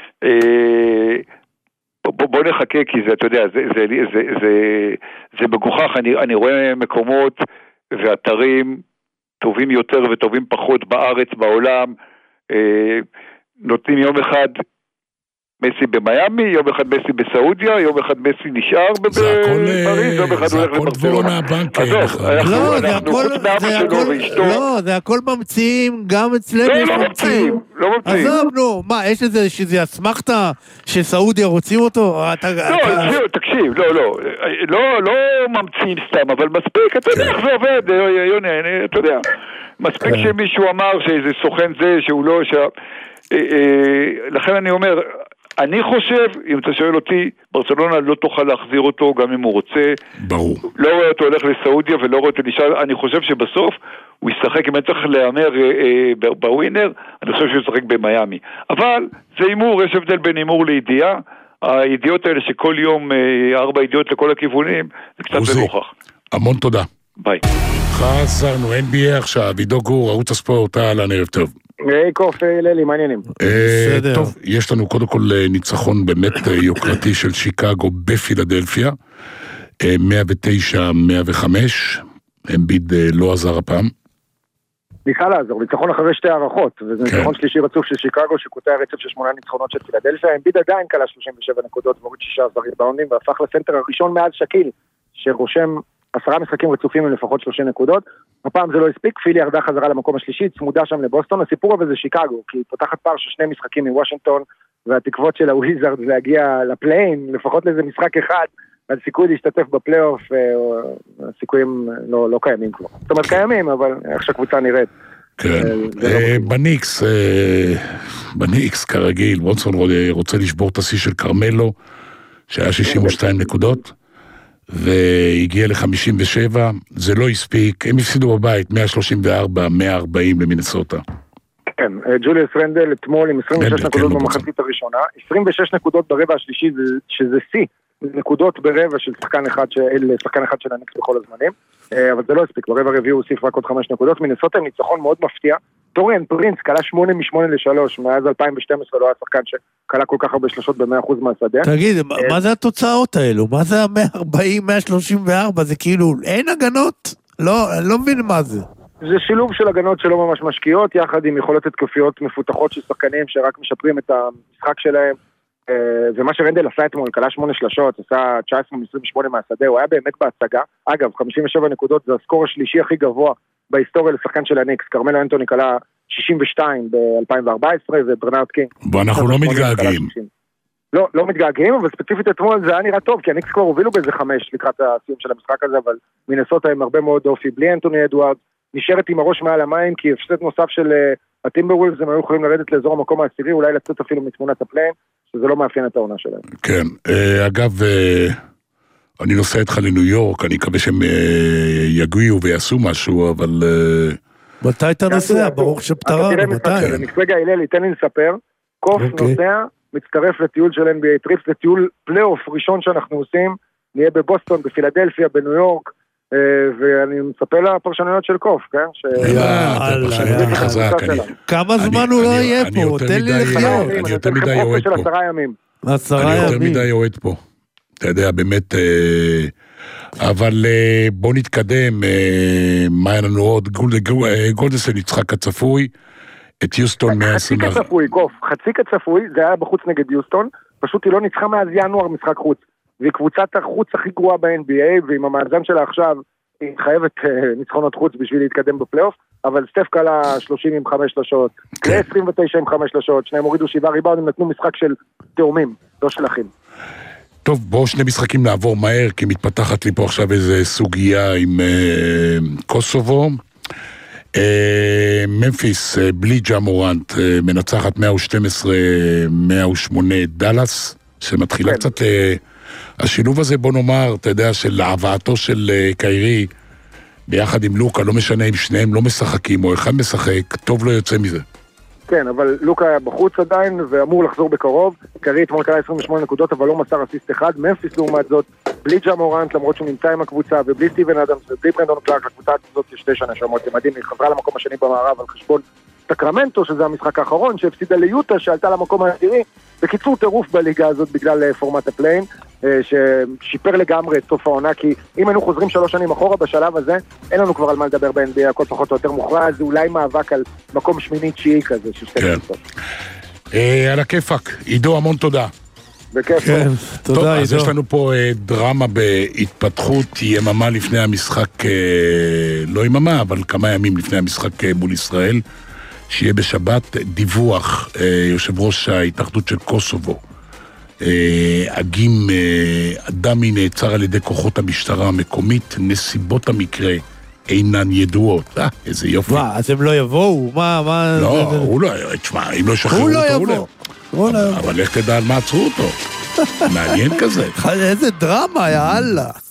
Speaker 13: בוא נחכה כי זה, אתה יודע, זה, זה, זה, זה, זה מגוחך. אני, אני רואה מקומות ואתרים טובים יותר וטובים פחות בארץ, בעולם, נותנים יום אחד מסי במיימי, יום אחד מסי בסעודיה, יום אחד מסי נשאר בפריז, יום אחד הולך לברצלונה.
Speaker 3: לא, זה הכל ממציאים, גם אצלנו יש ממציאים.
Speaker 13: לא ממציאים.
Speaker 3: עזוב, נו, מה, יש איזה שזה אסמכת שסעודיה רוצים אותו?
Speaker 13: לא, תקשיב, לא, לא, לא ממציאים סתם, אבל מספיק, אתה יודע איך זה עובד, יוני, אתה יודע, מספיק שמישהו אמר שאיזה סוכן זה, שהוא לא, לכן אני אומר, אני חושב, אם אתה שואל אותי, ברצלונה לא תוכל להחזיר אותו גם אם הוא רוצה.
Speaker 2: ברור.
Speaker 13: לא רואה אותו הולך לסעודיה ולא רואה אותו נשאר. אני חושב שבסוף הוא ישחק, אם אני צריך להאמר בווינר, אני חושב שהוא ישחק במיימי. אבל זה אימור, יש הבדל בין אימור לידיעה. הידיעות האלה שכל יום ארבע ידיעות לכל הכיוונים, זה קצת מגוחך.
Speaker 2: המון תודה.
Speaker 13: ביי.
Speaker 2: חזרנו, אן בי איי עכשיו, עידו גור, ערוץ הספורט, אהלן, ערב טוב.
Speaker 14: היי קוף, לילי, מעניינים.
Speaker 2: טוב, יש לנו קודם כל ניצחון באמת יוקרתי של שיקגו בפילדלפיה, מאה ותשע מאה וחמש, אמביד לא עזר הפעם.
Speaker 14: ניסה לעזור, ניצחון אחרי שתי הערכות, וזה ניצחון שלישי רצוף של שיקגו, שקוטע רצף של שמונה ניצחונות של פילדלפיה, אמביד עדיין קלה שלושים ושבע נקודות, ועוד שישה עשר ריבאונדים, והפך לסנטר הראשון מאז שקיל, שרושם עשרה משחקים רצופים עם לפחות שלושים נקודות. הפעם זה לא הספיק, פילי ירדה חזרה למקום השלישי, צמודה שם לבוסטון. הסיפור הזה זה שיקגו, כי היא פותחת פער של שני משחקים מוושינגטון, והתקוות של הוויזארד להגיע לפליין, לפחות לאיזה משחק אחד, אז סיכוי להשתתף בפלייאוף, הסיכויים לא, לא קיימים כבר. זאת אומרת קיימים, אבל איך שהקבוצה נראית.
Speaker 2: כן, בניקס, בניקס כרגיל, וונסון רוצה לשבור את השיא של קרמלו, שהיה שישים ושתיים נקודות, והגיע ל-חמישים ושבע, זה לא הספיק, הם הפסידו בבית מאה שלושים וארבע מאה ארבעים למינסוטה.
Speaker 14: כן, ג'וליוס רנדל אתמול עם עשרים ושש נקודות במחצית הראשונה, עשרים ושש נקודות ברבע השלישי, שזה שיא, נקודות ברבע של שחקן אחד, שחקן אחד של הניקס בכל הזמנים, אבל זה לא הספיק, ברבע הרביעי הוא הוסיף רק עוד חמש נקודות, מינסוטה עם ניצחון מאוד מפתיע, טוריאן פרינס קלה שמונה משמונה לשלוש, מאז אלפיים ושתים עשרה לא היה שחקן שקלה כל כך הרבה שלושות ב-מאה אחוז מהשדה.
Speaker 3: תגיד, מה זה התוצאות האלו? מה זה ה-מאה ארבעים מאה שלושים וארבע? זה כאילו, אין הגנות? לא, אני לא מבין מה זה.
Speaker 14: זה שילוב של הגנות שלא ממש משקיעות, יחד עם יכולות התקפיות מפותחות של שחקנים שרק משפרים את המשחק שלהם. זה מה שרנדל עשה אתמול, קלה שמונה שלשות, עשה תשע עשרה עשרים ושמונה מהשדה, הוא היה באמת בהצגה. אגב, חמישים ושבע נקודות זה הסקור השלישי הכי גבוה בהיסטוריה לשחקן של הניקס. קרמלו אנטוני קלה שישים ושתיים ב-אלפיים וארבע עשרה, וברנרד קינג.
Speaker 2: ואנחנו לא מתגעגעים.
Speaker 14: לא, לא מתגעגעים, אבל ספציפית אתמול זה היה נראה טוב, כי הניקס כבר הובילו באיזה חמש לקראת הסיום של המשחק הזה, אבל מינסוטה עם הרבה מאוד אופי, בלי אנטוני אדוארד, נשארת עם הראש מעל המים, כי הפסד נוסף של הטימברווולפס הם היו יכולים לרדת לאזור המקום העשירי, אולי לצאת אפילו מתמונת הפליין, שזה לא מאפיין את העונה שלהם.
Speaker 2: כן, אגב, אני נוסע איתך לניו יורק, אני מקווה שהם יגיעו ויעשו משהו, אבל...
Speaker 3: מתי אתה נוסע? ברוך שפטרנו, מתי?
Speaker 14: נפלג ההילל, תן לי לספר, קוף נוסע, מצטרף לטיול של אן בי איי טריפס, זה טיול פלייאוף ראשון שאנחנו עושים, נהיה בבוסטון, בפילדלפיה, בניו יורק, ואני מצפה לפרשנויות של קוף, כן?
Speaker 3: כמה זמן הוא לא יהיה פה? תן לי לחיות.
Speaker 2: אני יותר מדי יועד פה.
Speaker 3: עשרה ימים.
Speaker 2: אני יותר מדי יועד פה. אתה יודע, באמת... אבל בוא נתקדם, מה היה לנו עוד? גולדסטייט ניצחה כצפוי, את יוסטון מאה ועשרים.
Speaker 14: חצי כצפוי, קוף, חצי כצפוי, זה היה בחוץ נגד יוסטון, פשוט היא לא ניצחה מאז ינואר משחק חוץ. והיא קבוצת החוץ הכי גרועה ב-אן בי איי, ועם המאזן שלה עכשיו, היא חייבת ניצחונות חוץ בשביל להתקדם בפלייאוף, אבל סטף קלה שלושים עם חמש שלשות, עשרים ותשע עם חמש שלשות, שניהם הורידו שבעה ריבאונדים, נתנו משחק של תאומים, לא של אחים.
Speaker 2: טוב, בואו שני משחקים נעבור מהר, כי מתפתחת לי פה עכשיו איזו סוגיה עם אה, קוסובו. אה, ממפיס, אה, בלי ג'ה מורנט, אה, מנצחת מאה ושתים עשרה מאה ושמונה דלס, שמתחילה כן. קצת... אה, השילוב הזה, בוא נאמר, אתה יודע, של הבאתו של קיירי, ביחד עם לוקה, לא משנה אם שניהם לא משחקים, או אחד משחק, טוב לא יוצא מזה.
Speaker 14: כן, אבל לוקה היה בחוץ עדיין, ואמור לחזור בקרוב. קיירי אתמול קלה עשרים ושמונה נקודות, אבל לא מסר אסיסט אחד. ממפיס לעומת זאת, בלי ג'ה מורנט, למרות שהוא נמצא עם הקבוצה, ובלי סטיבן אדמס, ובלי ברנדון קלארק, הקבוצה הזאת יש שתי שנה שמות, זה מדהים, היא חזרה למקום השני במערב על חשבון סקרמנטו, שזה המשחק האחרון, שהפסידה ליוטה, שעלתה למקום העשירי. בקיצור, טירוף בליגה הזאת בגלל פורמט הפליין, ששיפר לגמרי את סוף העונה, כי אם היינו חוזרים שלוש שנים אחורה בשלב הזה, אין לנו כבר על מה לדבר ב-אן בי איי, הכל פחות או יותר מוכרע, זה אולי מאבק על מקום שמיני תשיעי כזה, ששתי קבוצות.
Speaker 2: על הכיפק, עידו, המון תודה.
Speaker 14: בכיף.
Speaker 3: תודה, עידו.
Speaker 2: אז יש לנו פה דרמה בהתפתחות, יממה לפני המשחק, לא יממה, אבל כמה ימים לפני המשחק מול ישראל, שיהיה בשבת דיווח יושב ראש ההתאחדות של קוסובו. אגים אדמי נעצר על ידי כוחות המשטרה המקומית, נסיבות המקרה אינן ידועות. אה, איזה יופי.
Speaker 3: מה, אז הם לא יבואו? מה, מה...
Speaker 2: לא, הוא לא, תשמע, אם לא ישחררו אותו, הוא לא יבוא. אבל איך תדע על מה עצרו אותו? מעניין כזה.
Speaker 3: איזה דרמה, יאללה.